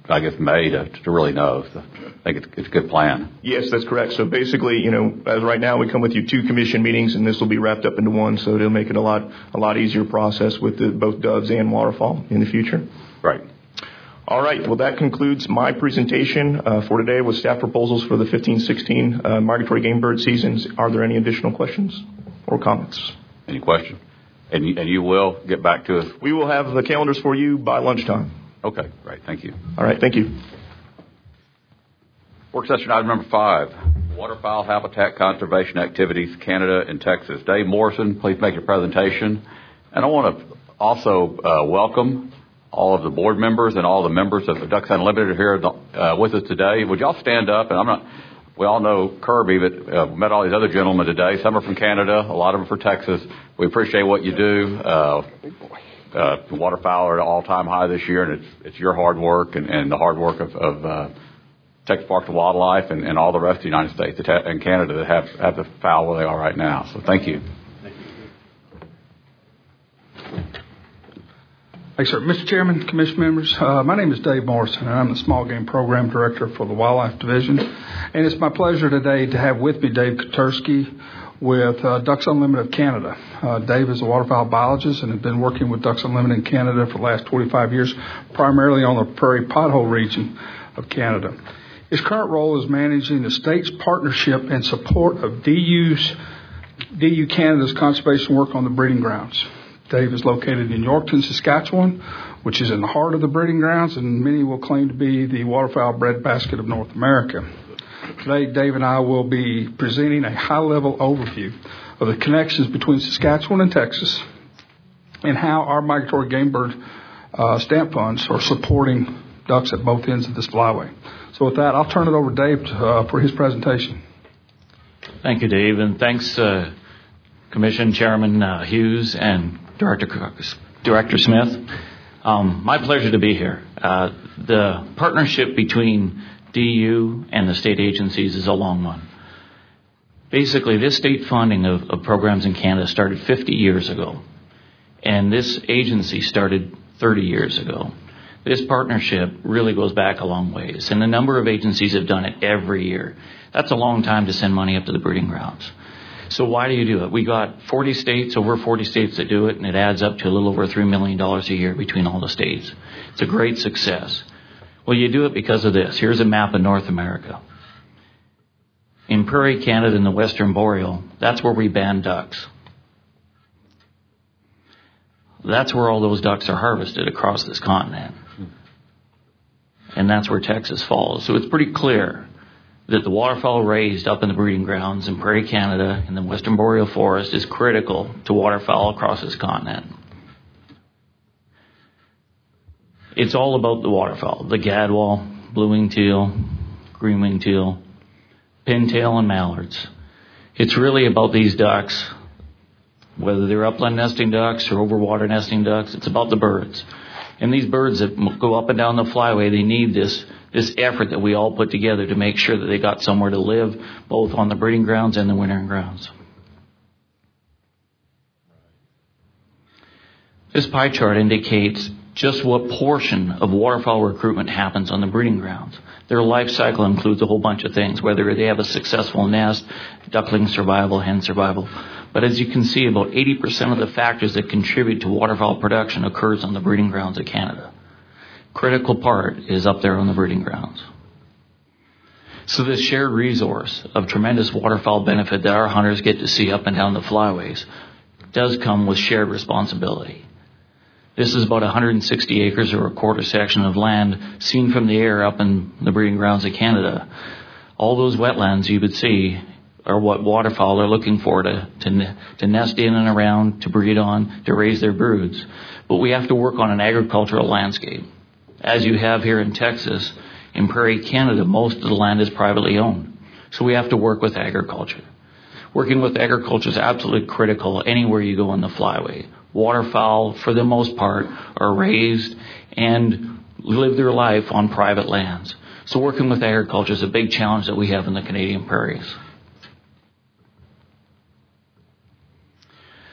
I guess, May to, to really know. So I think it's, it's a good plan. Yes, that's correct. So basically, you know, as right now we come with you two commission meetings, and this will be wrapped up into one, so it'll make it a lot a lot easier process with the, both Doves and Waterfall in the future. Right. All right. Well, that concludes my presentation uh, for today with staff proposals for the fifteen sixteen uh, migratory game bird seasons. Are there any additional questions or comments? Any questions? And you, and you will get back to us? We will have the calendars for you by lunchtime. Okay, great. Thank you. All right. Thank you. Work session item number five, waterfowl habitat conservation activities, Canada and Texas. Dave Morrison, please make your presentation. And I want to also uh, welcome all of the board members and all the members of Ducks Unlimited here uh, with us today. Would y'all stand up? And I'm not, we all know Kirby, but uh, met all these other gentlemen today. Some are from Canada, a lot of them from Texas. We appreciate what you do. Uh, uh, waterfowl are at an all-time high this year, and it's it's your hard work and, and the hard work of, of uh, Texas Parks and Wildlife and, and all the rest of the United States that ha- and Canada that have, have the fowl where they are right now. So thank you. Thanks, sir. Mister Chairman, Commission members, uh, my name is Dave Morrison, and I'm the Small Game Program Director for the Wildlife Division. And it's my pleasure today to have with me Dave Kotursky with uh, Ducks Unlimited of Canada. Uh, Dave is a waterfowl biologist and has been working with Ducks Unlimited in Canada for the last twenty-five years, primarily on the prairie pothole region of Canada. His current role is managing the state's partnership and support of D U's, D U Canada's conservation work on the breeding grounds. Dave is located in Yorkton, Saskatchewan, which is in the heart of the breeding grounds, and many will claim to be the waterfowl breadbasket of North America. Today, Dave and I will be presenting a high-level overview of the connections between Saskatchewan and Texas and how our migratory game bird uh, stamp funds are supporting ducks at both ends of this flyway. So with that, I'll turn it over to Dave to, uh, for his presentation. Thank you, Dave, and thanks, uh, Commission Chairman uh, Hughes and Director Director Smith. Um, my pleasure to be here. Uh, the partnership between D U and the state agencies is a long one. Basically, this state funding of, of programs in Canada started fifty years ago, and this agency started thirty years ago. This partnership really goes back a long ways, and a number of agencies have done it every year. That's a long time to send money up to the breeding grounds. So why do you do it? We got forty states, over forty states that do it, and it adds up to a little over three million dollars a year between all the states. It's a great success. Well, you do it because of this. Here's a map of North America. In Prairie Canada and the Western Boreal, that's where we ban ducks. That's where all those ducks are harvested across this continent. And that's where Texas falls. So it's pretty clear that the waterfowl raised up in the breeding grounds in Prairie Canada and the Western Boreal Forest is critical to waterfowl across this continent. It's all about the waterfowl, the gadwall, blue-winged teal, green-winged teal, pintail, and mallards. It's really about these ducks, whether they're upland nesting ducks or overwater nesting ducks. It's about the birds. And these birds that go up and down the flyway, they need this this effort that we all put together to make sure that they got somewhere to live, both on the breeding grounds and the wintering grounds. This pie chart indicates just what portion of waterfowl recruitment happens on the breeding grounds. Their life cycle includes a whole bunch of things, whether they have a successful nest, duckling survival, hen survival. But as you can see, about eighty percent of the factors that contribute to waterfowl production occurs on the breeding grounds of Canada. Critical part is up there on the breeding grounds. So this shared resource of tremendous waterfowl benefit that our hunters get to see up and down the flyways does come with shared responsibility. This is about one hundred sixty acres or a quarter section of land seen from the air up in the breeding grounds of Canada. All those wetlands you would see are what waterfowl are looking for to, to, to nest in and around, to breed on, to raise their broods. But we have to work on an agricultural landscape. As you have here in Texas, in Prairie Canada, most of the land is privately owned. So we have to work with agriculture. Working with agriculture is absolutely critical anywhere you go on the flyway. Waterfowl, for the most part, are raised and live their life on private lands. So working with agriculture is a big challenge that we have in the Canadian prairies.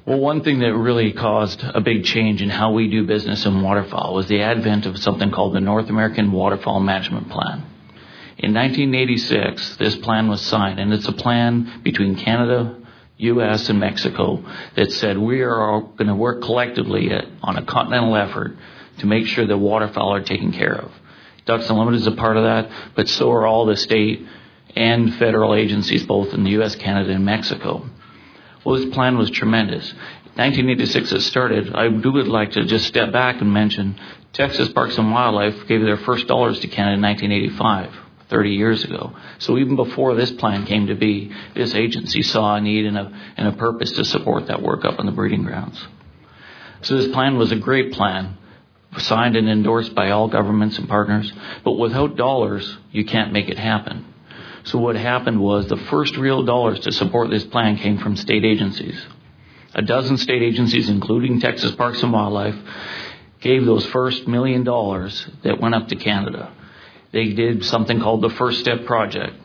Well, one thing that really caused a big change in how we do business in waterfowl was the advent of something called the North American Waterfowl Management Plan. In nineteen eighty-six, this plan was signed, and it's a plan between Canada, U S, and Mexico that said we are going to work collectively at, on a continental effort to make sure that waterfowl are taken care of. Ducks Unlimited is a part of that, but so are all the state and federal agencies, both in the U S, Canada, and Mexico. Well, this plan was tremendous. nineteen eighty-six it started. I would like to just step back and mention Texas Parks and Wildlife gave their first dollars to Canada in nineteen eighty-five, thirty years ago. So even before this plan came to be, this agency saw a need and a, and a purpose to support that work up on the breeding grounds. So this plan was a great plan, signed and endorsed by all governments and partners, but without dollars, you can't make it happen. So what happened was the first real dollars to support this plan came from state agencies. A dozen state agencies, including Texas Parks and Wildlife, gave those first million dollars that went up to Canada. They did something called the First Step Project.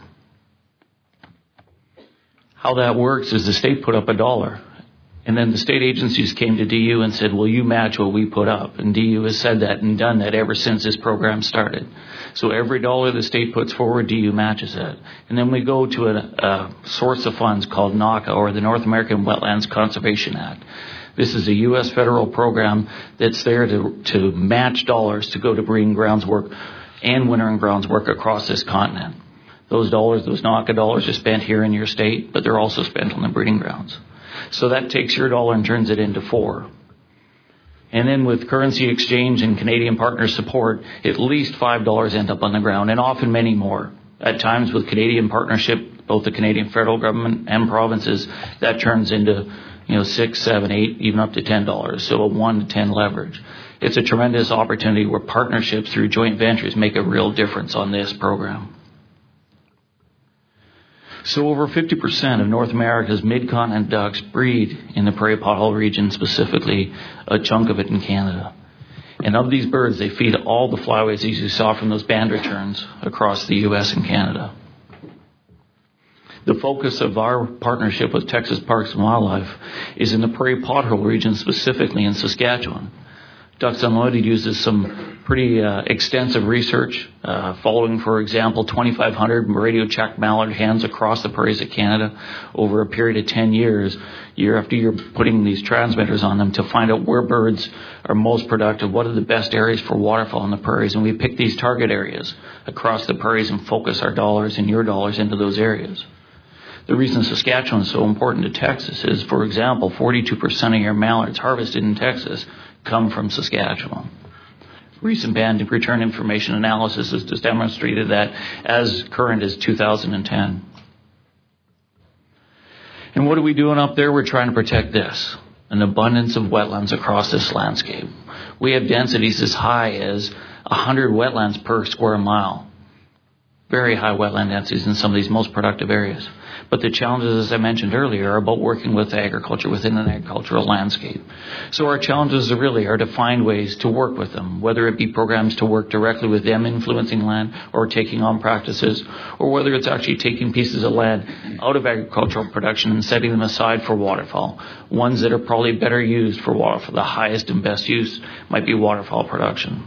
How that works is the state put up a dollar. And then the state agencies came to D U and said, will you match what we put up? And D U has said that and done that ever since this program started. So every dollar the state puts forward, D U matches it. And then we go to a, a source of funds called NAWCA, or the North American Wetlands Conservation Act. This is a U S federal program that's there to, to match dollars to go to breeding grounds work and wintering grounds work across this continent. Those dollars, those NAWCA dollars, are spent here in your state, but they're also spent on the breeding grounds. So that takes your dollar and turns it into four. And then with currency exchange and Canadian partner support, at least five dollars end up on the ground, and often many more. At times with Canadian partnership, both the Canadian federal government and provinces, that turns into, you know, six, seven, eight, even up to ten dollars. So a one to ten leverage. It's a tremendous opportunity where partnerships through joint ventures make a real difference on this program. So over fifty percent of North America's mid-continent ducks breed in the prairie pothole region, specifically a chunk of it in Canada. And of these birds, they feed all the flyways, as you saw from those band returns, across the U S and Canada. The focus of our partnership with Texas Parks and Wildlife is in the prairie pothole region, specifically in Saskatchewan. Ducks Unlimited uses some pretty uh, extensive research, uh, following, for example, twenty-five hundred radio-checked mallard hens across the prairies of Canada over a period of ten years, year after year, putting these transmitters on them to find out where birds are most productive, what are the best areas for waterfowl in the prairies, and we pick these target areas across the prairies and focus our dollars and your dollars into those areas. The reason Saskatchewan is so important to Texas is, for example, forty-two percent of your mallards harvested in Texas come from Saskatchewan. Recent band return information analysis has just demonstrated that as current as two thousand ten. And what are we doing up there? We're trying to protect this, an abundance of wetlands across this landscape. We have densities as high as one hundred wetlands per square mile. Very high wetland densities in some of these most productive areas. But the challenges, as I mentioned earlier, are about working with agriculture within an agricultural landscape. So our challenges are really are to find ways to work with them, whether it be programs to work directly with them influencing land or taking on practices, or whether it's actually taking pieces of land out of agricultural production and setting them aside for waterfowl, ones that are probably better used for waterfowl. The highest and best use might be waterfowl production.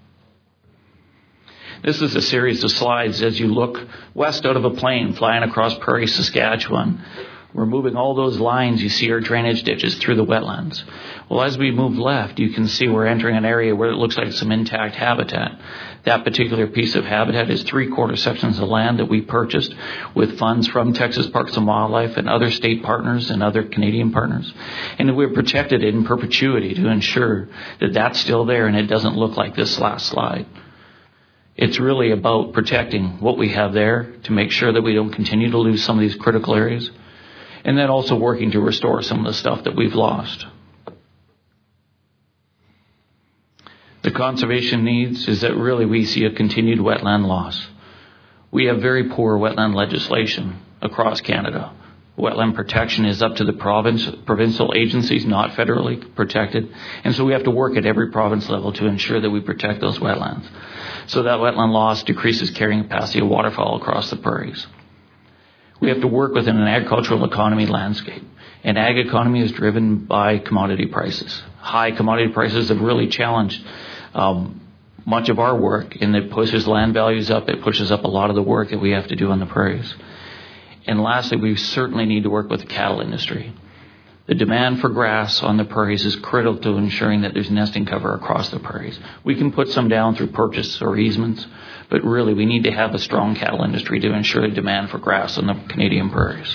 This is a series of slides as you look west out of a plane flying across prairie Saskatchewan. We're moving all those lines. You see our drainage ditches through the wetlands. Well, as we move left, you can see we're entering an area where it looks like some intact habitat. That particular piece of habitat is three-quarter sections of land that we purchased with funds from Texas Parks and Wildlife and other state partners and other Canadian partners. And we've protected it in perpetuity to ensure that that's still there and it doesn't look like this last slide. It's really about protecting what we have there to make sure that we don't continue to lose some of these critical areas, and then also working to restore some of the stuff that we've lost. The conservation needs is that really we see a continued wetland loss. We have very poor wetland legislation across Canada. Wetland protection is up to the province, provincial agencies, not federally protected. And so we have to work at every province level to ensure that we protect those wetlands. So that wetland loss decreases carrying capacity of waterfowl across the prairies. We have to work within an agricultural economy landscape. And ag economy is driven by commodity prices. High commodity prices have really challenged um, much of our work, and it pushes land values up. It pushes up a lot of the work that we have to do on the prairies. And lastly, we certainly need to work with the cattle industry. The demand for grass on the prairies is critical to ensuring that there's nesting cover across the prairies. We can put some down through purchase or easements, but really we need to have a strong cattle industry to ensure the demand for grass on the Canadian prairies.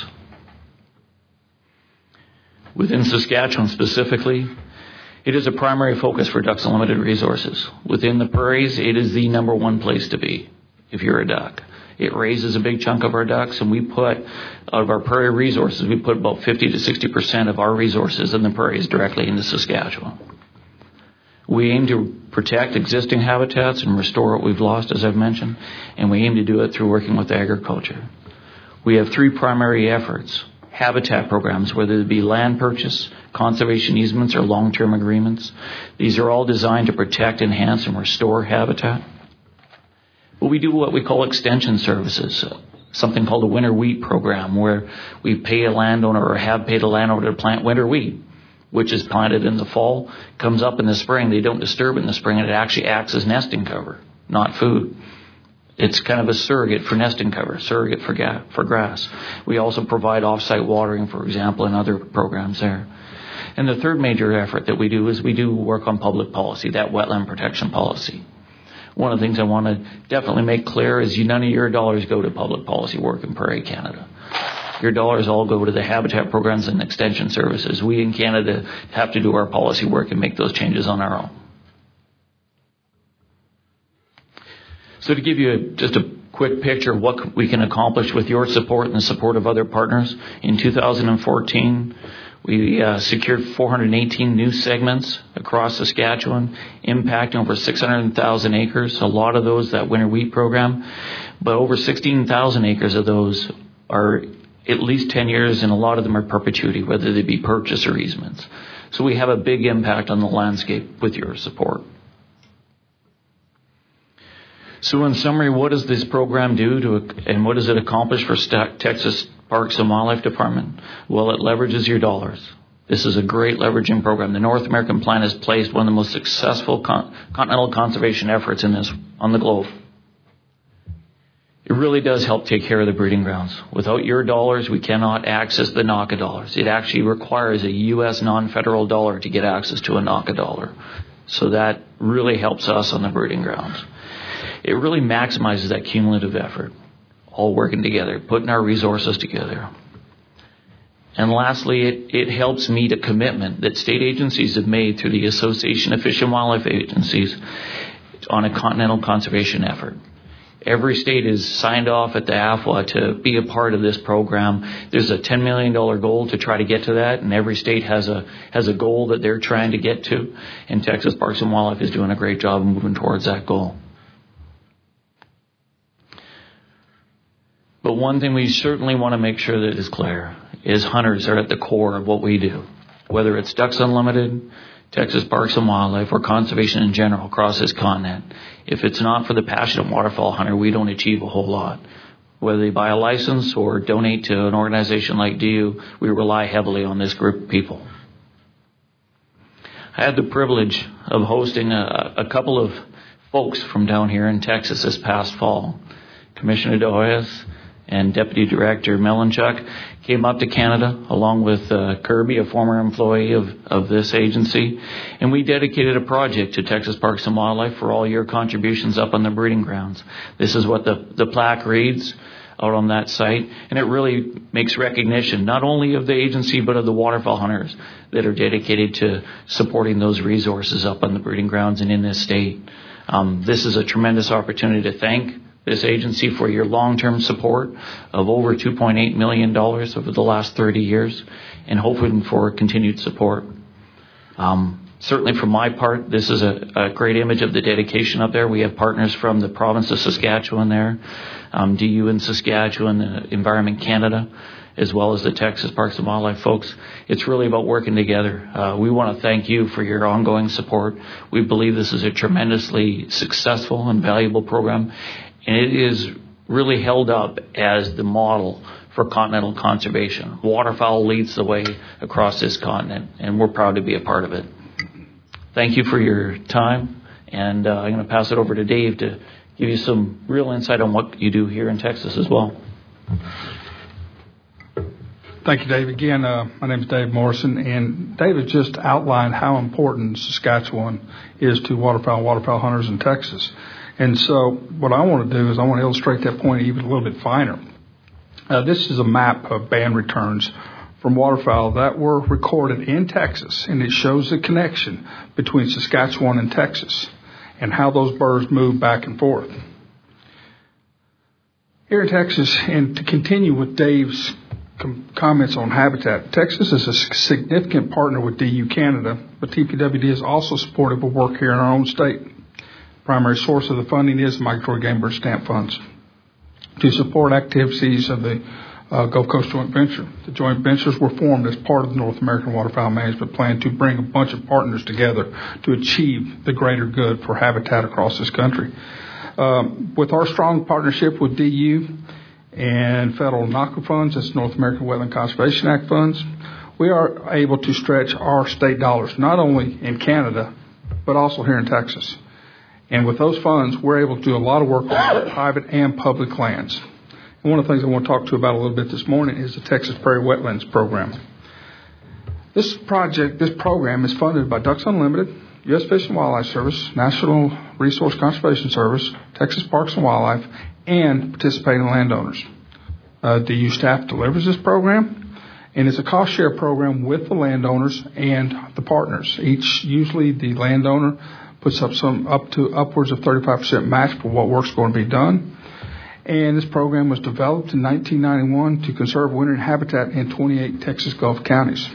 Within Saskatchewan specifically, it is a primary focus for Ducks Unlimited Resources. Within the prairies, it is the number one place to be if you're a duck. It raises a big chunk of our ducks, and we put, out of our prairie resources, we put about fifty to sixty percent of our resources in the prairies directly into Saskatchewan. We aim to protect existing habitats and restore what we've lost, as I've mentioned, and we aim to do it through working with agriculture. We have three primary efforts. Habitat programs, whether it be land purchase, conservation easements, or long-term agreements. These are all designed to protect, enhance, and restore habitat. But we do what we call extension services, something called a winter wheat program, where we pay a landowner or have paid a landowner to plant winter wheat, which is planted in the fall, comes up in the spring. They don't disturb it in the spring, and it actually acts as nesting cover, not food. It's kind of a surrogate for nesting cover, surrogate for, ga- for grass. We also provide off-site watering, for example, and other programs there. And the third major effort that we do is we do work on public policy, that wetland protection policy. One of the things I want to definitely make clear is you, none of your dollars go to public policy work in Prairie Canada. Your dollars all go to the habitat programs and extension services. We in Canada have to do our policy work and make those changes on our own. So to give you a, just a quick picture of what we can accomplish with your support and the support of other partners, in two thousand fourteen, we uh, secured four hundred eighteen new segments across Saskatchewan, impacting over six hundred thousand acres, a lot of those that winter wheat program, but over sixteen thousand acres of those are at least ten years, and a lot of them are perpetuity, whether they be purchase or easements. So we have a big impact on the landscape with your support. So in summary, what does this program do to, and what does it accomplish for Texas Parks and Wildlife Department? Well, it leverages your dollars. This is a great leveraging program. The North American Plan has placed one of the most successful con- continental conservation efforts in this on the globe. It really does help take care of the breeding grounds. Without your dollars, we cannot access the NACA dollars. It actually requires a U S non-federal dollar to get access to a NACA dollar. So that really helps us on the breeding grounds. It really maximizes that cumulative effort, all working together, putting our resources together. And lastly, it, it helps meet a commitment that state agencies have made through the Association of Fish and Wildlife Agencies on a continental conservation effort. Every state is signed off at the A F W A to be a part of this program. There's a ten million dollars goal to try to get to that, and every state has a has a goal that they're trying to get to. And Texas Parks and Wildlife is doing a great job of moving towards that goal. But one thing we certainly want to make sure that is clear is hunters are at the core of what we do. Whether it's Ducks Unlimited, Texas Parks and Wildlife, or conservation in general across this continent, if it's not for the passionate waterfowl hunter, we don't achieve a whole lot. Whether they buy a license or donate to an organization like D U, we rely heavily on this group of people. I had the privilege of hosting a, a couple of folks from down here in Texas this past fall. Commissioner De Hoyos and Deputy Director Melanchuk came up to Canada along with uh, Kirby, a former employee of, of this agency, and we dedicated a project to Texas Parks and Wildlife for all your contributions up on the breeding grounds. This is what the, the plaque reads out on that site, and it really makes recognition not only of the agency but of the waterfowl hunters that are dedicated to supporting those resources up on the breeding grounds and in this state. Um, this is a tremendous opportunity to thank this agency for your long-term support of over two point eight million dollars over the last thirty years, and hoping for continued support. Um, certainly from my part, this is a, a great image of the dedication up there. We have partners from the province of Saskatchewan there, um, D U in Saskatchewan, uh, Environment Canada, as well as the Texas Parks and Wildlife folks. It's really about working together. Uh, we want to thank you for your ongoing support. We believe this is a tremendously successful and valuable program, and it is really held up as the model for continental conservation. Waterfowl leads the way across this continent, and we're proud to be a part of it. Thank you for your time, and uh, I'm going to pass it over to Dave to give you some real insight on what you do here in Texas as well. Thank you, Dave. Again, uh, my name is Dave Morrison, and Dave has just outlined how important Saskatchewan is to waterfowl waterfowl hunters in Texas. And so what I want to do is I want to illustrate that point even a little bit finer. Uh, this is a map of band returns from waterfowl that were recorded in Texas, and it shows the connection between Saskatchewan and Texas and how those birds move back and forth. Here in Texas, and to continue with Dave's com- comments on habitat, Texas is a significant partner with D U Canada, but T P W D is also supportive of work here in our own state. Primary source of the funding is Migratory Game Bird Stamp Funds to support activities of the uh, Gulf Coast Joint Venture. The joint ventures were formed as part of the North American Waterfowl Management Plan to bring a bunch of partners together to achieve the greater good for habitat across this country. Um, with our strong partnership with D U and federal NACA funds, that's North American Wetland Conservation Act funds, we are able to stretch our state dollars, not only in Canada, but also here in Texas. And with those funds, we're able to do a lot of work on private and public lands. And one of the things I want to talk to you about a little bit this morning is the Texas Prairie Wetlands Program. This project, this program is funded by Ducks Unlimited, U S Fish and Wildlife Service, National Resource Conservation Service, Texas Parks and Wildlife, and participating landowners. Uh, D U staff delivers this program, and it's a cost share program with the landowners and the partners. Each, usually the landowner puts up some up to upwards of thirty-five percent match for what work's going to be done. And this program was developed in nineteen ninety-one to conserve wintering habitat in twenty-eight Texas Gulf counties.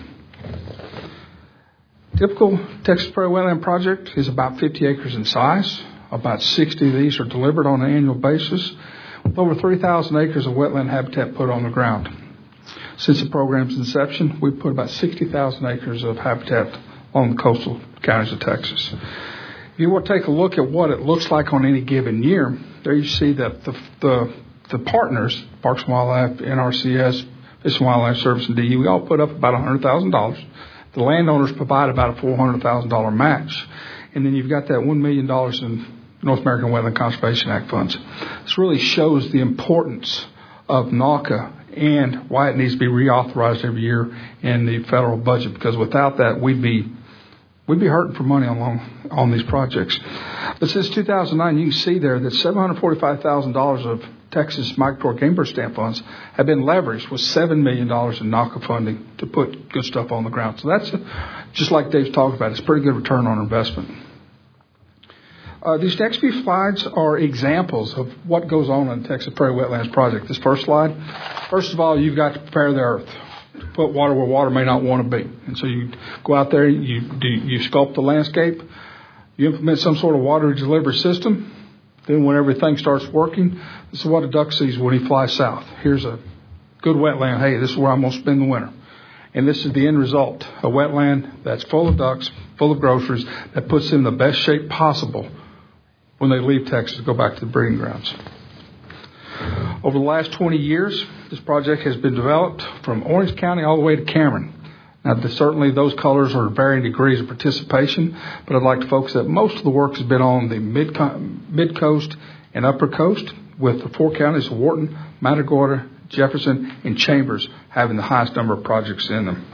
Typical Texas Prairie Wetland project is about fifty acres in size. About sixty of these are delivered on an annual basis, with over three thousand acres of wetland habitat put on the ground. Since the program's inception, we've put about sixty thousand acres of habitat on the coastal counties of Texas. If you want to take a look at what it looks like on any given year, there you see that the the, the partners, Parks and Wildlife, N R C S, Fish and Wildlife Service, and D U, we all put up about one hundred thousand dollars. The landowners provide about a four hundred thousand dollars match. And then you've got that one million dollars in North American Wetland Conservation Act funds. This really shows the importance of NAWCA and why it needs to be reauthorized every year in the federal budget, because without that, we'd be We'd be hurting for money on on these projects. But since two thousand nine, you can see there that seven hundred forty-five thousand dollars of Texas Migratory Game Bird Stamp funds have been leveraged with seven million dollars in NAWCA funding to put good stuff on the ground. So that's, a, just like Dave's talked about, it's a pretty good return on investment. Uh, these next few slides are examples of what goes on in the Texas Prairie Wetlands Project. This first slide, first of all, you've got to prepare the earth. Put water where water may not want to be. And so you go out there, you do, you sculpt the landscape, you implement some sort of water delivery system. Then when everything starts working, this is what a duck sees when he flies south. Here's a good wetland. Hey, this is where I'm going to spend the winter. And this is the end result, a wetland that's full of ducks, full of groceries, that puts them in the best shape possible when they leave Texas to go back to the breeding grounds. Over the last twenty years, this project has been developed from Orange County all the way to Cameron. Now, the, certainly those colors are varying degrees of participation, but I'd like to focus that most of the work has been on the mid, mid-coast and upper coast, with the four counties of Wharton, Matagorda, Jefferson, and Chambers having the highest number of projects in them.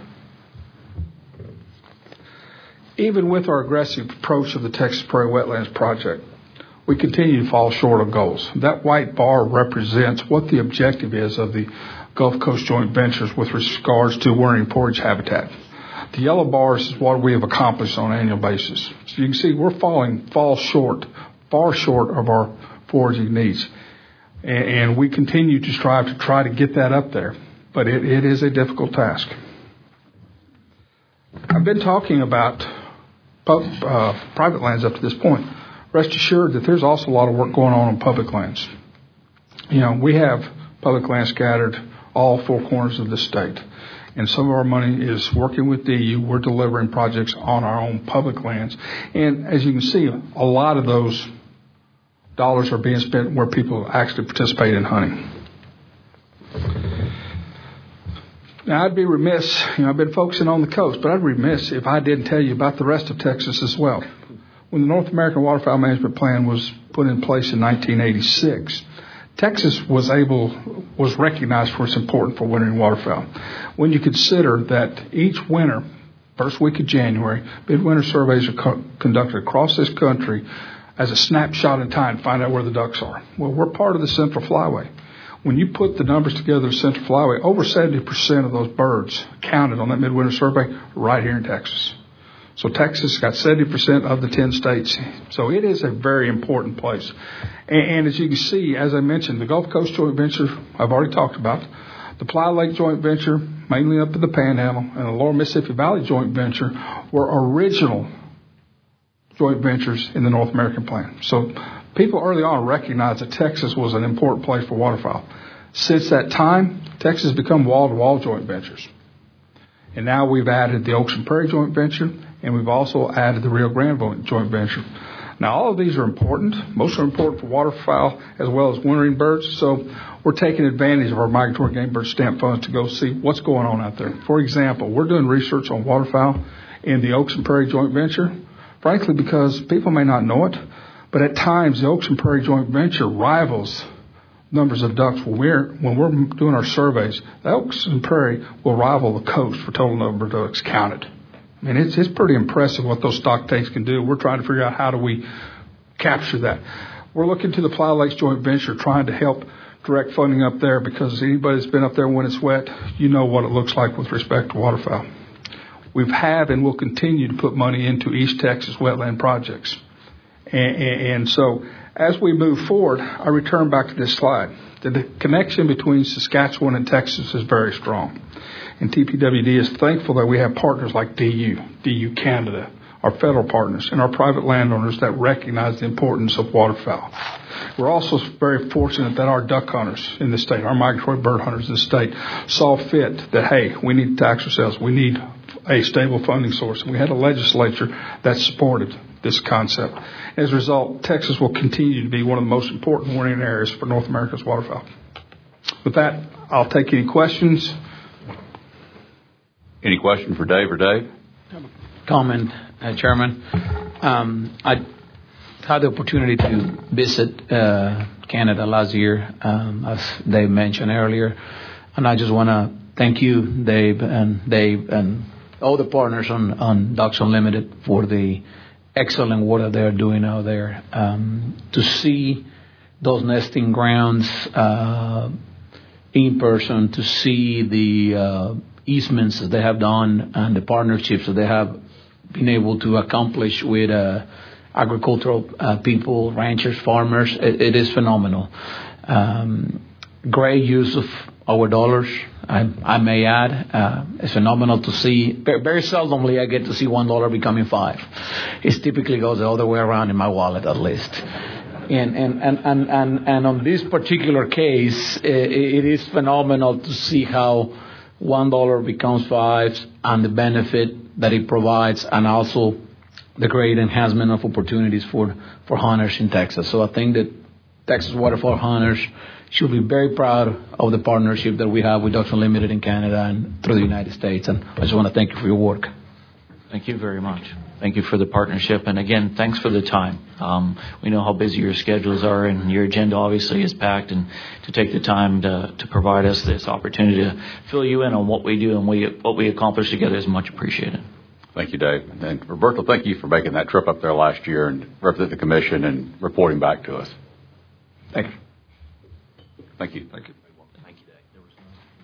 Even with our aggressive approach of the Texas Prairie Wetlands Project, we continue to fall short of goals. That white bar represents what the objective is of the Gulf Coast Joint Ventures with regards to wintering forage habitat. The yellow bars is what we have accomplished on an annual basis. So you can see we're falling fall short, far short of our foraging needs. And, and we continue to strive to try to get that up there. But it, it is a difficult task. I've been talking about uh, private lands up to this point. Rest assured that there's also a lot of work going on on public lands. You know, we have public land scattered all four corners of the state. And some of our money is working with D U. We're delivering projects on our own public lands. And as you can see, a lot of those dollars are being spent where people actually participate in hunting. Now, I'd be remiss, you know, I've been focusing on the coast, but I'd be remiss if I didn't tell you about the rest of Texas as well. When the North American Waterfowl Management Plan was put in place in nineteen eighty-six, Texas was able, was recognized for its importance for wintering waterfowl. When you consider that each winter, first week of January, midwinter surveys are co- conducted across this country as a snapshot in time to find out where the ducks are. Well, we're part of the Central Flyway. When you put the numbers together of Central Flyway, over seventy percent of those birds counted on that midwinter survey right here in Texas. So Texas got seventy percent of the ten states. So it is a very important place. And, and as you can see, as I mentioned, the Gulf Coast Joint Venture, I've already talked about. The Ply Lake Joint Venture, mainly up in the Panhandle, and the Lower Mississippi Valley Joint Venture were original joint ventures in the North American Plan. So people early on recognized that Texas was an important place for waterfowl. Since that time, Texas has become wall-to-wall joint ventures. And now we've added the Oaks and Prairie Joint Venture, and we've also added the Rio Grande Joint Venture. Now, all of these are important. Most are important for waterfowl as well as wintering birds. So we're taking advantage of our migratory game bird stamp funds to go see what's going on out there. For example, we're doing research on waterfowl in the Oaks and Prairie Joint Venture, frankly, because people may not know it, but at times the Oaks and Prairie Joint Venture rivals numbers of ducks. When we're, when we're doing our surveys, the Oaks and Prairie will rival the coast for total number of ducks counted. I mean, it's, it's pretty impressive what those stock takes can do. We're trying to figure out how do we capture that. We're looking to the Ply Lakes Joint Venture, trying to help direct funding up there, because anybody that's been up there when it's wet, you know what it looks like with respect to waterfowl. We've have and will continue to put money into East Texas wetland projects. And, and, and so as we move forward, I return back to this slide. The, the connection between Saskatchewan and Texas is very strong. And T P W D is thankful that we have partners like D U, D U Canada, our federal partners, and our private landowners that recognize the importance of waterfowl. We're also very fortunate that our duck hunters in the state, our migratory bird hunters in the state, saw fit that, hey, we need to tax ourselves. We need a stable funding source. And we had a legislature that supported this concept. As a result, Texas will continue to be one of the most important wintering areas for North America's waterfowl. With that, I'll take any questions. Any question for Dave or Dave? Comment, uh, Chairman. Um, I had the opportunity to visit uh, Canada last year, um, as Dave mentioned earlier, and I just want to thank you, Dave, and Dave, and all the partners on, on Ducks Unlimited for the excellent work that they're doing out there. Um, to see those nesting grounds uh, in person, to see the uh, easements that they have done and the partnerships that they have been able to accomplish with uh, agricultural uh, people, ranchers, farmers, it, it is phenomenal. Um, great use of our dollars, I, I may add. Uh, it's phenomenal to see. Very, very seldomly I get to see one dollar becoming five. It typically goes the other way around in my wallet, at least. And and and and and, and on this particular case, it, it is phenomenal to see how one dollar becomes five, and the benefit that it provides, and also the great enhancement of opportunities for, for hunters in Texas. So I think that Texas waterfowl hunters should be very proud of the partnership that we have with Ducks Unlimited in Canada and through the United States. And I just want to thank you for your work. Thank you very much. Thank you for the partnership. And again, thanks for the time. Um, we know how busy your schedules are, and your agenda obviously is packed. And to take the time to, to provide us this opportunity to fill you in on what we do and we, what we accomplish together is much appreciated. Thank you, Dave. And Roberto, thank you for making that trip up there last year and representing the commission and reporting back to us. Thank you. Thank you. Thank you. Thank you, Dave. There was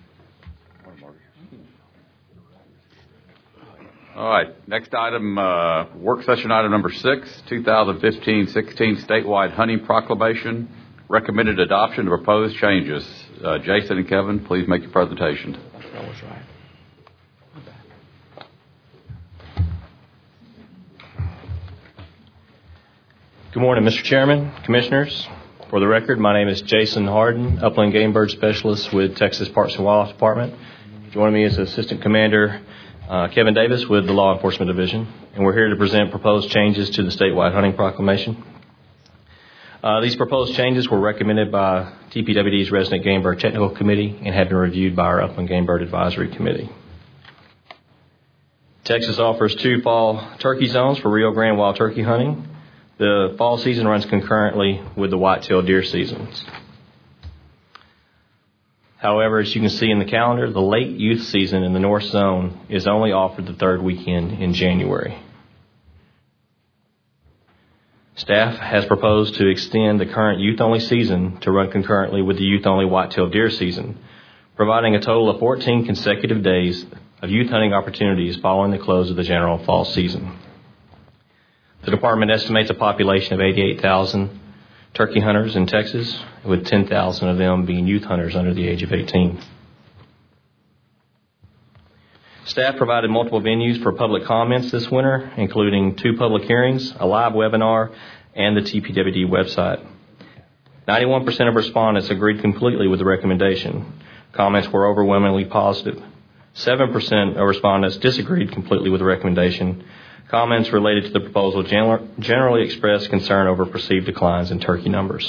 All right. Next item, uh, work session item number six, twenty fifteen sixteen statewide hunting proclamation. Recommended adoption of proposed changes. Uh, Jason and Kevin, please make your presentation. That was right. Good morning, Mister Chairman, Commissioners. For the record, my name is Jason Harden, Upland Game Bird Specialist with Texas Parks and Wildlife Department. Joining me is Assistant Commander uh, Kevin Davis with the Law Enforcement Division, and we're here to present proposed changes to the statewide hunting proclamation. Uh, these proposed changes were recommended by T P W D's Resident Game Bird Technical Committee and have been reviewed by our Upland Game Bird Advisory Committee. Texas offers two fall turkey zones for Rio Grande wild turkey hunting. The fall season runs concurrently with the white-tailed deer seasons. However, as you can see in the calendar, the late youth season in the North Zone is only offered the third weekend in January. Staff has proposed to extend the current youth-only season to run concurrently with the youth-only white-tailed deer season, providing a total of fourteen consecutive days of youth hunting opportunities following the close of the general fall season. The department estimates a population of eighty-eight thousand turkey hunters in Texas, with ten thousand of them being youth hunters under the age of eighteen. Staff provided multiple venues for public comments this winter, including two public hearings, a live webinar, and the T P W D website. ninety-one percent of respondents agreed completely with the recommendation. Comments were overwhelmingly positive. seven percent of respondents disagreed completely with the recommendation. Comments related to the proposal generally expressed concern over perceived declines in turkey numbers.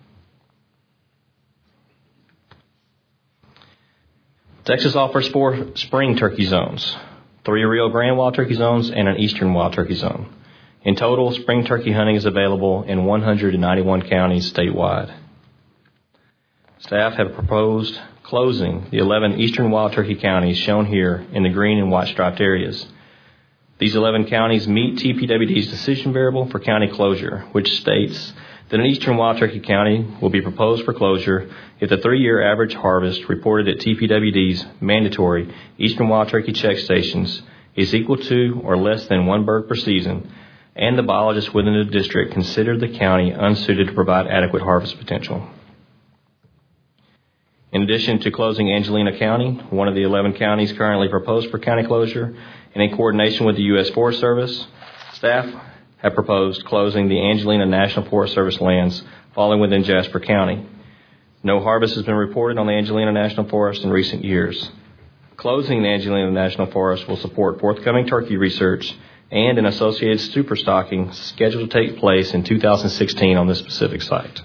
Texas offers four spring turkey zones, three Rio Grande wild turkey zones, and an eastern wild turkey zone. In total, spring turkey hunting is available in one hundred ninety-one counties statewide. Staff have proposed closing the eleven eastern wild turkey counties shown here in the green and white striped areas. These eleven counties meet T P W D's decision variable for county closure, which states that an eastern wild turkey county will be proposed for closure if the three-year average harvest reported at T P W D's mandatory eastern wild turkey check stations is equal to or less than one bird per season, and the biologists within the district consider the county unsuited to provide adequate harvest potential. In addition to closing Angelina County, one of the eleven counties currently proposed for county closure, and in coordination with the U S Forest Service, staff have proposed closing the Angelina National Forest Service lands falling within Jasper County. No harvest has been reported on the Angelina National Forest in recent years. Closing the Angelina National Forest will support forthcoming turkey research and an associated superstocking scheduled to take place in two thousand sixteen on this specific site.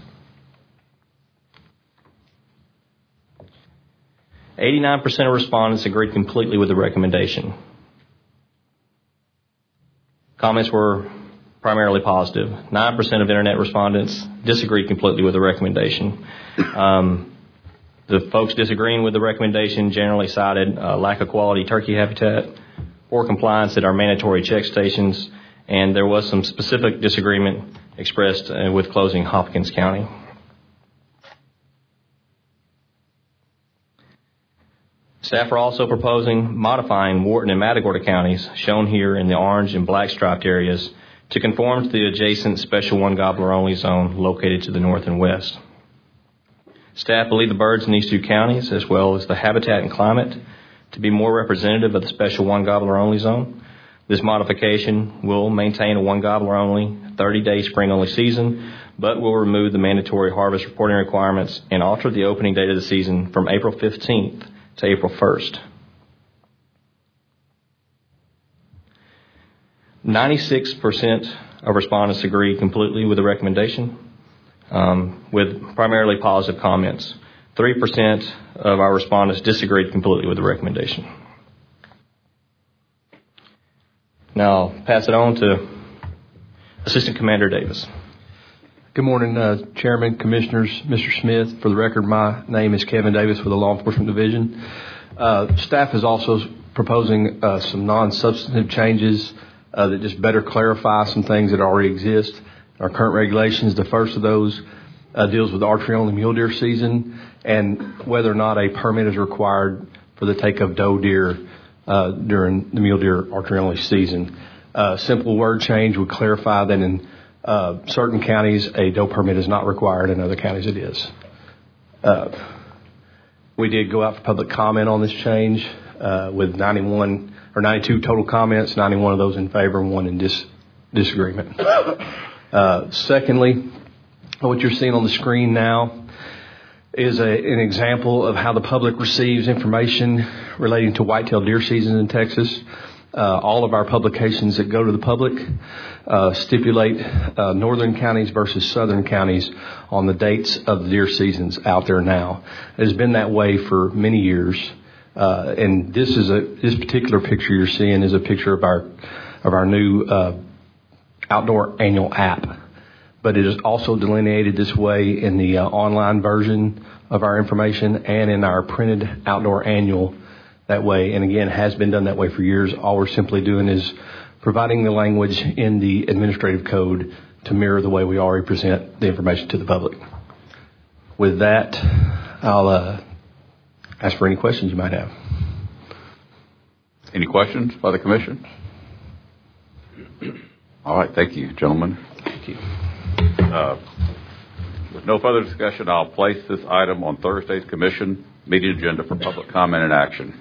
eighty-nine percent of respondents agreed completely with the recommendation. Comments were primarily positive. nine percent of Internet respondents disagreed completely with the recommendation. Um, the folks disagreeing with the recommendation generally cited uh, lack of quality turkey habitat, poor compliance at our mandatory check stations, and there was some specific disagreement expressed uh, with closing Hopkins County. Staff are also proposing modifying Wharton and Matagorda counties, shown here in the orange and black striped areas, to conform to the adjacent Special One Gobbler Only zone located to the north and west. Staff believe the birds in these two counties, as well as the habitat and climate, to be more representative of the Special One Gobbler Only zone. This modification will maintain a one gobbler only, thirty-day spring only season, but will remove the mandatory harvest reporting requirements and alter the opening date of the season from April fifteenth to April first. ninety-six percent of respondents agreed completely with the recommendation, um, with primarily positive comments. three percent of our respondents disagreed completely with the recommendation. Now I'll pass it on to Assistant Commander Davis. Good morning, uh, Chairman, Commissioners, Mister Smith. For the record, my name is Kevin Davis with the Law Enforcement Division. Uh, staff is also proposing uh, some non-substantive changes uh, that just better clarify some things that already exist. Our current regulations, the first of those uh, deals with archery-only mule deer season and whether or not a permit is required for the take of doe deer uh, during the mule deer archery-only season. Uh, simple word change would clarify that in Uh, certain counties, a doe permit is not required. In other counties, it is. Uh, we did go out for public comment on this change uh, with ninety-one or ninety-two total comments, ninety-one of those in favor and one in dis- disagreement. Uh, secondly, what you're seeing on the screen now is a, an example of how the public receives information relating to whitetail deer season in Texas. Uh, all of our publications that go to the public uh, stipulate uh, northern counties versus southern counties on the dates of the deer seasons out there now. It has been that way for many years. Uh, and this is a this particular picture you're seeing is a picture of our of our new uh, outdoor annual app. But it is also delineated this way in the uh, online version of our information and in our printed outdoor annual that way. And again, has been done that way for years. All we're simply doing is providing the language in the administrative code to mirror the way we already present the information to the public. With that, I'll uh, ask for any questions you might have. Any questions by the commission? All right. Thank you, gentlemen. Thank you. Uh, with no further discussion, I'll place this item on Thursday's commission meeting agenda for public comment and action.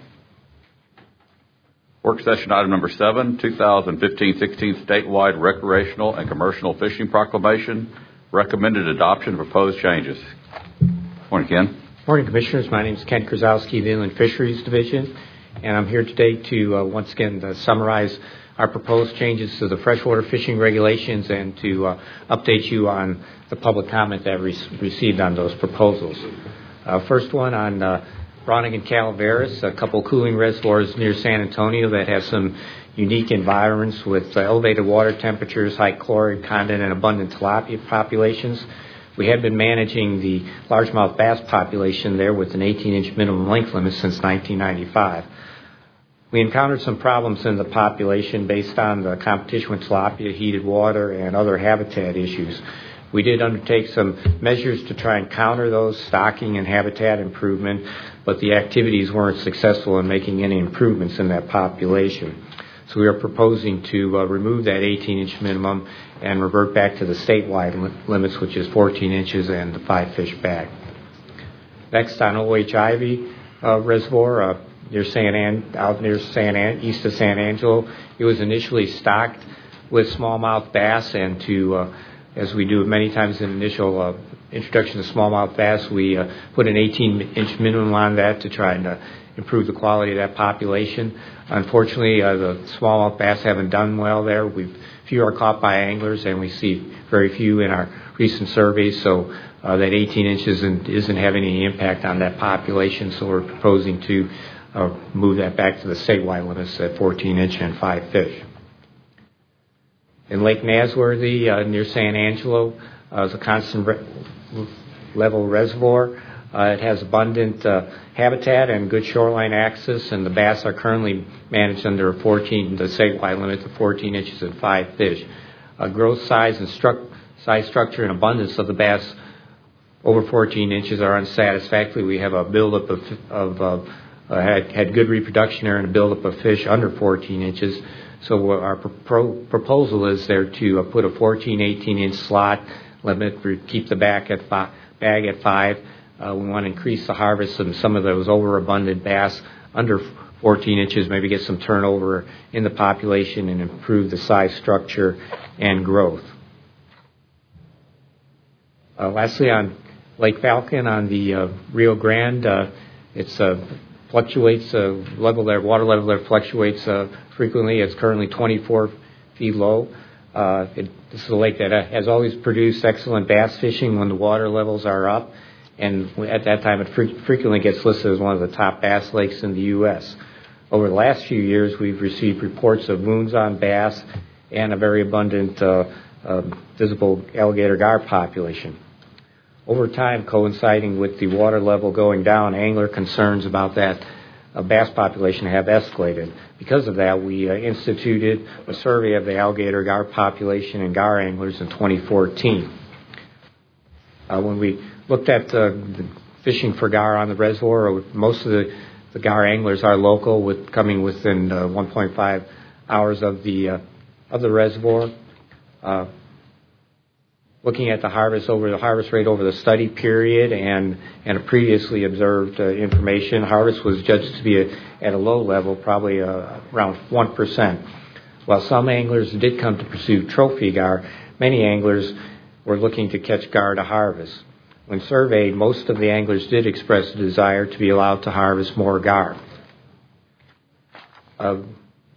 Work session item number seven, twenty fifteen sixteen statewide recreational and commercial fishing proclamation. Recommended adoption of proposed changes. Morning, Ken. Morning, Commissioners. My name is Ken Krasowski of the Inland Fisheries Division, and I'm here today to uh, once again uh, summarize our proposed changes to the freshwater fishing regulations and to uh, update you on the public comment that we received on those proposals. Uh, first one on uh, Browning and Calaveras, a couple cooling reservoirs near San Antonio that have some unique environments with uh, elevated water temperatures, high chloride content, and abundant tilapia populations. We have been managing the largemouth bass population there with an eighteen inch minimum length limit since nineteen ninety-five. We encountered some problems in the population based on the competition with tilapia, heated water, and other habitat issues. We did undertake some measures to try and counter those, stocking and habitat improvement, but the activities weren't successful in making any improvements in that population. So we are proposing to uh, remove that eighteen inch minimum and revert back to the statewide li- limits, which is fourteen inches and the five fish bag. Next, on O H Ivy uh, Reservoir, uh, near San An- out near San An- east of San Angelo, it was initially stocked with smallmouth bass, and to uh, as we do many times in initial uh, introduction to smallmouth bass, we uh, put an eighteen inch minimum on that to try and uh, improve the quality of that population. Unfortunately, uh, the smallmouth bass haven't done well there. We've, few are caught by anglers, and we see very few in our recent surveys, so uh, that eighteen inches isn't, isn't having any impact on that population, so we're proposing to uh, move that back to the statewide limits at fourteen inch and five fish. In Lake Nasworthy, uh, near San Angelo, uh, is a constant re- level reservoir. Uh, it has abundant uh, habitat and good shoreline access, and the bass are currently managed under a fourteen, the statewide limit to fourteen inches and five fish. Uh, growth size and stru- size structure and abundance of the bass over fourteen inches are unsatisfactory. We have a buildup of, of uh, uh, had, had good reproduction there and a buildup of fish under fourteen inches. So our pro- proposal is there to uh, put a fourteen, eighteen inch slot limit, keep the back at fi- bag at five. Uh, we want to increase the harvest of some of those overabundant bass under fourteen inches, maybe get some turnover in the population and improve the size structure and growth. Uh, lastly, on Lake Falcon on the uh, Rio Grande, uh, it's uh, fluctuates, uh, level there, water level there fluctuates uh, frequently. It's currently twenty-four feet low. Uh, it, this is a lake that has always produced excellent bass fishing when the water levels are up, and at that time it fre- frequently gets listed as one of the top bass lakes in the U S Over the last few years, we've received reports of wounds on bass and a very abundant uh, uh, visible alligator gar population. Over time, coinciding with the water level going down, angler concerns about that uh, bass population have escalated. Because of that, we uh, instituted a survey of the alligator gar population and gar anglers in twenty fourteen. Uh, when we looked at uh, the fishing for gar on the reservoir, most of the, the gar anglers are local, with coming within uh, one point five hours of the uh, of the reservoir. Uh, looking at the harvest over the harvest rate over the study period and and previously observed uh, information, harvest was judged to be a, at a low level, probably uh, around one percent. While some anglers did come to pursue trophy gar, many anglers were looking to catch gar to harvest. When surveyed, most of the anglers did express a desire to be allowed to harvest more gar. Uh,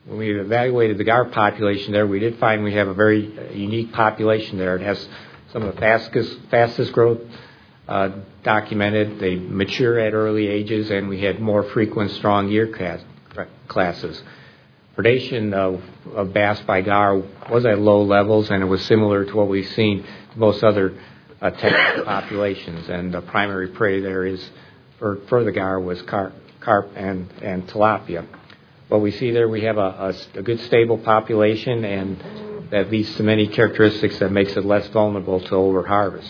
when we evaluated the gar population there, we did find we have a very uh, unique population there. It has some of the fastest, fastest growth uh, documented. They mature at early ages, and we had more frequent strong year class, classes. Predation of, of bass by gar was at low levels, and it was similar to what we've seen to most other uh, technical populations. And the primary prey there is for, for the gar was carp, carp and, and tilapia. What we see there, we have a, a, a good stable population, and that leads to many characteristics that makes it less vulnerable to overharvest.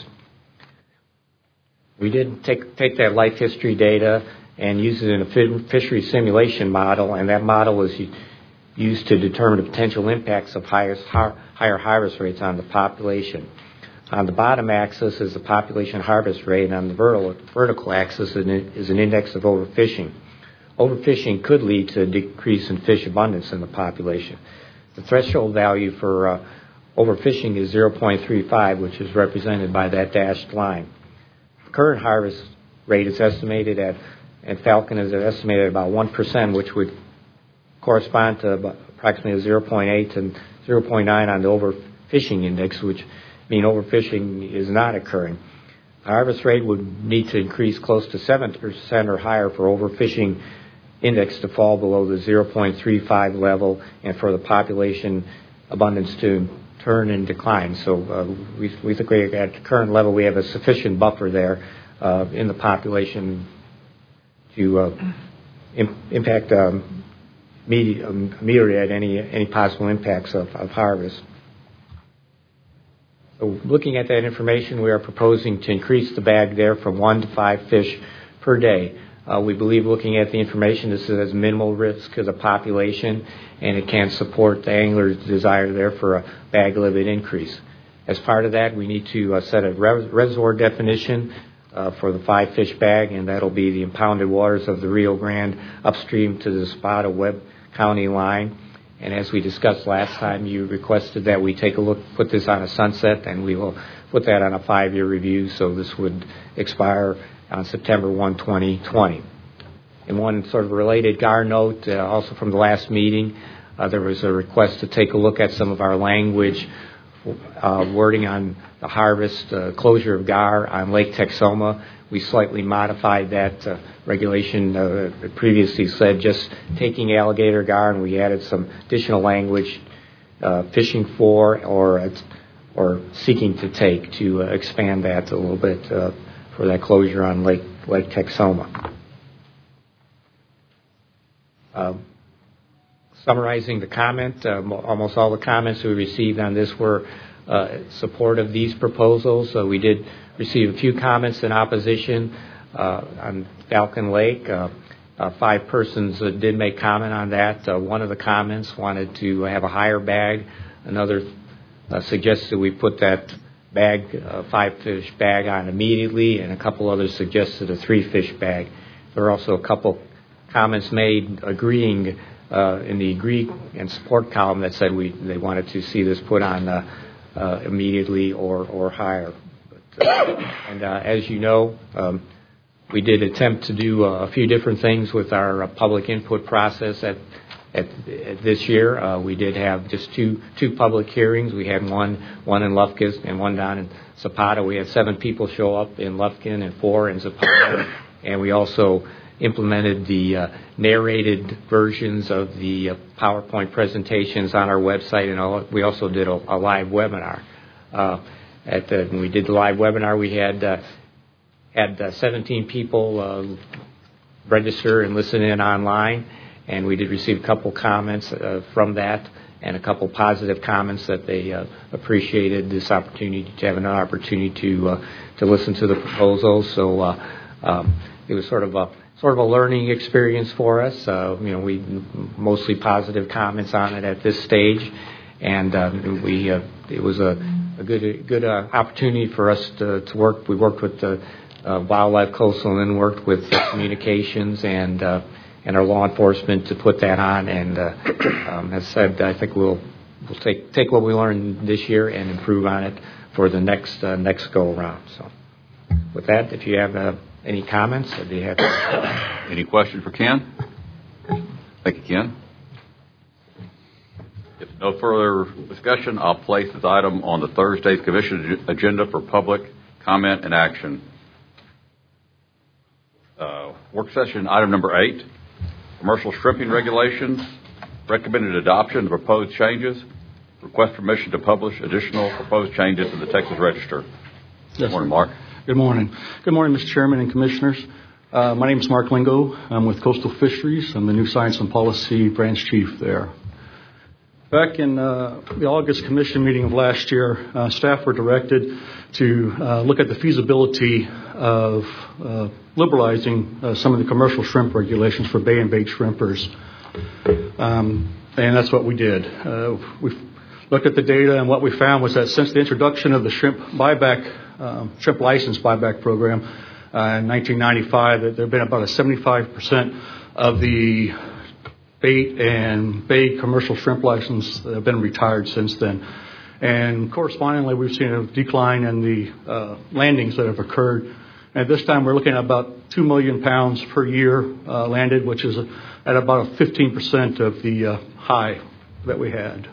We did take take that life history data and use it in a fishery simulation model, and that model was used to determine the potential impacts of highest, higher harvest rates on the population. On the bottom axis is the population harvest rate, and on the vertical, vertical axis is an index of overfishing. Overfishing could lead to a decrease in fish abundance in the population. The threshold value for uh, overfishing is zero point three five, which is represented by that dashed line. The current harvest rate is estimated at, and Falcon is estimated at about one percent, which would correspond to about approximately zero point eight and zero point nine on the overfishing index, which mean overfishing is not occurring. The harvest rate would need to increase close to seven percent or higher for overfishing index to fall below the zero point three five level and for the population abundance to turn and decline. So uh, we, we think we, at the current level we have a sufficient buffer there uh, in the population to uh, im- impact um, ameliorate any any possible impacts of, of harvest. So looking at that information, we are proposing to increase the bag there from one to five fish per day. Uh, we believe, looking at the information, this has minimal risk to the population, and it can support the angler's desire there for a bag limit increase. As part of that, we need to uh, set a res- reservoir definition uh, for the five fish bag, and that'll be the impounded waters of the Rio Grande upstream to the Zapata Webb County line. And as we discussed last time, you requested that we take a look, put this on a sunset, and we will put that on a five-year review, so this would expire on September first, twenty twenty. In one sort of related gar note, uh, also from the last meeting, uh, there was a request to take a look at some of our language uh, wording on the harvest, uh, closure of gar on Lake Texoma. We slightly modified that uh, regulation. Uh, it previously said just taking alligator gar, and we added some additional language, uh, fishing for or uh, or seeking to take, to uh, expand that a little bit uh, for that closure on Lake Lake Texoma. Uh, summarizing the comment, uh, almost all the comments we received on this were uh, support of these proposals. So we did receive a few comments in opposition uh, on Falcon Lake. Uh, uh, five persons uh, did make comment on that. Uh, one of the comments wanted to have a higher bag. Another uh, suggested we put that bag, uh, five fish bag on immediately, and a couple others suggested a three fish bag. There were also a couple comments made agreeing uh, in the agree and support column that said we they wanted to see this put on uh, uh, immediately or, or higher. But, uh, and uh, as you know, um, we did attempt to do a few different things with our uh, public input process at At, at this year. Uh, we did have just two two public hearings. We had one one in Lufkin and one down in Zapata. We had seven people show up in Lufkin and four in Zapata. And we also implemented the uh, narrated versions of the uh, PowerPoint presentations on our website, and all, we also did a, a live webinar. Uh, at the, when we did the live webinar, we had uh, had uh, seventeen people uh, register and listen in online. And we did receive a couple comments uh, from that, and a couple positive comments that they uh, appreciated this opportunity to have an opportunity to uh, to listen to the proposals. So uh, um, it was sort of a sort of a learning experience for us. Uh, you know, we mostly positive comments on it at this stage, and um, we uh, it was a, a good good uh, opportunity for us to, to work. We worked with the uh, Wildlife Coastal and worked with uh, communications and. Uh, and our law enforcement to put that on. And uh, um, as said, I think we'll we'll take take what we learned this year and improve on it for the next uh, next go around. So, with that, if you have uh, any comments, I'd be happy. Any questions for Ken? Thank you, Ken. If no further discussion, I'll place this item on the Thursday's commission agenda for public comment and action. Uh, work session item number eight, commercial shrimping regulations, recommended adoption of proposed changes, request permission to publish additional proposed changes in the Texas Register. Yes, Good morning, Mark. Good morning. Good morning, Mister Chairman and Commissioners. Uh, my name is Mark Lingo. I'm with Coastal Fisheries. I'm the new Science and Policy Branch Chief there. Back in uh, the August Commission meeting of last year, uh, staff were directed to uh, look at the feasibility of uh, liberalizing uh, some of the commercial shrimp regulations for bay and bait shrimpers. Um, and that's what we did. Uh, we looked at the data, and what we found was that since the introduction of the shrimp buyback, um, shrimp license buyback program uh, in nineteen ninety-five, that there have been about a seventy-five percent of the bait and bay commercial shrimp license that have been retired since then. And correspondingly, we've seen a decline in the uh, landings that have occurred. And at this time, we're looking at about two million pounds per year uh, landed, which is a, at about a fifteen percent of the uh, high that we had.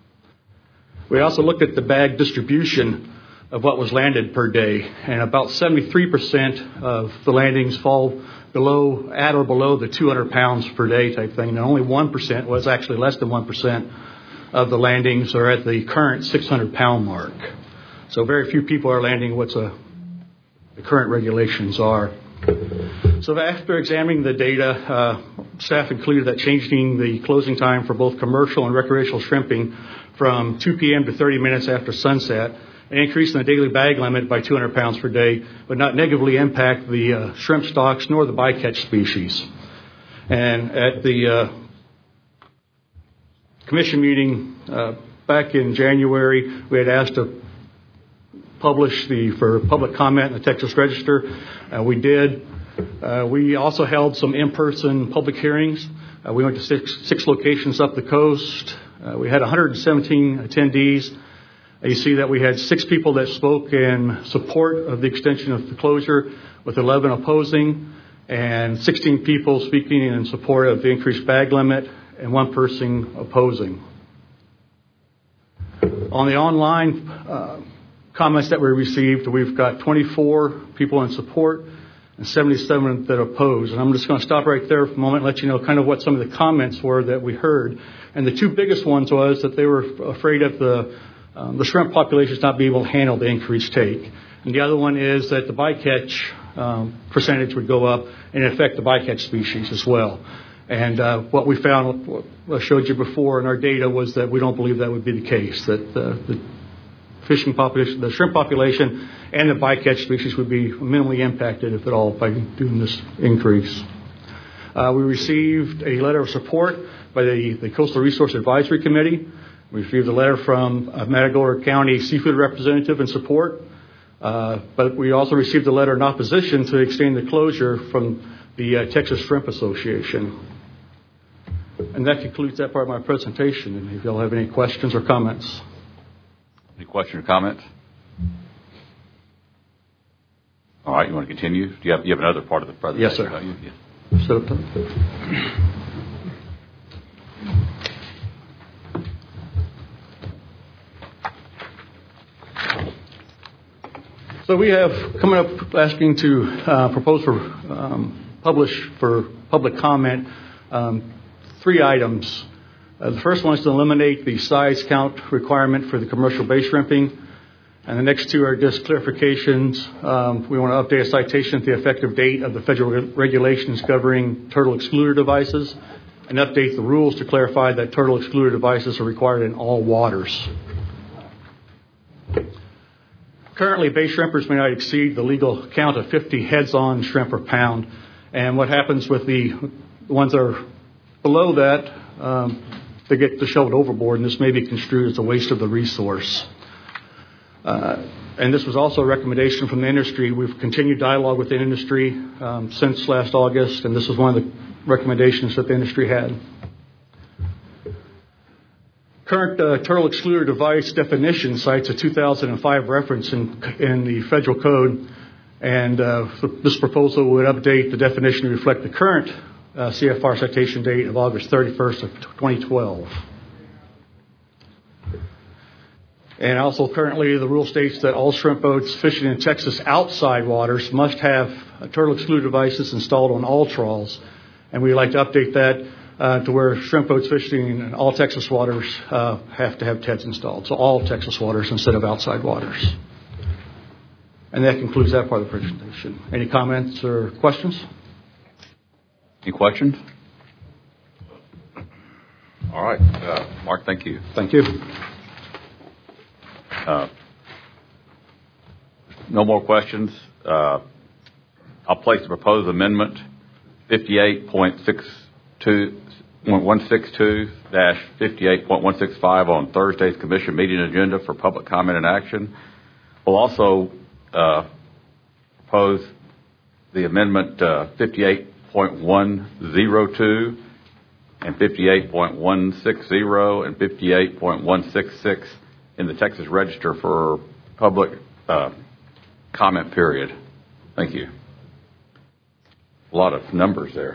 We also looked at the bag distribution of what was landed per day, and about seventy-three percent of the landings fall below, at or below the two hundred pounds per day type thing, and only one percent, was actually less than one percent of the landings are at the current six hundred pound mark. So very few people are landing what's a, the current regulations are. So after examining the data, uh, staff concluded that changing the closing time for both commercial and recreational shrimping from two p.m. to thirty minutes after sunset and increasing the daily bag limit by two hundred pounds per day would not negatively impact the uh, shrimp stocks nor the bycatch species. And at the uh, commission meeting uh, back in January, we had asked to publish the for public comment in the Texas Register. Uh, we did. Uh, we also held some in-person public hearings. Uh, we went to six, six locations up the coast. Uh, we had one hundred seventeen attendees. You see that we had six people that spoke in support of the extension of the closure, with eleven opposing, and sixteen people speaking in support of the increased bag limit, and one person opposing. On the online uh, comments that we received, we've got twenty-four people in support and seventy-seven that oppose. And I'm just going to stop right there for a moment and let you know kind of what some of the comments were that we heard. And the two biggest ones was that they were afraid of the Um, the shrimp population is not be able to handle the increased take. And the other one is that the bycatch um, percentage would go up and affect the bycatch species as well. And uh, what we found, what I showed you before in our data, was that we don't believe that would be the case, that uh, the fishing population, the shrimp population and the bycatch species would be minimally impacted, if at all, by doing this increase. Uh, we received a letter of support by the, the Coastal Resource Advisory Committee. We received a letter from a Matagorda County seafood representative in support, uh, but we also received a letter in opposition to extend the closure from the uh, Texas Shrimp Association. And that concludes that part of my presentation. And if you all have any questions or comments. Any questions or comments? All right, you want to continue? Do you have, you have another part of the presentation? Yes, sir. Don't you? Yeah. So, So we have coming up asking to uh, propose for um, publish for public comment um, three items. Uh, the first one is to eliminate the size count requirement for the commercial bay shrimping, and the next two are just clarifications. Um, we want to update a citation at the effective date of the federal re- regulations governing turtle excluder devices, and update the rules to clarify that turtle excluder devices are required in all waters. Currently, bay shrimpers may not exceed the legal count of fifty heads-on shrimp per pound. And what happens with the ones that are below that, um, they get shoved overboard, and this may be construed as a waste of the resource. Uh, and this was also a recommendation from the industry. We've continued dialogue with the industry um, since last August, and this is one of the recommendations that the industry had. Current uh, turtle excluder device definition cites a two thousand five reference in, in the federal code, and uh, this proposal would update the definition to reflect the current uh, C F R citation date of August thirty-first of twenty twelve. And also currently the rule states that all shrimp boats fishing in Texas outside waters must have turtle exclude devices installed on all trawls. And we'd like to update that uh, to where shrimp boats fishing in all Texas waters uh, have to have T E Ds installed. So all Texas waters instead of outside waters. And that concludes that part of the presentation. Any comments or questions? Any questions? All right. Uh, Mark, thank you. Thank you. Uh, no more questions. Uh, I'll place the proposed amendment fifty-eight point six two one sixty-two dash fifty-eight point one sixty-five on Thursday's commission meeting agenda for public comment and action. We'll also uh, propose the amendment uh, fifty-eight point one oh two and fifty-eight point one sixty and fifty-eight point one sixty-six in the Texas Register for public uh, comment period. Thank you. A lot of numbers there.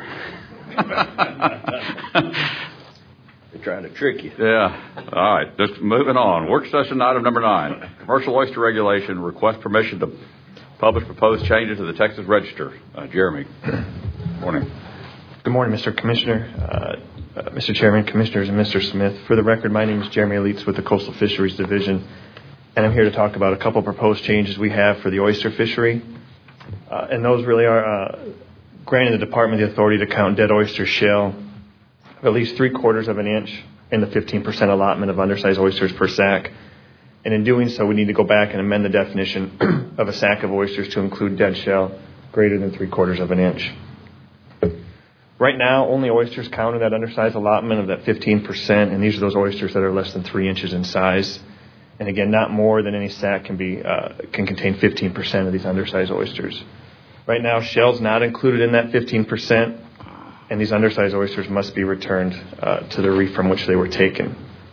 They're trying to trick you. Yeah. All right. Just moving on. Work session item number nine. Commercial oyster regulation. Request permission to publish proposed changes to the Texas Register. Uh, Jeremy. Morning. Good morning, Mister Commissioner, uh, uh, Mister Chairman, Commissioners, and Mister Smith. For the record, my name is Jeremy Leitz with the Coastal Fisheries Division, and I'm here to talk about a couple proposed changes we have for the oyster fishery. Uh, and those really are uh, granting the Department the authority to count dead oyster shell of at least three quarters of an inch in the fifteen percent allotment of undersized oysters per sack. And in doing so, we need to go back and amend the definition of a sack of oysters to include dead shell greater than three quarters of an inch. Right now, only oysters count in that undersized allotment of that fifteen percent, and these are those oysters that are less than three inches in size. And again, not more than any sack can be uh, can contain fifteen percent of these undersized oysters. Right now, shell's not included in that fifteen percent, and these undersized oysters must be returned uh, to the reef from which they were taken.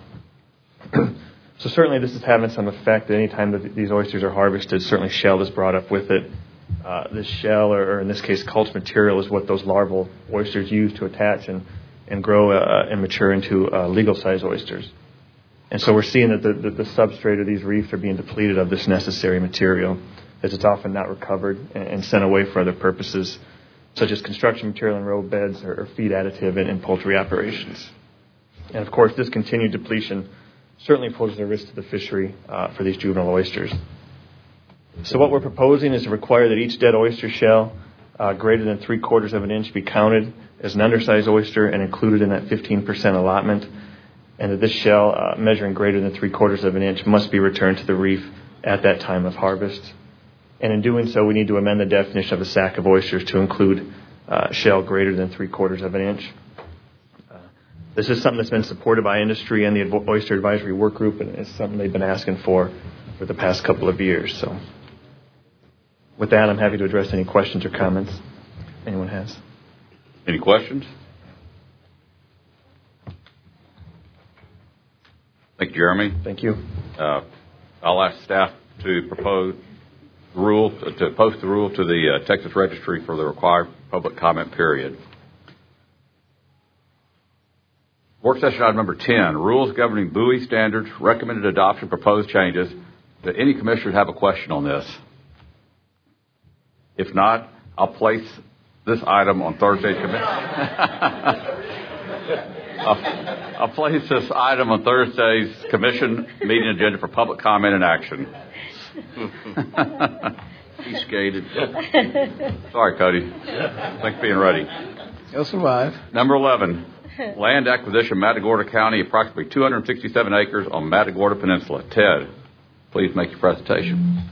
So certainly this is having some effect. Any time that these oysters are harvested, certainly shell is brought up with it. Uh, this shell, or, or in this case, culture material, is what those larval oysters use to attach and, and grow uh, and mature into uh, legal-sized oysters. And so we're seeing that the, the, the substrate of these reefs are being depleted of this necessary material, as it's often not recovered and, and sent away for other purposes, such as construction material in road beds or, or feed additive in, in poultry operations. And, of course, this continued depletion certainly poses a risk to the fishery uh, for these juvenile oysters. So what we're proposing is to require that each dead oyster shell uh, greater than three quarters of an inch be counted as an undersized oyster and included in that fifteen percent allotment, and that this shell uh, measuring greater than three quarters of an inch must be returned to the reef at that time of harvest. And in doing so, we need to amend the definition of a sack of oysters to include uh, shell greater than three quarters of an inch. Uh, this is something that's been supported by industry and the Oyster Advisory Work Group, and it's something they've been asking for for the past couple of years. So, with that, I'm happy to address any questions or comments anyone has. Any questions? Thank you, Jeremy. Thank you. Uh, I'll ask staff to propose the rule, to post the rule to the uh, Texas Registry for the required public comment period. Work session item number ten, rules governing buoy standards, recommended adoption, proposed changes. Do any commissioners have a question on this? If not, I'll place this item on Thursday's commission. I'll, I'll place this item on Thursday's commission meeting agenda for public comment and action. He skated. Sorry, Cody. Thanks for being ready. He'll survive. Number eleven, land acquisition, Matagorda County, approximately two hundred sixty-seven acres on Matagorda Peninsula. Ted, please make your presentation.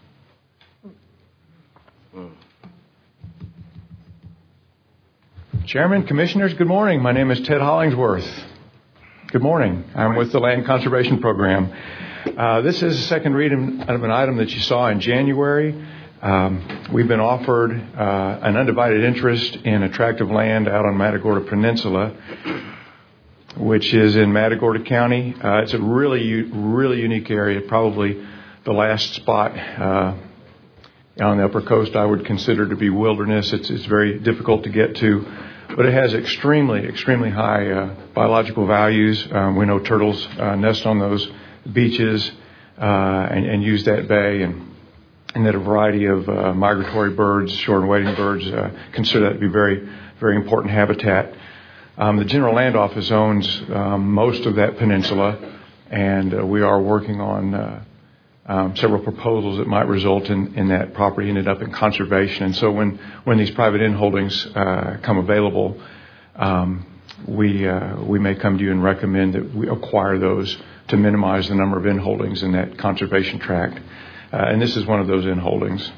Chairman, Commissioners, good morning. My name is Ted Hollingsworth. Good morning. I'm with the Land Conservation Program. Uh, this is a second reading of an item that you saw in January. Um, we've been offered uh, an undivided interest in attractive land out on Matagorda Peninsula, which is in Matagorda County. Uh, it's a really, really unique area, probably the last spot uh, on the Upper Coast I would consider to be wilderness. It's, it's very difficult to get to, but it has extremely, extremely high uh, biological values. Um, we know turtles uh, nest on those beaches. uh, and, and use that bay, and, and that a variety of uh, migratory birds, shore and wading birds, uh, consider that to be very, very important habitat. Um, the General Land Office owns um, most of that peninsula, and uh, we are working on uh, um, several proposals that might result in, in that property ended up in conservation. And so when, when these private in-holdings uh, come available, um, we uh, we may come to you and recommend that we acquire those to minimize the number of in-holdings in that conservation tract. Uh, and this is one of those in-holdings.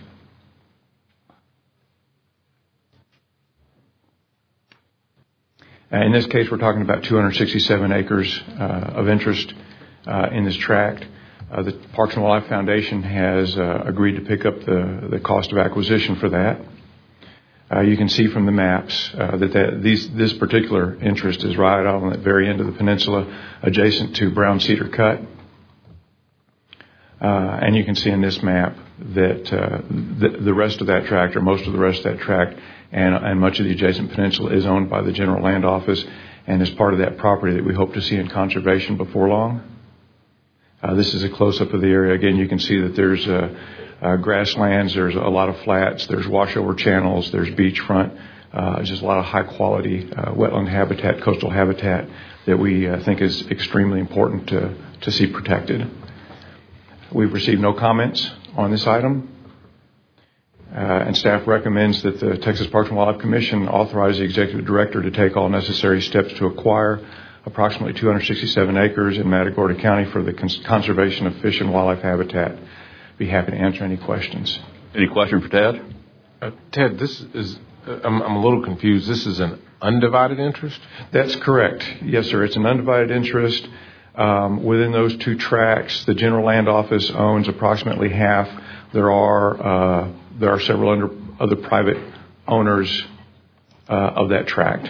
In this case, we're talking about two hundred sixty-seven acres uh, of interest uh, in this tract. Uh, the Parks and Wildlife Foundation has uh, agreed to pick up the, the cost of acquisition for that. Uh, you can see from the maps uh, that, that these, this particular interest is right out on the very end of the peninsula, adjacent to Brown Cedar Cut. Uh, and you can see in this map that uh, the, the rest of that tract, or most of the rest of that tract, and, and much of the adjacent peninsula is owned by the General Land Office and is part of that property that we hope to see in conservation before long. Uh, this is a close-up of the area. Again, you can see that there's uh, uh, grasslands, there's a lot of flats, there's washover channels, there's beachfront, uh, just a lot of high-quality uh, wetland habitat, coastal habitat that we uh, think is extremely important to, to see protected. We've received no comments on this item. Uh, and staff recommends that the Texas Parks and Wildlife Commission authorize the executive director to take all necessary steps to acquire approximately two hundred sixty-seven acres in Matagorda County for the cons- conservation of fish and wildlife habitat. Be happy to answer any questions. Any question for Ted? Uh, Ted, this is, uh, I'm, I'm a little confused. This is an undivided interest? That's correct. Yes, sir. It's an undivided interest. Um, within those two tracts, the General Land Office owns approximately half. There are uh, there are several under, other private owners uh, of that tract.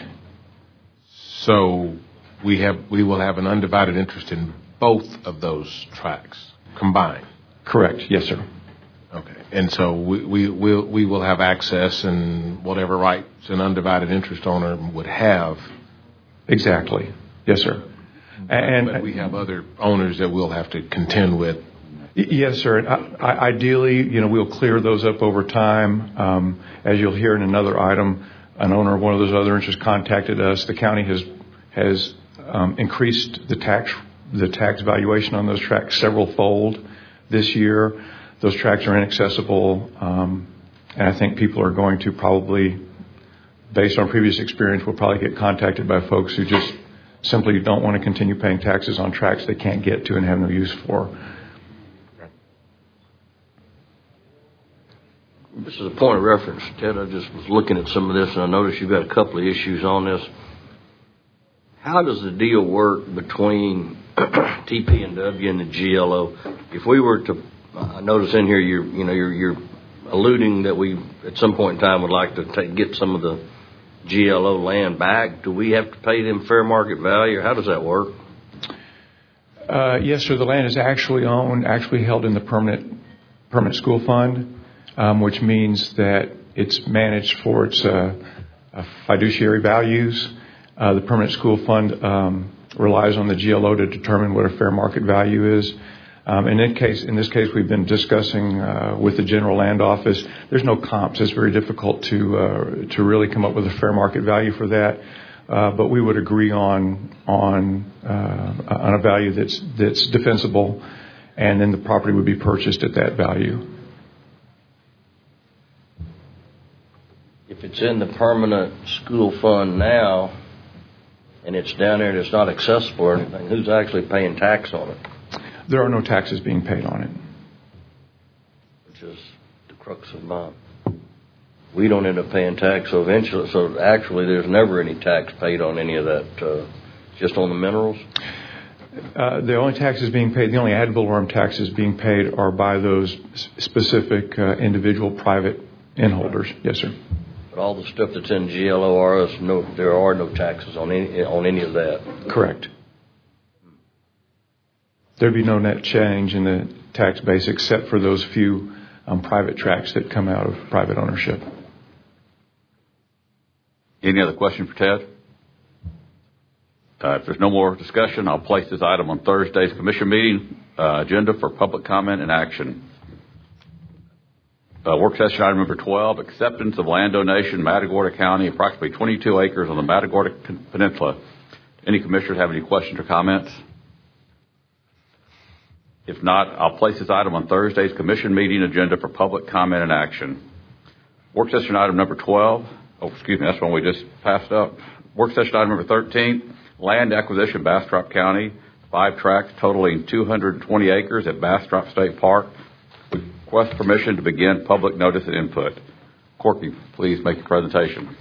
So we have we will have an undivided interest in both of those tracts combined. Correct. Yes, sir. Okay. And so we we will we will have access and whatever rights an undivided interest owner would have. Exactly. Yes, sir. And but we have other owners that we'll have to contend with. Yes, sir. I, I, ideally, you know, we'll clear those up over time. Um, as you'll hear in another item, an owner of one of those other interests contacted us. The county has has um, increased the tax the tax valuation on those tracts several fold this year. Those tracts are inaccessible, um, and I think people are going to probably, based on previous experience, will probably get contacted by folks who just simply don't want to continue paying taxes on tracts they can't get to and have no use for. This is a point of reference, Ted. I just was looking at some of this, and I noticed you've got a couple of issues on this. How does the deal work between T P and W and the G L O? If we were to, I notice in here you're, you know, you're, you're alluding that we at some point in time would like to take, get some of the G L O land back. Do we have to pay them fair market value, or how does that work? Uh, yes, sir. The land is actually owned, actually held in the permanent permanent school fund, um, which means that it's managed for its uh, uh, fiduciary values. Uh, the permanent school fund um, relies on the G L O to determine what a fair market value is. Um, in, that case, in this case, we've been discussing uh, with the General Land Office. There's no comps. It's very difficult to uh, to really come up with a fair market value for that. Uh, but we would agree on on uh, on a value that's that's defensible, and then the property would be purchased at that value. If it's in the permanent school fund now, and it's down there and it's not accessible or anything, who's actually paying tax on it? There are no taxes being paid on it. Which is the crux of mine. We don't end up paying tax, so eventually, so actually there's never any tax paid on any of that, uh, just on the minerals? Uh, the only taxes being paid, the only ad valorem taxes being paid are by those specific uh, individual private inholders. Yes, sir. But all the stuff that's in G L O R S, no, there are no taxes on any on any of that. Correct. There'd be no net change in the tax base except for those few um, private tracts that come out of private ownership. Any other question for Ted? Uh, if there's no more discussion, I'll place this item on Thursday's commission meeting. Uh, uh, agenda for public comment and action. Uh, work session item number twelve, acceptance of land donation, Matagorda County, approximately twenty-two acres on the Matagorda Peninsula. Any commissioners have any questions or comments? If not, I'll place this item on Thursday's commission meeting agenda for public comment and action. Work session item number twelve. Oh, excuse me, that's one we just passed up. Work session item number thirteen, land acquisition, Bastrop County, five tracts totaling two hundred twenty acres at Bastrop State Park. Request permission to begin public notice and input. Corky, please make your presentation.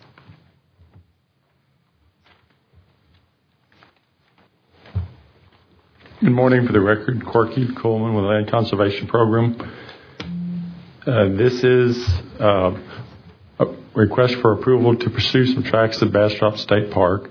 Good morning. For the record, Corky Coleman with the Land Conservation Program. Uh, this is uh, a request for approval to pursue some tracts at Bastrop State Park.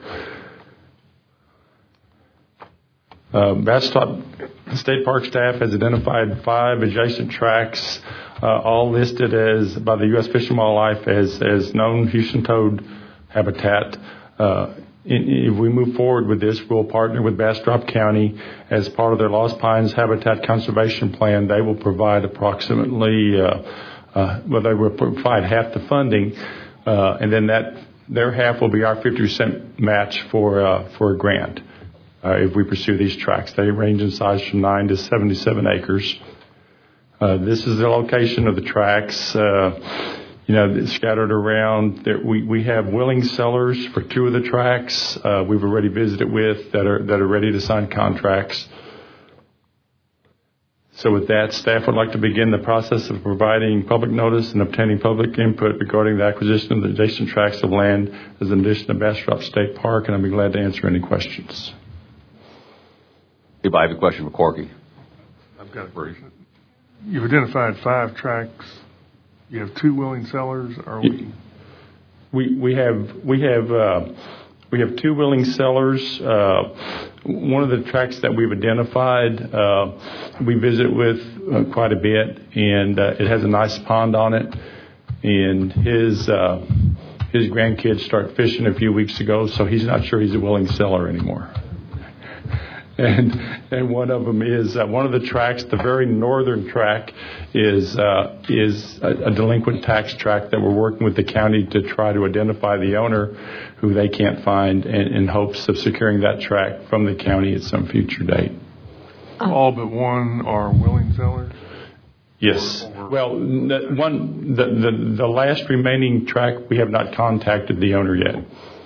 Uh, Bastrop State Park staff has identified five adjacent tracts, uh, all listed as by the U S Fish and Wildlife as, as known Houston toad habitat. Uh, If we move forward with this, we'll partner with Bastrop County as part of their Lost Pines Habitat Conservation Plan. They will provide approximately, uh, uh, well, they will provide half the funding, uh, and then that their half will be our fifty percent match for uh, for a grant uh, if we pursue these tracts. They range in size from nine to seventy-seven acres. Uh, this is the location of the tracts. Uh, You know, scattered around. There, we we have willing sellers for two of the tracts. Uh, we've already visited with that are that are ready to sign contracts. So with that, staff would like to begin the process of providing public notice and obtaining public input regarding the acquisition of the adjacent tracts of land as an addition to Bastrop State Park, and I'll be glad to answer any questions. Anybody have a question for Corky? I've got a question. You've identified five tracts. You have two willing sellers. Are we? We we have we have uh, we have two willing sellers. Uh, one of the tracts that we've identified, uh, we visit with uh, quite a bit, and uh, it has a nice pond on it. And his uh, his grandkids started fishing a few weeks ago, so he's not sure he's a willing seller anymore. And and one of them is uh, one of the tracts, the very northern tract, is uh, is a, a delinquent tax tract that we're working with the county to try to identify the owner, who they can't find, in, in hopes of securing that tract from the county at some future date. All but one are willing sellers? Yes. Well, the one the the, the last remaining tract, we have not contacted the owner yet.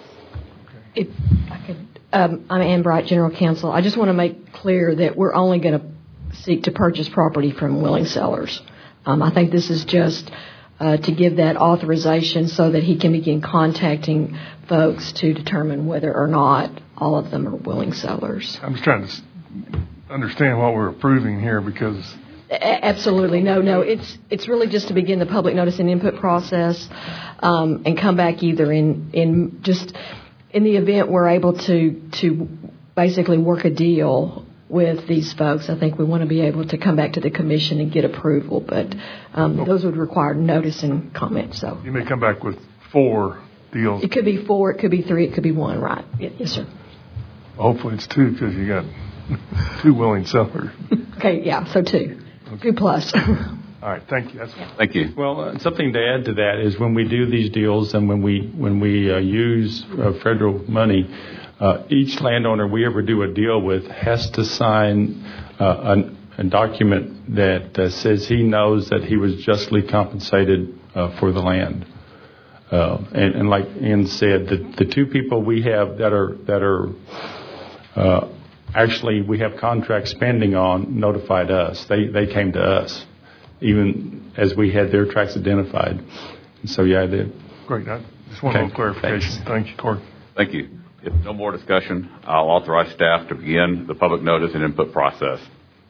If I could. Um, I'm Ann Bright, General Counsel. I just want to make clear that we're only going to seek to purchase property from willing sellers. Um, I think this is just uh, to give that authorization so that he can begin contacting folks to determine whether or not all of them are willing sellers. I'm just trying to understand what we're approving here because... A- absolutely. No, no. It's it's really just to begin the public notice and input process um, and come back either in, in just... in the event we're able to to basically work a deal with these folks, I think we want to be able to come back to the commission and get approval. But um, those would require notice and comment. So you may come back with four deals. It could be four, it could be three, it could be one. Right? Yes, sir. Well, hopefully it's two because you got two willing sellers. Okay. Yeah. So two, okay. Two plus. All right, thank you. That's yeah. Thank you. Well, uh, something to add to that is when we do these deals and when we when we uh, use uh, federal money, uh, each landowner we ever do a deal with has to sign uh, a, a document that uh, says he knows that he was justly compensated uh, for the land. Uh, and, and like Ann said, the, the two people we have that are that are uh, actually we have contracts pending on notified us. They they came to us, even as we had their tracks identified. And so, yeah, I did. Great. I just want a little clarification. Thanks. Thank you, Corey. Thank you. If no more discussion, I'll authorize staff to begin the public notice and input process.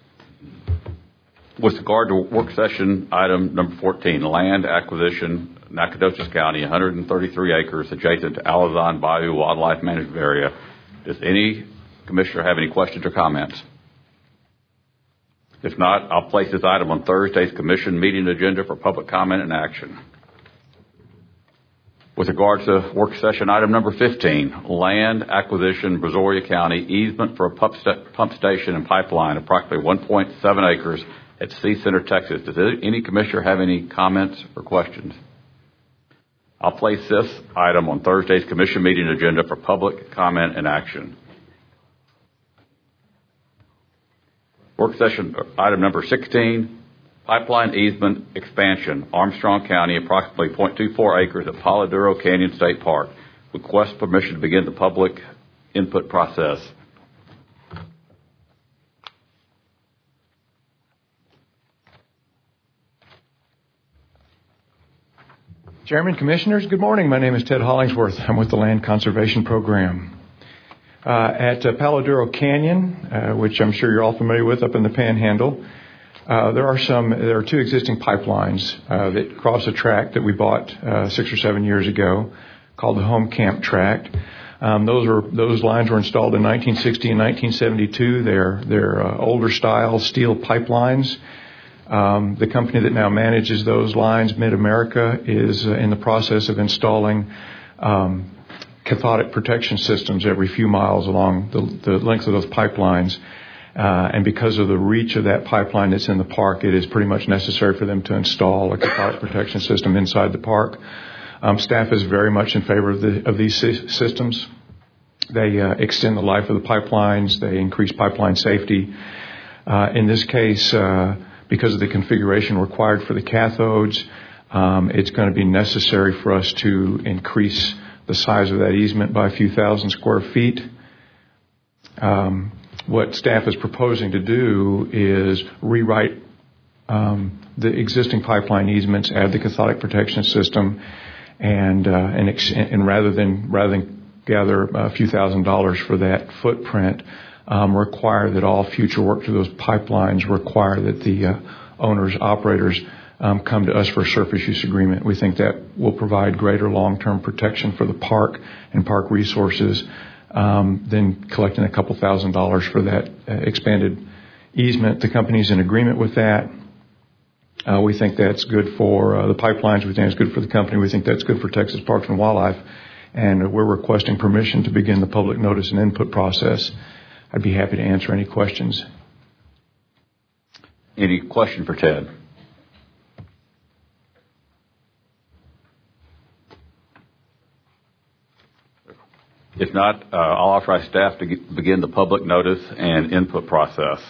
With regard to work session item number fourteen, land acquisition, Nacogdoches County, one hundred thirty-three acres adjacent to Alazan Bayou Wildlife Management Area. Does any commissioner have any questions or comments? If not, I'll place this item on Thursday's commission meeting agenda for public comment and action. With regard to work session item number fifteen, land acquisition, Brazoria County, easement for a pump, st- pump station and pipeline, approximately one point seven acres at Sea Center, Texas. Does any commissioner have any comments or questions? I'll place this item on Thursday's commission meeting agenda for public comment and action. Work session item number sixteen, pipeline easement expansion, Armstrong County, approximately zero point two four acres at Palo Duro Canyon State Park. Request permission to begin the public input process. Chairman, Commissioners, good morning. My name is Ted Hollingsworth. I'm with the Land Conservation Program. Uh, at uh, Palo Duro Canyon, uh, which I'm sure you're all familiar with up in the Panhandle, uh, there are some, there are two existing pipelines uh, that cross a tract that we bought uh, six or seven years ago called the Home Camp Tract. Um, those were those lines were installed in nineteen sixty and nineteen seventy-two. They're they're uh, older style steel pipelines. Um, the company that now manages those lines, Mid America, is uh, in the process of installing um, cathodic protection systems every few miles along the, the length of those pipelines. Uh, and because of the reach of that pipeline that's in the park, it is pretty much necessary for them to install a cathodic protection system inside the park. Um, staff is very much in favor of, the, of these sy- systems. They uh, extend the life of the pipelines. They increase pipeline safety. Uh, in this case, uh, because of the configuration required for the cathodes, um, it's going to be necessary for us to increase the size of that easement by a few thousand square feet. Um, what staff is proposing to do is rewrite um, the existing pipeline easements, add the cathodic protection system, and uh, and, ex- and rather than rather than gather a few thousand dollars for that footprint, um, require that all future work to those pipelines require that the uh, owners, operators, Um, come to us for a surface use agreement. We think that will provide greater long-term protection for the park and park resources um, than collecting a couple thousand dollars for that uh, expanded easement. The company's in agreement with that. Uh, we think that's good for uh, the pipelines. We think it's good for the company. We think that's good for Texas Parks and Wildlife. And we're requesting permission to begin the public notice and input process. I'd be happy to answer any questions. Any question for Ted? If not, uh, I'll authorize staff to get, begin the public notice and input process.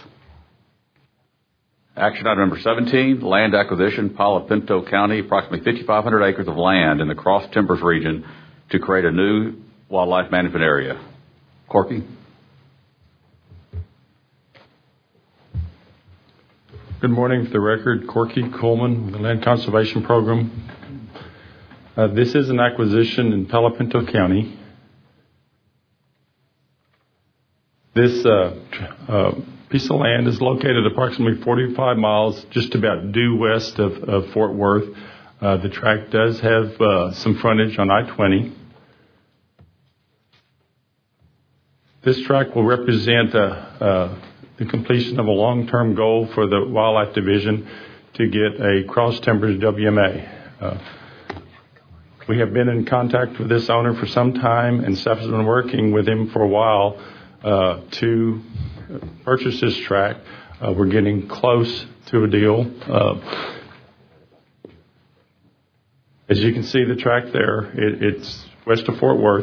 Action item number seventeen, land acquisition, Palo Pinto County, approximately fifty-five hundred acres of land in the Cross Timbers region to create a new wildlife management area. Corky? Good morning. For the record, Corky Coleman with the Land Conservation Program. Uh, this is an acquisition in Palo Pinto County. This uh, uh, piece of land is located approximately forty-five miles just about due west of, of Fort Worth. Uh, the tract does have uh, some frontage on I twenty. This tract will represent uh, uh, the completion of a long-term goal for the Wildlife Division to get a Cross Timbers W M A. Uh, we have been in contact with this owner for some time, and staff has been working with him for a while Uh, to purchase this tract. Uh, we're getting close to a deal. Uh, as you can see the tract there, it, it's west of Fort Worth,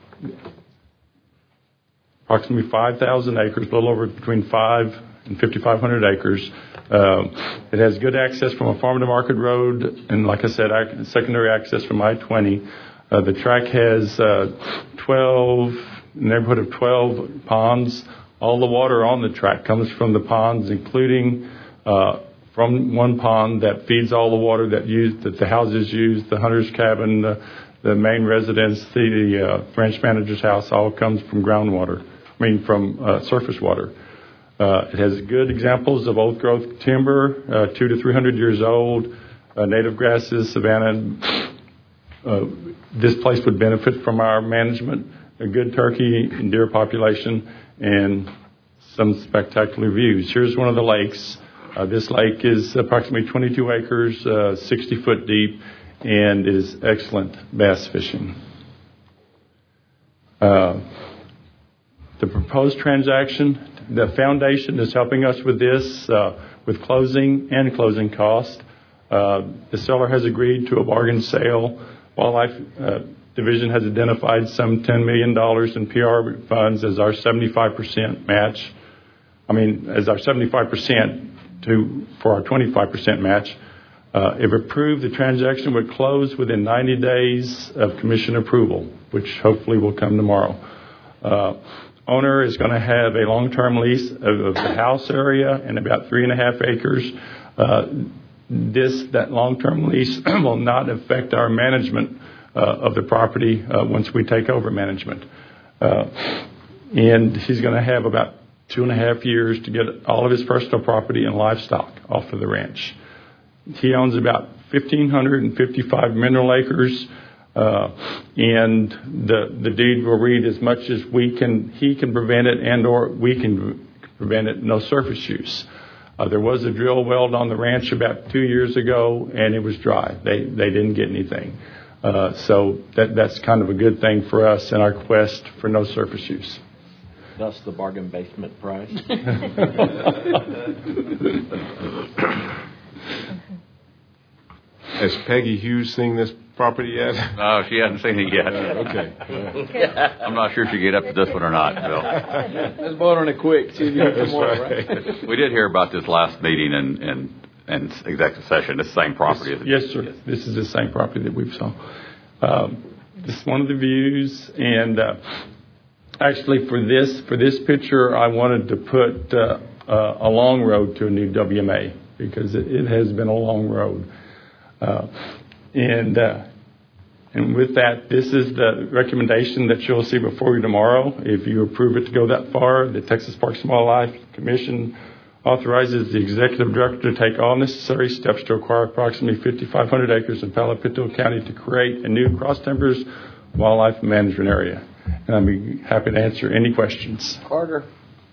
approximately five thousand acres, a little over between five and fifty-five hundred acres. Uh, it has good access from a farm to market road, and like I said, ac- secondary access from I twenty. Uh, the tract has uh, twelve neighborhood of twelve ponds. All the water on the tract comes from the ponds, including uh, from one pond that feeds all the water that used that the houses use, the hunter's cabin, the, the main residence, the, the uh, branch manager's house, all comes from groundwater. I mean, from uh, surface water. Uh, it has good examples of old growth timber, uh, two to three hundred years old, uh, native grasses, savanna. Uh, this place would benefit from our management. A good turkey and deer population, and some spectacular views. Here's one of the lakes. Uh, this lake is approximately twenty-two acres, uh, sixty foot deep, and it is excellent bass fishing. Uh, the proposed transaction, the foundation is helping us with this, uh, with closing and closing costs. Uh, the seller has agreed to a bargain sale. Wildlife uh, Division has identified some ten million dollars in P R funds as our seventy-five percent match. I mean, as our seventy-five percent to for our twenty-five percent match. Uh, if approved, the transaction would close within ninety days of commission approval, which hopefully will come tomorrow. Uh, owner is going to have a long-term lease of, of the house area and about three and a half acres. Uh, this, that long-term lease will not affect our management uh, of the property uh, once we take over management. Uh, and he's going to have about two and a half years to get all of his personal property and livestock off of the ranch. He owns about one thousand five hundred fifty-five mineral acres, uh, and the the deed will read, as much as we can, he can prevent it, and or we can prevent it, no surface use. Uh, there was a drill well on the ranch about two years ago, and it was dry. They they didn't get anything. Uh, so that that's kind of a good thing for us in our quest for no surface use. That's the bargain basement price. Has Peggy Hughes seen this property yet? No, she hasn't seen it yet. Uh, okay. I'm not sure she'll get up to this one or not, Bill. Let's vote on it quick. See if you That's more, right. right? We did hear about this last meeting and and and executive session. This same property, is it? Yes, sir. This is the same property that we've saw. Um, this is one of the views, and uh, actually for this for this picture, I wanted to put uh, uh, a long road to a new W M A because it, it has been a long road. Uh, and uh, and with that, this is the recommendation that you'll see before you tomorrow. If you approve it to go that far, the Texas Parks and Wildlife Commission authorizes the executive director to take all necessary steps to acquire approximately fifty-five hundred acres in Palo Pinto County to create a new Cross Timbers wildlife management area. And I'd be happy to answer any questions. Carter,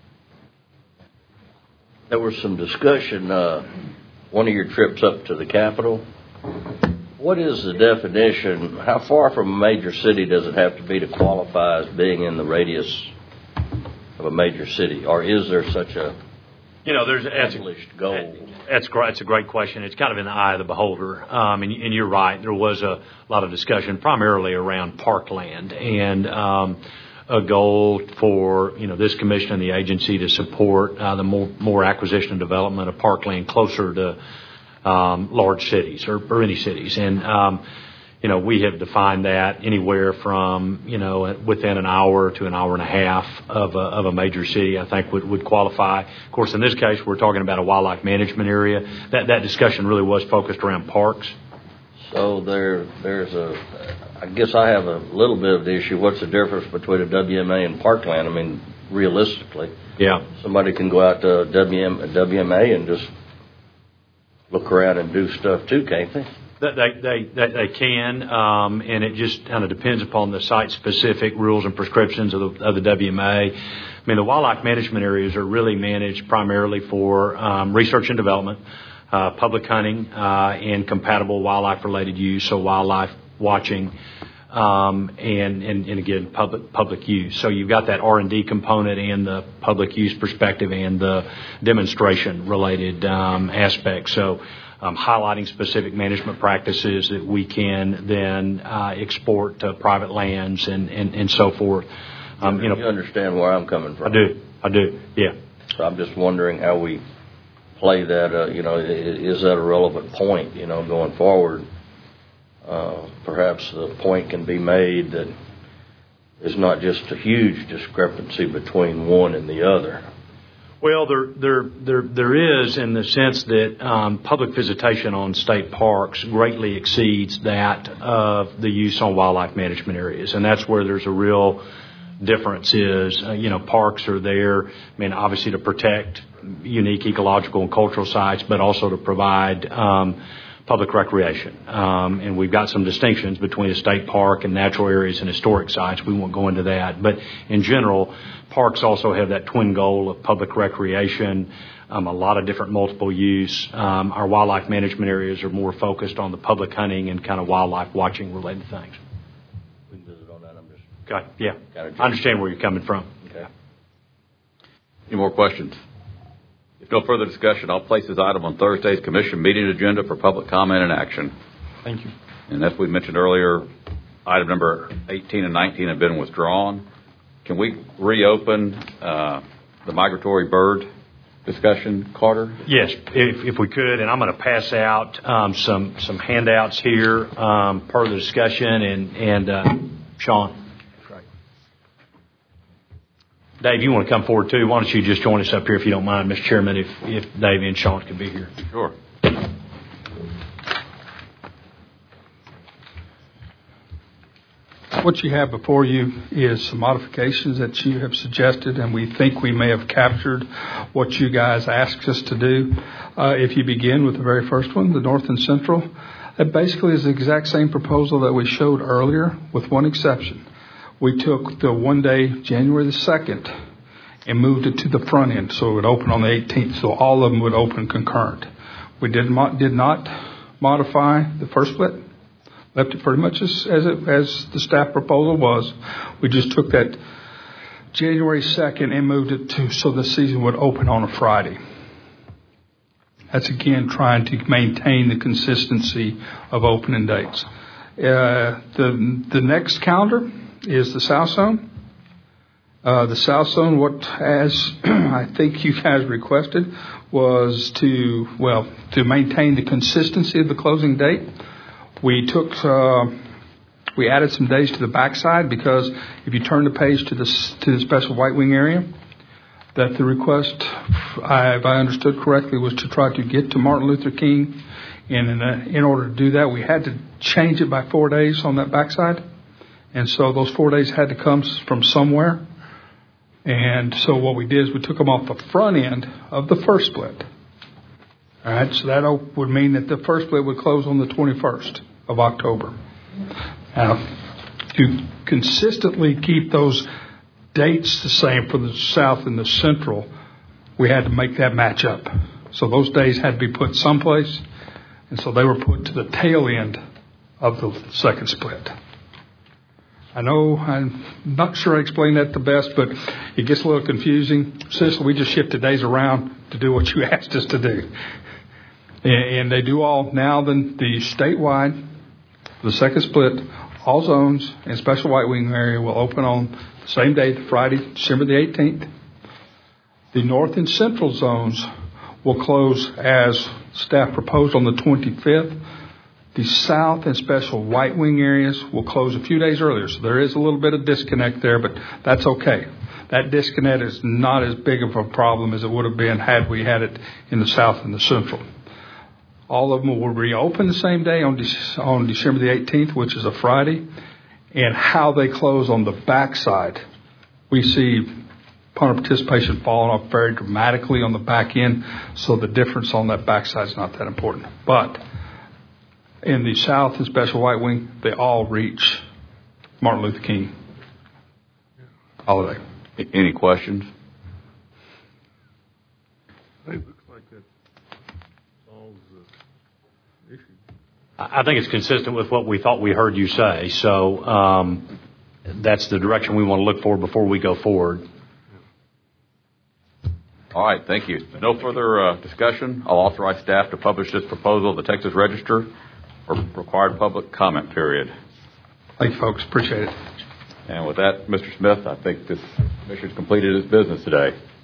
there was some discussion, uh, one of your trips up to the Capitol. What is the definition? How far from a major city does it have to be to qualify as being in the radius of a major city? Or is there such a You know, there's that's established goal? That's great. That's a great question. It's kind of in the eye of the beholder. Um, and, and you're right. There was a lot of discussion primarily around parkland and um, a goal for, you know, this commission and the agency to support uh, the more, more acquisition and development of parkland closer to um, large cities or, or any cities. And, um, you know, we have defined that anywhere from, you know, within an hour to an hour and a half of a, of a major city, I think would, would qualify. Of course, in this case, we're talking about a wildlife management area. That, that discussion really was focused around parks. So there, there's a, I guess I have a little bit of the issue. What's the difference between a W M A and parkland? I mean, realistically. Yeah. Somebody can go out to W M A and just look around and do stuff too, can't they? They, they, they, they can, um, and it just kind of depends upon the site-specific rules and prescriptions of the, of the W M A. I mean, the wildlife management areas are really managed primarily for um, research and development, uh, public hunting, uh, and compatible wildlife-related use, so wildlife watching, um, and, and, and again, public public use. So you've got that R and D component and the public use perspective and the demonstration-related um, aspect. So Um, highlighting specific management practices that we can then uh, export to private lands and, and, and so forth. Um, you know, you understand where I'm coming from. I do. I do. Yeah. So I'm just wondering how we play that. Uh, you know, is, is that a relevant point? You know, going forward, uh, perhaps the point can be made that there's not just a huge discrepancy between one and the other. Well, there, there, there, there is in the sense that um, public visitation on state parks greatly exceeds that of the use on wildlife management areas, and that's where there's a real difference. Is uh, you know, parks are there, I mean, obviously to protect unique ecological and cultural sites, but also to provide um, public recreation. Um, and we've got some distinctions between a state park and natural areas and historic sites. We won't go into that. But in general, parks also have that twin goal of public recreation um, a lot of different multiple use. Um, our wildlife management areas are more focused on the public hunting and kind of wildlife watching related things. We can visit on that. I'm just Okay, yeah. I understand where you're coming from. Okay. Any more questions? If no further discussion, I'll place this item on Thursday's commission meeting agenda for public comment and action. Thank you. And as we mentioned earlier, item number eighteen and nineteen have been withdrawn. Can we reopen uh, the migratory bird discussion, Carter? Yes, if, if we could, and I'm going to pass out um, some some handouts here um, per the discussion, and and uh, Sean. Dave, you want to come forward too? Why don't you just join us up here if you don't mind, Mister Chairman, if, if Dave and Sean could be here. Sure. What you have before you is some modifications that you have suggested, and we think we may have captured what you guys asked us to do. Uh, if you begin with the very first one, the North and Central, it basically is the exact same proposal that we showed earlier, with one exception. We took the one day, January the second, and moved it to the front end, so it would open on the eighteenth, so all of them would open concurrent. We did not, did not modify the first split. Left it pretty much as as, it, as the staff proposal was. We just took that January second and moved it to so the season would open on a Friday. That's again trying to maintain the consistency of opening dates. Uh, the the next calendar is the South Zone. Uh, the South Zone, what as I think you guys requested, was to well to maintain the consistency of the closing date. We took, uh, we added some days to the backside because if you turn the page to the to the special white wing area, that the request, if I understood correctly, was to try to get to Martin Luther King, and in, a, in order to do that, we had to change it by four days on that backside, and so those four days had to come from somewhere, and so what we did is we took them off the front end of the first split. All right, so that would mean that the first split would close on the twenty-first of October. Now, to consistently keep those dates the same for the South and the Central, we had to make that match up. So those days had to be put someplace, and so they were put to the tail end of the second split. I know I'm not sure I explained that the best, but it gets a little confusing. Essentially, we just shifted days around to do what you asked us to do. And they do all now. Then the statewide, the second split, all zones and special white wing area will open on the same day, Friday, December the eighteenth. The North and Central zones will close as staff proposed on the twenty-fifth. The South and special white wing areas will close a few days earlier. So there is a little bit of disconnect there, but that's okay. That disconnect is not as big of a problem as it would have been had we had it in the South and the Central. All of them will reopen the same day on De- on December the eighteenth, which is a Friday. And how they close on the backside, we see punter participation falling off very dramatically on the back end, so the difference on that backside is not that important. But in the South and special white wing, they all reach Martin Luther King holiday. Any questions? I think it's consistent with what we thought we heard you say. So um, that's the direction we want to look for before we go forward. All right, thank you. No further uh, discussion. I'll authorize staff to publish this proposal in the Texas Register for required public comment period. Thank you, folks. Appreciate it. And with that, Mister Smith, I think this commission has completed its business today.